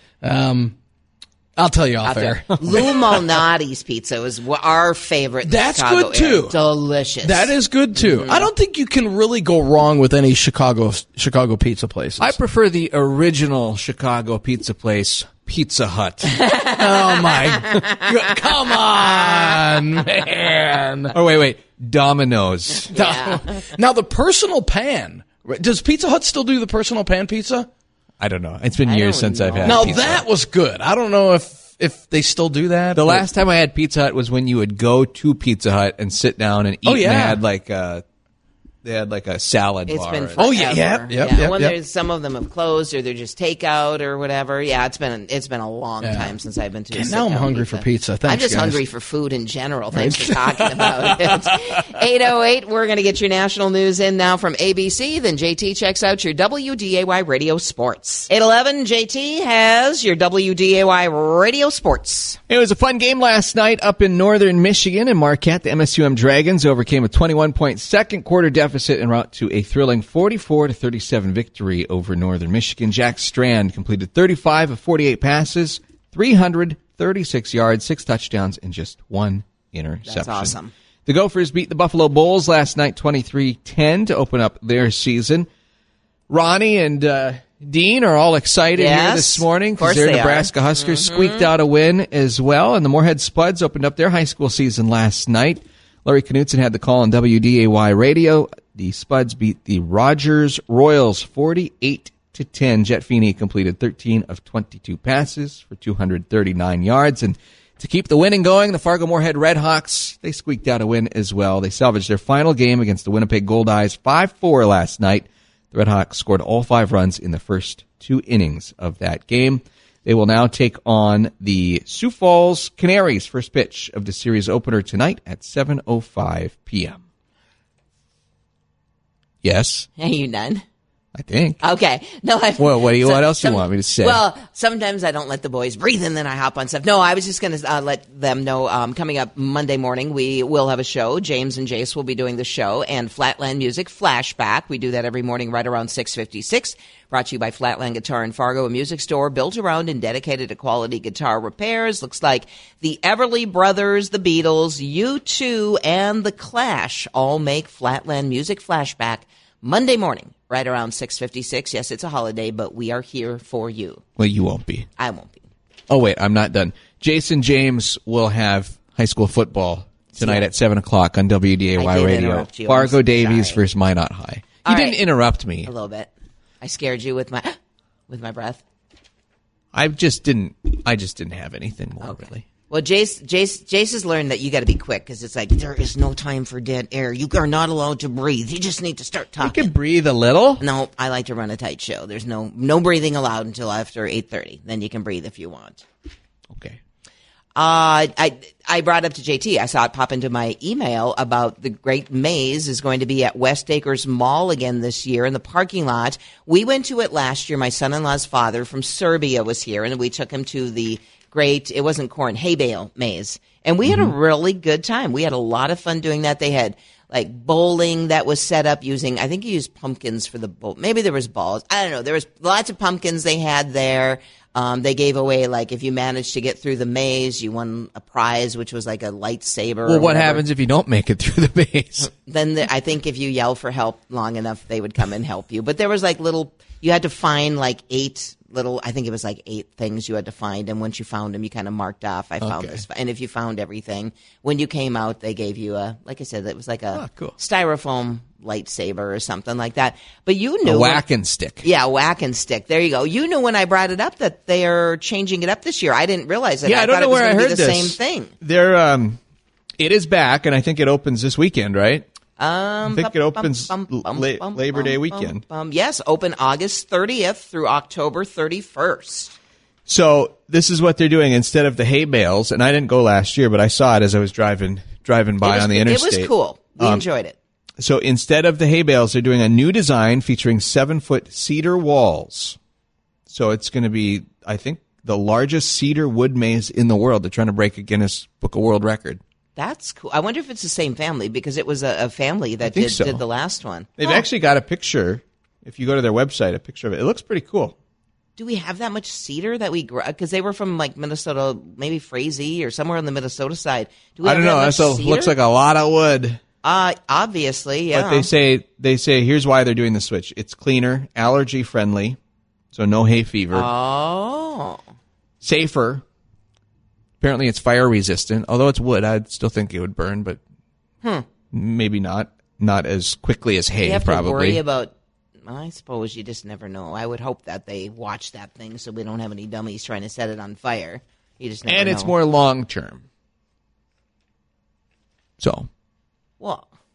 I'll tell you off air. Lou Malnati's pizza was our favorite. That's Chicago good, too. area. Delicious. That is good too. I don't think you can really go wrong with any Chicago pizza places. I prefer the original Chicago pizza place, Pizza Hut. Oh my God. Come on, man. Oh, wait. Domino's. Now the personal pan. Does Pizza Hut still do the personal pan pizza? I don't know. It's been years don't since I've know. had Now Pizza that Hut. was good. I don't know if they still do that. The last time I had Pizza Hut was when you would go to Pizza Hut and sit down and eat. Oh, yeah. And they had like They had like a salad It's bar. been forever. Oh, yeah. When there's some of them have closed or they're just takeout or whatever. Yeah, it's been a long time since I've been to. Now I'm hungry for pizza. Thanks, I'm just guys. hungry for food in general. Thanks for talking about it. 8:08. We're going to get your national news in now from ABC. Then JT checks out your WDAY Radio Sports. 8:11. JT has your WDAY Radio Sports. It was a fun game last night up in northern Michigan. In Marquette, the MSUM Dragons overcame a 21-point second quarter deficit en route to a thrilling 44-37 victory over northern Michigan. Jack Strand completed 35 of 48 passes, 336 yards, 6 touchdowns, and just 1 interception. That's awesome. The Gophers beat the Buffalo Bulls last night 23-10 to open up their season. Ronnie and Dean are all excited here this morning because their Nebraska Huskers squeaked out a win as well. And the Moorhead Spuds opened up their high school season last night. Larry Knutson had the call on WDAY Radio. The Spuds beat the Rogers Royals 48-10. Jet Feeney completed 13 of 22 passes for 239 yards. And to keep the winning going, the Fargo-Moorhead Redhawks, they squeaked out a win as well. They salvaged their final game against the Winnipeg Goldeyes 5-4 last night. The Redhawks scored all 5 runs in the first 2 innings of that game. They will now take on the Sioux Falls Canaries. First pitch of the series opener tonight at 7:05 p.m. Yes? Are you done? I think. Okay. No. Well, what else do you want me to say? Well, sometimes I don't let the boys breathe and then I hop on stuff. No, I was just going to let them know coming up Monday morning we will have a show. James and Jace will be doing the show and Flatland Music Flashback. We do that every morning right around 6:56. Brought to you by Flatland Guitar in Fargo, a music store built around and dedicated to quality guitar repairs. Looks like the Everly Brothers, the Beatles, U2, and the Clash all make Flatland Music Flashback Monday morning, right around 6:56. Yes, it's a holiday, but we are here for you. Well, you won't be. I won't be. Oh, wait, I'm not done. Jason James will have high school football tonight at 7 o'clock on WDAY Radio. Fargo Davies versus Minot High. You didn't interrupt me. A little bit. I scared you with my breath. I just didn't have anything more, really. Well, Jace has learned that you got to be quick because it's like there is no time for dead air. You are not allowed to breathe. You just need to start talking. You can breathe a little. No, I like to run a tight show. There's no breathing allowed until after 8:30. Then you can breathe if you want. Okay. I brought up to JT. I saw it pop into my email about the Great Maze is going to be at West Acres Mall again this year in the parking lot. We went to it last year. My son-in-law's father from Serbia was here, and we took him to the it wasn't corn, hay bale maze. And we had a really good time. We had a lot of fun doing that. They had like bowling that was set up using, I think you used pumpkins for the bowl. Maybe there was balls. I don't know. There was lots of pumpkins they had there. They gave away, like, if you managed to get through the maze, you won a prize, which was like a lightsaber. Well, what happens if you don't make it through the maze? Then I think if you yell for help long enough, they would come and help you. But there was like you had to find like 8 I think it was like 8 things you had to find. And once you found them, you kind of marked off, I found this. And if you found everything, when you came out, they gave you like I said, it was like a styrofoam lightsaber or something like that. But you knew. A whack and stick. Yeah, whack and stick. There you go. You knew when I brought it up that they are changing it up this year. I didn't realize it. Yeah, I don't know where I heard the this. Same thing. It is back, and I think it opens this weekend, right? I think it opens Labor Day weekend. Yes, open August 30th through October 31st. So this is what they're doing instead of the hay bales, and I didn't go last year, but I saw it as I was driving by on the interstate. It was cool. We enjoyed it. So instead of the hay bales, they're doing a new design featuring 7-foot cedar walls. So it's going to be, I think, the largest cedar wood maze in the world. They're trying to break a Guinness Book of World Record. That's cool. I wonder if it's the same family because it was a family that did the last one. They've actually got a picture. If you go to their website, a picture of it. It looks pretty cool. Do we have that much cedar that we grow? Because they were from like Minnesota, maybe Frazee or somewhere on the Minnesota side. Do we I don't know. That looks like a lot of wood. Obviously, yeah. But they say here's why they're doing the switch. It's cleaner, allergy friendly, so no hay fever. Oh. Safer. Apparently it's fire resistant. Although it's wood, I'd still think it would burn, but maybe not. Not as quickly as hay, you have probably. To worry about, I suppose you just never know. I would hope that they watch that thing so we don't have any dummies trying to set it on fire. You just never know. And it's more long term. So. Well,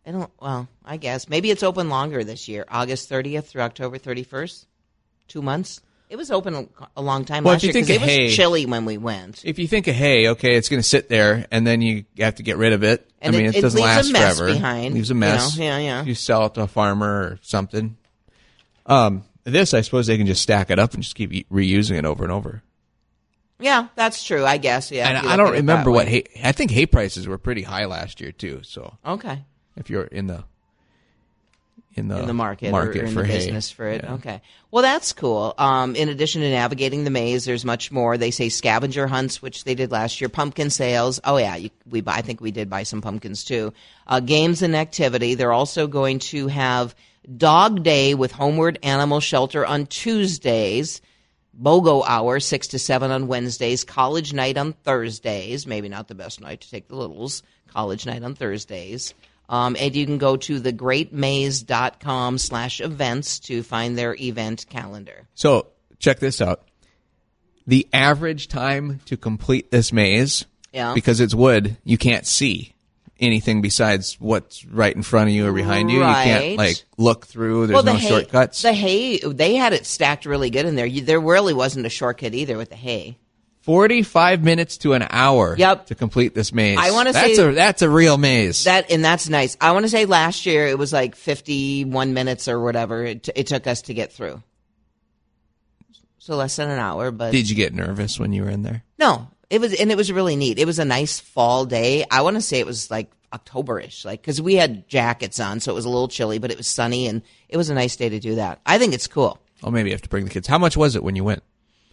I guess. Maybe it's open longer this year. August 30th through October 31st. 2 months. It was open a long time last year because it was chilly when we went. If you think of hay, okay, it's going to sit there, and then you have to get rid of it. And it doesn't last forever. Behind, leaves a mess. Yeah. You sell it to a farmer or something. This, I suppose they can just stack it up and just keep reusing it over and over. Yeah, that's true, I guess. Yeah, and I don't remember what hay. I think hay prices were pretty high last year too. So okay, if you're in the market or in for the hay. business for it, yeah. Okay. Well, that's cool. In addition to navigating the maze, there's much more. They say scavenger hunts, which they did last year. Pumpkin sales. Oh yeah, I think we did buy some pumpkins too. Games and activity. They're also going to have Dog Day with Homeward Animal Shelter on Tuesdays. BOGO hour, 6 to 7 on Wednesdays. College night on Thursdays. Maybe not the best night to take the littles. College night on Thursdays. And you can go to thegreatmaze.com/events to find their event calendar. So check this out. The average time to complete this maze, because it's wood, you can't see anything besides what's right in front of you or behind you. Right. You can't look through. There's no shortcuts. The hay, they had it stacked really good in there. There really wasn't a shortcut either with the hay. 45 minutes to an hour to complete this maze. I want to say that's a real maze. That's nice. I want to say last year it was like 51 minutes or whatever it took us to get through. So less than an hour, but did you get nervous when you were in there? No. It was really neat. It was a nice fall day. I want to say it was like October-ish, because we had jackets on, so it was a little chilly, but it was sunny, and it was a nice day to do that. I think it's cool. Oh, maybe you have to bring the kids. How much was it when you went?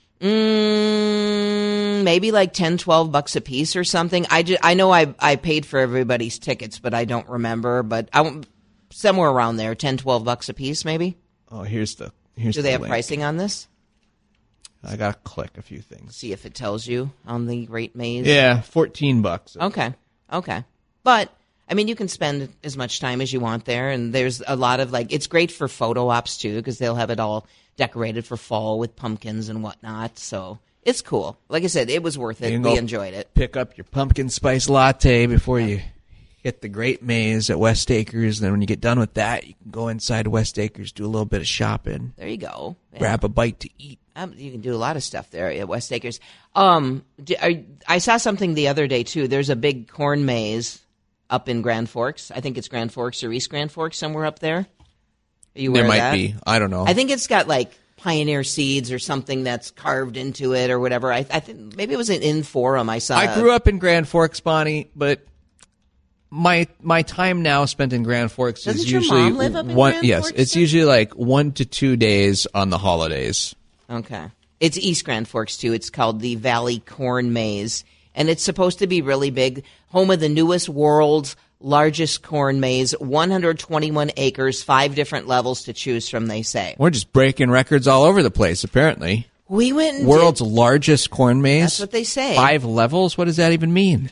Maybe like $10-12 a piece or something. I know I paid for everybody's tickets, but I don't remember. But somewhere around there, $10-12 a piece, maybe. Oh, here's Do they have pricing on this? I gotta click a few things. See if it tells you on the Great Maze. Yeah, $14. Okay. But I mean, you can spend as much time as you want there, and there's a lot of it's great for photo ops too, because they'll have it all decorated for fall with pumpkins and whatnot. So it's cool. Like I said, it was worth it. We enjoyed it. Pick up your pumpkin spice latte before you hit the Great Maze at West Acres. Then when you get done with that, you can go inside West Acres, do a little bit of shopping. There you go. Grab a bite to eat. You can do a lot of stuff there at West Acres. I saw something the other day too. There's a big corn maze up in Grand Forks. I think it's Grand Forks or East Grand Forks, somewhere up there. Are you aware of that? There might be. I don't know. I think it's got pioneer seeds or something that's carved into it or whatever. I think maybe it was in forum I saw. I grew up in Grand Forks, Bonnie, but my time now spent in Grand Forks is usually your mom live up in Grand Forks? Yes, it's usually 1 to 2 days on the holidays. Okay. It's East Grand Forks, too. It's called the Valley Corn Maze, and it's supposed to be really big. Home of the newest world's largest corn maze, 121 acres, 5 different levels to choose from, they say. We're just breaking records all over the place, apparently. We went and World's largest corn maze? That's what they say. 5 levels? What does that even mean?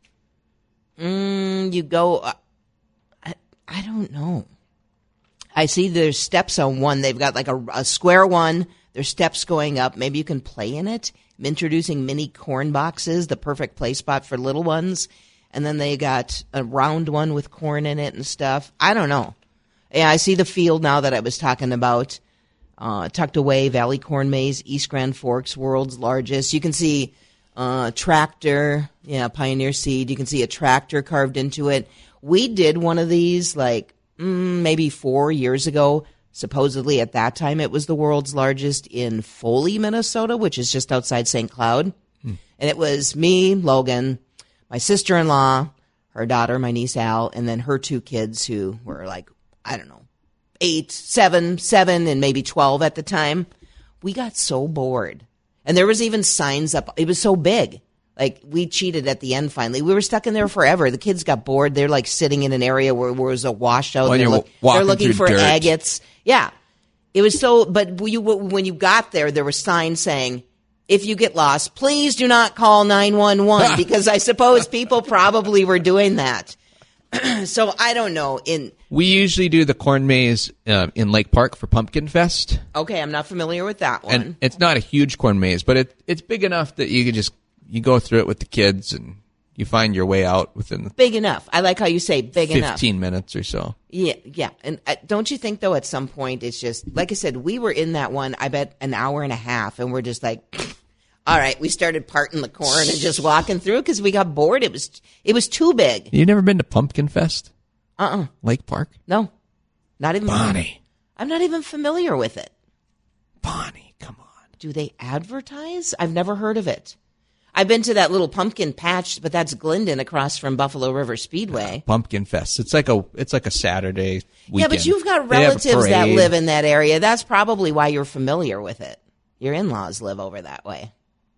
You go... I don't know. I see there's steps on one. They've got a square one. There's steps going up. Maybe you can play in it. I'm introducing mini corn boxes, the perfect play spot for little ones. And then they got a round one with corn in it and stuff. I don't know. Yeah, I see the field now that I was talking about. Tucked away, Valley Corn Maze, East Grand Forks, world's largest. You can see tractor, Pioneer Seed. You can see a tractor carved into it. We did one of these maybe 4 years ago. Supposedly at that time it was the world's largest in Foley, Minnesota, which is just outside St. Cloud. And it was me, Logan, my sister-in-law, her daughter, my niece Al, and then her 2 kids who were 8, 7, and maybe 12 at the time. We got so bored. And there was even signs up. It was so big. We cheated at the end finally. We were stuck in there forever. The kids got bored. They're sitting in an area where there was a washout. They're looking for dirt. Agates. Yeah. It was so, but when you got there, there were signs saying, if you get lost, please do not call 911, because I suppose people probably were doing that. So I don't know. We usually do the corn maze in Lake Park for Pumpkin Fest. Okay, I'm not familiar with that one. And it's not a huge corn maze, but it's big enough that you could you go through it with the kids and You find your way out within the big enough. I like how you say big 15 enough. 15 minutes or so. Yeah. And don't you think, though, at some point it's just, like I said, we were in that one, I bet, an hour and a half, and we're just like, all right, we started parting the corn and just walking through because we got bored. It was too big. You never been to Pumpkin Fest? Lake Park? No. Not even. Bonnie. I'm not even familiar with it. Bonnie, come on. Do they advertise? I've never heard of it. I've been to that little pumpkin patch, but that's Glendon across from Buffalo River Speedway. Pumpkin Fest. It's like a Saturday weekend. Yeah, but you've got relatives that live in that area. That's probably why you're familiar with it. Your in-laws live over that way.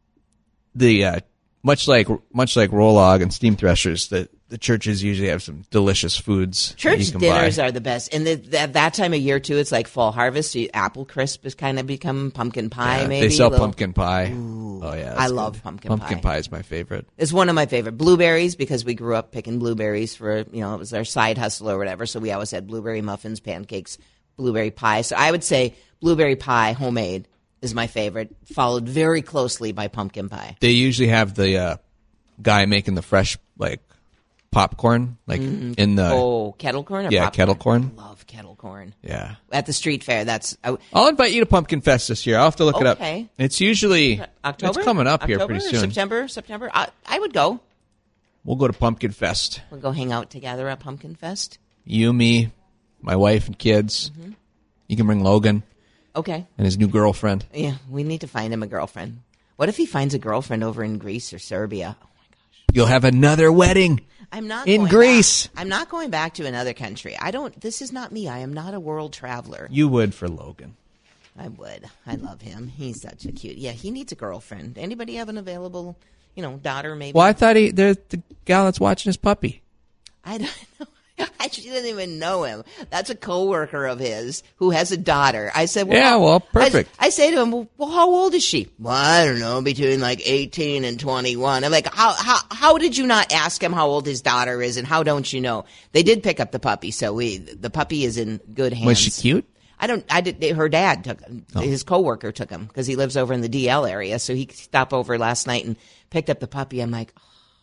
The much like Rolog and Steam Threshers, the churches usually have some delicious foods. Church dinners are the best, and at that time of year too, it's like fall harvest. So apple crisp has kind of become pumpkin pie. Maybe they sell pumpkin pie. Ooh, oh yeah, I love pumpkin pie. Pumpkin pie is my favorite. It's one of my favorite. Blueberries, because we grew up picking blueberries for it was our side hustle or whatever. So we always had blueberry muffins, pancakes, blueberry pie. So I would say blueberry pie, homemade, is my favorite, followed very closely by pumpkin pie. They usually have the guy making the fresh popcorn, in the kettle corn. Or popcorn? Kettle corn. I love kettle corn. Yeah, at the street fair. I'll invite you to Pumpkin Fest this year. I'll have to look it up. It's usually October. It's coming up October, here pretty soon. September. I would go. We'll go to Pumpkin Fest. We'll go hang out together at Pumpkin Fest. You, me, my wife, and kids. Mm-hmm. You can bring Logan. Okay. And his new girlfriend. Yeah, we need to find him a girlfriend. What if he finds a girlfriend over in Greece or Serbia? Oh my gosh. You'll have another wedding. I'm not in Greece. I'm not going back to another country. This is not me. I am not a world traveler. You would for Logan. I would. I love him. He's such a cute. Yeah, he needs a girlfriend. Anybody have an available, daughter maybe? Well, I thought the gal that's watching his puppy. I don't know. She didn't even know him. That's a coworker of his who has a daughter. I said, perfect. I say to him, well, how old is she? Well, I don't know, between 18 and 21. I'm like, how did you not ask him how old his daughter is, and how don't you know? They did pick up the puppy, so the puppy is in good hands. Was she cute? Her dad took him. His coworker took him because he lives over in the DL area. So he stopped over last night and picked up the puppy. I'm like,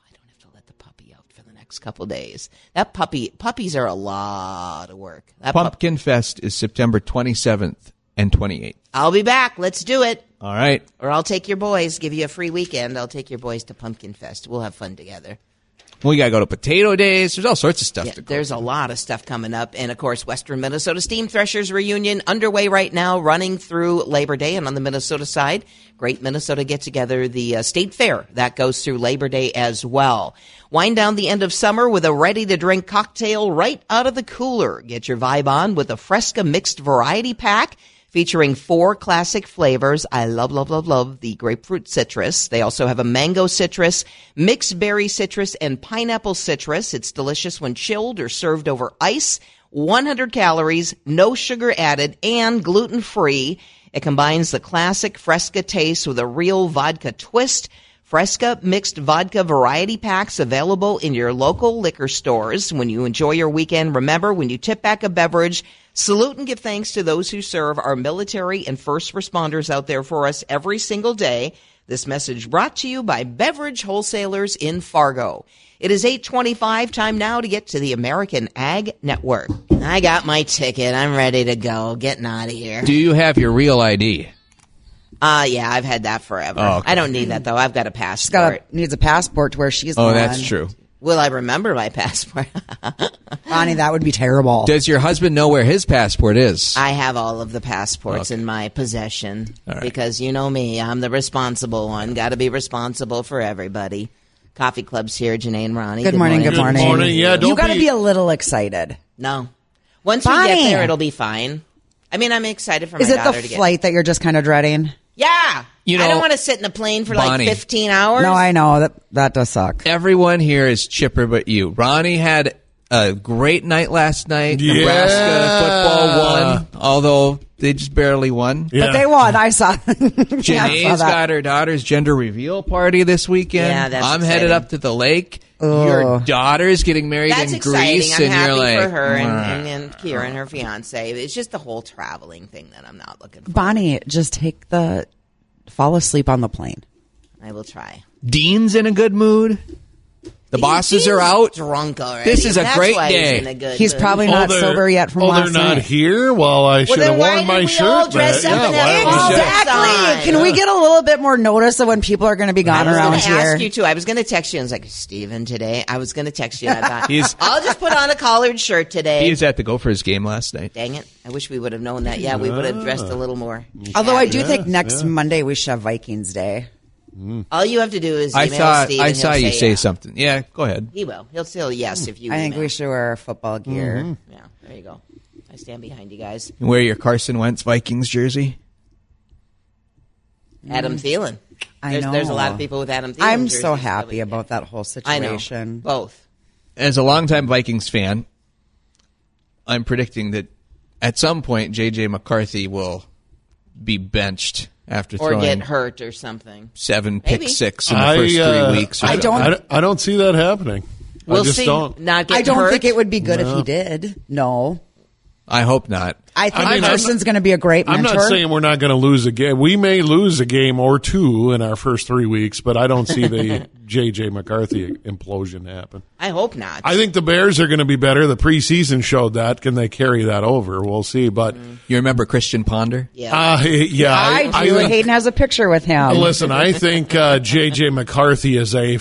couple days. That puppies are a lot of work. Pumpkin Fest is September 27th and 28th. I'll be back. Let's do it. All right. Or I'll take your boys, give you a free weekend. I'll take your boys to Pumpkin Fest. We'll have fun together. We got to go to Potato Days. There's all sorts of stuff to go. There's a lot of stuff coming up. And, of course, Western Minnesota Steam Threshers reunion underway right now, running through Labor Day. And on the Minnesota side, Great Minnesota Get-Together, the State Fair, that goes through Labor Day as well. Wind down the end of summer with a ready-to-drink cocktail right out of the cooler. Get your vibe on with a Fresca Mixed Variety Pack, featuring 4 classic flavors. I love the grapefruit citrus. They also have a mango citrus, mixed berry citrus, and pineapple citrus. It's delicious when chilled or served over ice. 100 calories, no sugar added, and gluten-free. It combines the classic Fresca taste with a real vodka twist. Fresca Mixed Vodka Variety Packs available in your local liquor stores. When you enjoy your weekend, remember, when you tip back a beverage, salute and give thanks to those who serve our military and first responders out there for us every single day. This message brought to you by Beverage Wholesalers in Fargo. It is 8:25, time now to get to the American Ag Network. I got my ticket. I'm ready to go. Getting out of here. Do you have your real ID? Yeah, I've had that forever. Oh, okay. I don't need that, though. I've got a passport. Needs a passport to where she's going. Oh, that's true. Will I remember my passport? Bonnie, that would be terrible. Does your husband know where his passport is? I have all of the passports in my possession. Right. Because you know me, I'm the responsible one. Got to be responsible for everybody. Coffee Club's here, Janae and Ronnie. Good morning. Good morning. Yeah, you got to be a little excited. No. Once we get there, it'll be fine. I mean, I'm excited for my daughter to get. Is it the flight that you're just kind of dreading? Yeah. I don't want to sit in a plane for Bonnie, 15 hours. No, I know. That does suck. Everyone here is chipper but you. Ronnie had a great night last night. Yeah. Nebraska football won, although they just barely won. Yeah. But they won. I saw. Janae's got her daughter's gender reveal party this weekend. Yeah, that's I'm exciting. headed up to the lake. Your daughter's getting married That's in exciting. Greece, I'm and happy you're like, for her and Kira and her fiance. It's just the whole traveling thing that I'm not looking for. Bonnie, just fall asleep on the plane. I will try. Dean's in a good mood. The bosses are out. Drunk already. This is a That's great why day. He's in a good He's mood. probably not sober yet from last they're not night. here? Well, I should have then why worn my did we shirt. all dress back. up Yeah, in why that don't we fall should- dress? Can we get a little bit more notice of when people are going to be gone I was around going to here? ask you too. I was going to text you. I was like, Steven, today. I was going to text you. And I thought, He's- I'll just put on a collared shirt today. He was at the Gophers game last night. Dang it! I wish we would have known that. Yeah, we would have dressed a little more. Although I do think next Monday we should have Vikings Day. All you have to do is email Steve. I and saw he'll you say yeah. something. Yeah, go ahead. He will. He'll still yes if you. I think email. we should wear our football gear. Yeah, there you go. I stand behind you guys. Wear your Carson Wentz Vikings jersey. Adam Thielen. I know. There's a lot of people with Adam Thielen. I'm jerseys, so probably. happy about that whole I know. situation. Both. As a longtime Vikings fan, I'm predicting that at some point J.J. McCarthy will be benched after Or throwing get hurt or something. 7 Maybe. pick six in the first 3 weeks. Or I something. I don't see that happening. We'll I just see. don't. Not get I don't hurt. think it would be good if he did. No. I hope not. I think I mean, Carson's going to be a great I'm mentor. not saying we're not going to lose a game. We may lose a game or two in our first 3 weeks, but I don't see the J.J. McCarthy implosion happen. I hope not. I think the Bears are going to be better. The preseason showed that. Can they carry that over? We'll see. But You remember Christian Ponder? yeah. yeah, I do. think- Hayden has a picture with him. Listen, I think J.J. McCarthy is a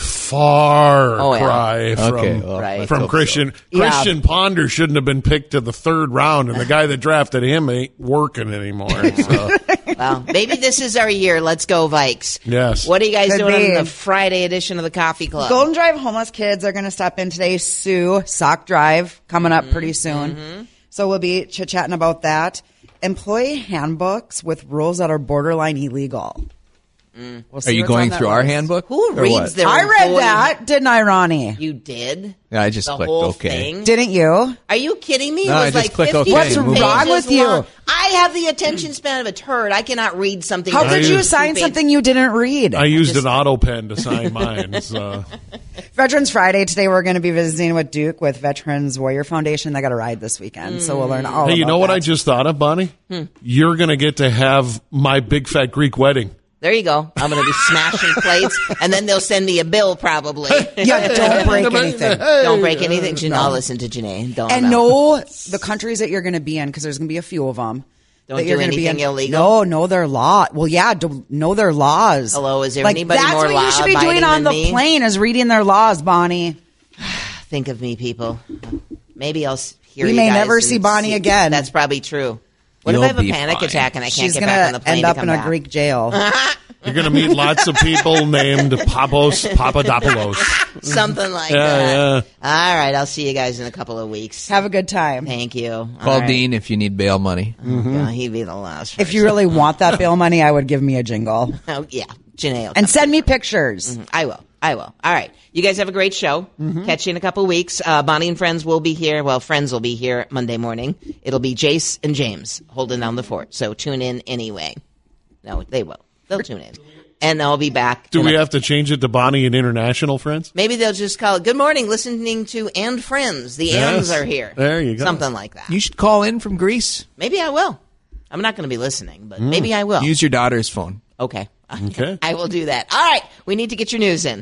far Oh, yeah. cry from, Okay, well, Right. let's from hope so. Christian. Yeah. Christian Ponder shouldn't have been picked to the 3rd round, and the guy that drafted him ain't working anymore. So. Well, maybe this is our year. Let's go, Vikes. Yes. What are you guys Could doing be. on the Friday edition of the Coffee Club? Golden Drive homeless kids are going to stop in today. Sue Sock Drive coming up pretty soon. So we'll be chit-chatting about that. Employee handbooks with rules that are borderline illegal. We'll Are see you what's going on that through our list. handbook? Who or reads what? their I read employee- that, didn't I, Ronnie? You did? Yeah, I just the clicked whole okay. thing? Didn't you? Are you kidding me? No, it I was just like click 50 okay. What's Move wrong pages with you? long. I have the attention span of a turd. I cannot read something. How that's could you two sign pages. something you didn't read? I used an auto pen to sign mine. So. Veterans Friday today. We're going to be visiting with Duke with Veterans Warrior Foundation. They got a ride this weekend, so we'll learn all. Hey, you about know what that. I just thought of, Bonnie? You're going to get to have my big fat Greek wedding. There you go. I'm going to be smashing plates, and then they'll send me a bill probably. Yeah, don't break anything. Don't break anything. I'll listen to Janae. Don't And know. know the countries that you're going to be in because there's going to be a few of them. Don't that you're do gonna be anything in. illegal? No, know their law. Well, yeah, know their laws. Hello, is there like, anybody that's more what you should be law-abiding doing on than the me? plane is reading their laws, Bonnie. Think of me, people. Maybe I'll hear We you may guys never and see Bonnie again. That's probably true. What You'll if I have a be panic fine. attack and I can't She's get going back on the to plane end to up come in a back? Greek jail. You're going to meet lots of people named Papadopoulos. Something like Yeah, that. All right, I'll see you guys in a couple of weeks. Have a good time. Thank you. All Call right. Dean if you need bail money. Yeah, he'd be the last. If you really want that bail money, I would give me a jingle. Oh, yeah, Janae. will And send me pictures. I will. All right. You guys have a great show. Catch you in a couple weeks. Bonnie and Friends will be here. Well, Friends will be here Monday morning. It'll be Jace and James holding down the fort. So tune in anyway. No, they will. They'll tune in. And I'll be back. Do in we a- have to change it to Bonnie and International Friends? Maybe they'll just call it Good Morning, listening to And Friends. The Yes. Ands are here. There you go. Something like that. You should call in from Greece. Maybe I will. I'm not going to be listening, but maybe I will. Use your daughter's phone. Okay. Okay. I will do that. All right. We need to get your news in.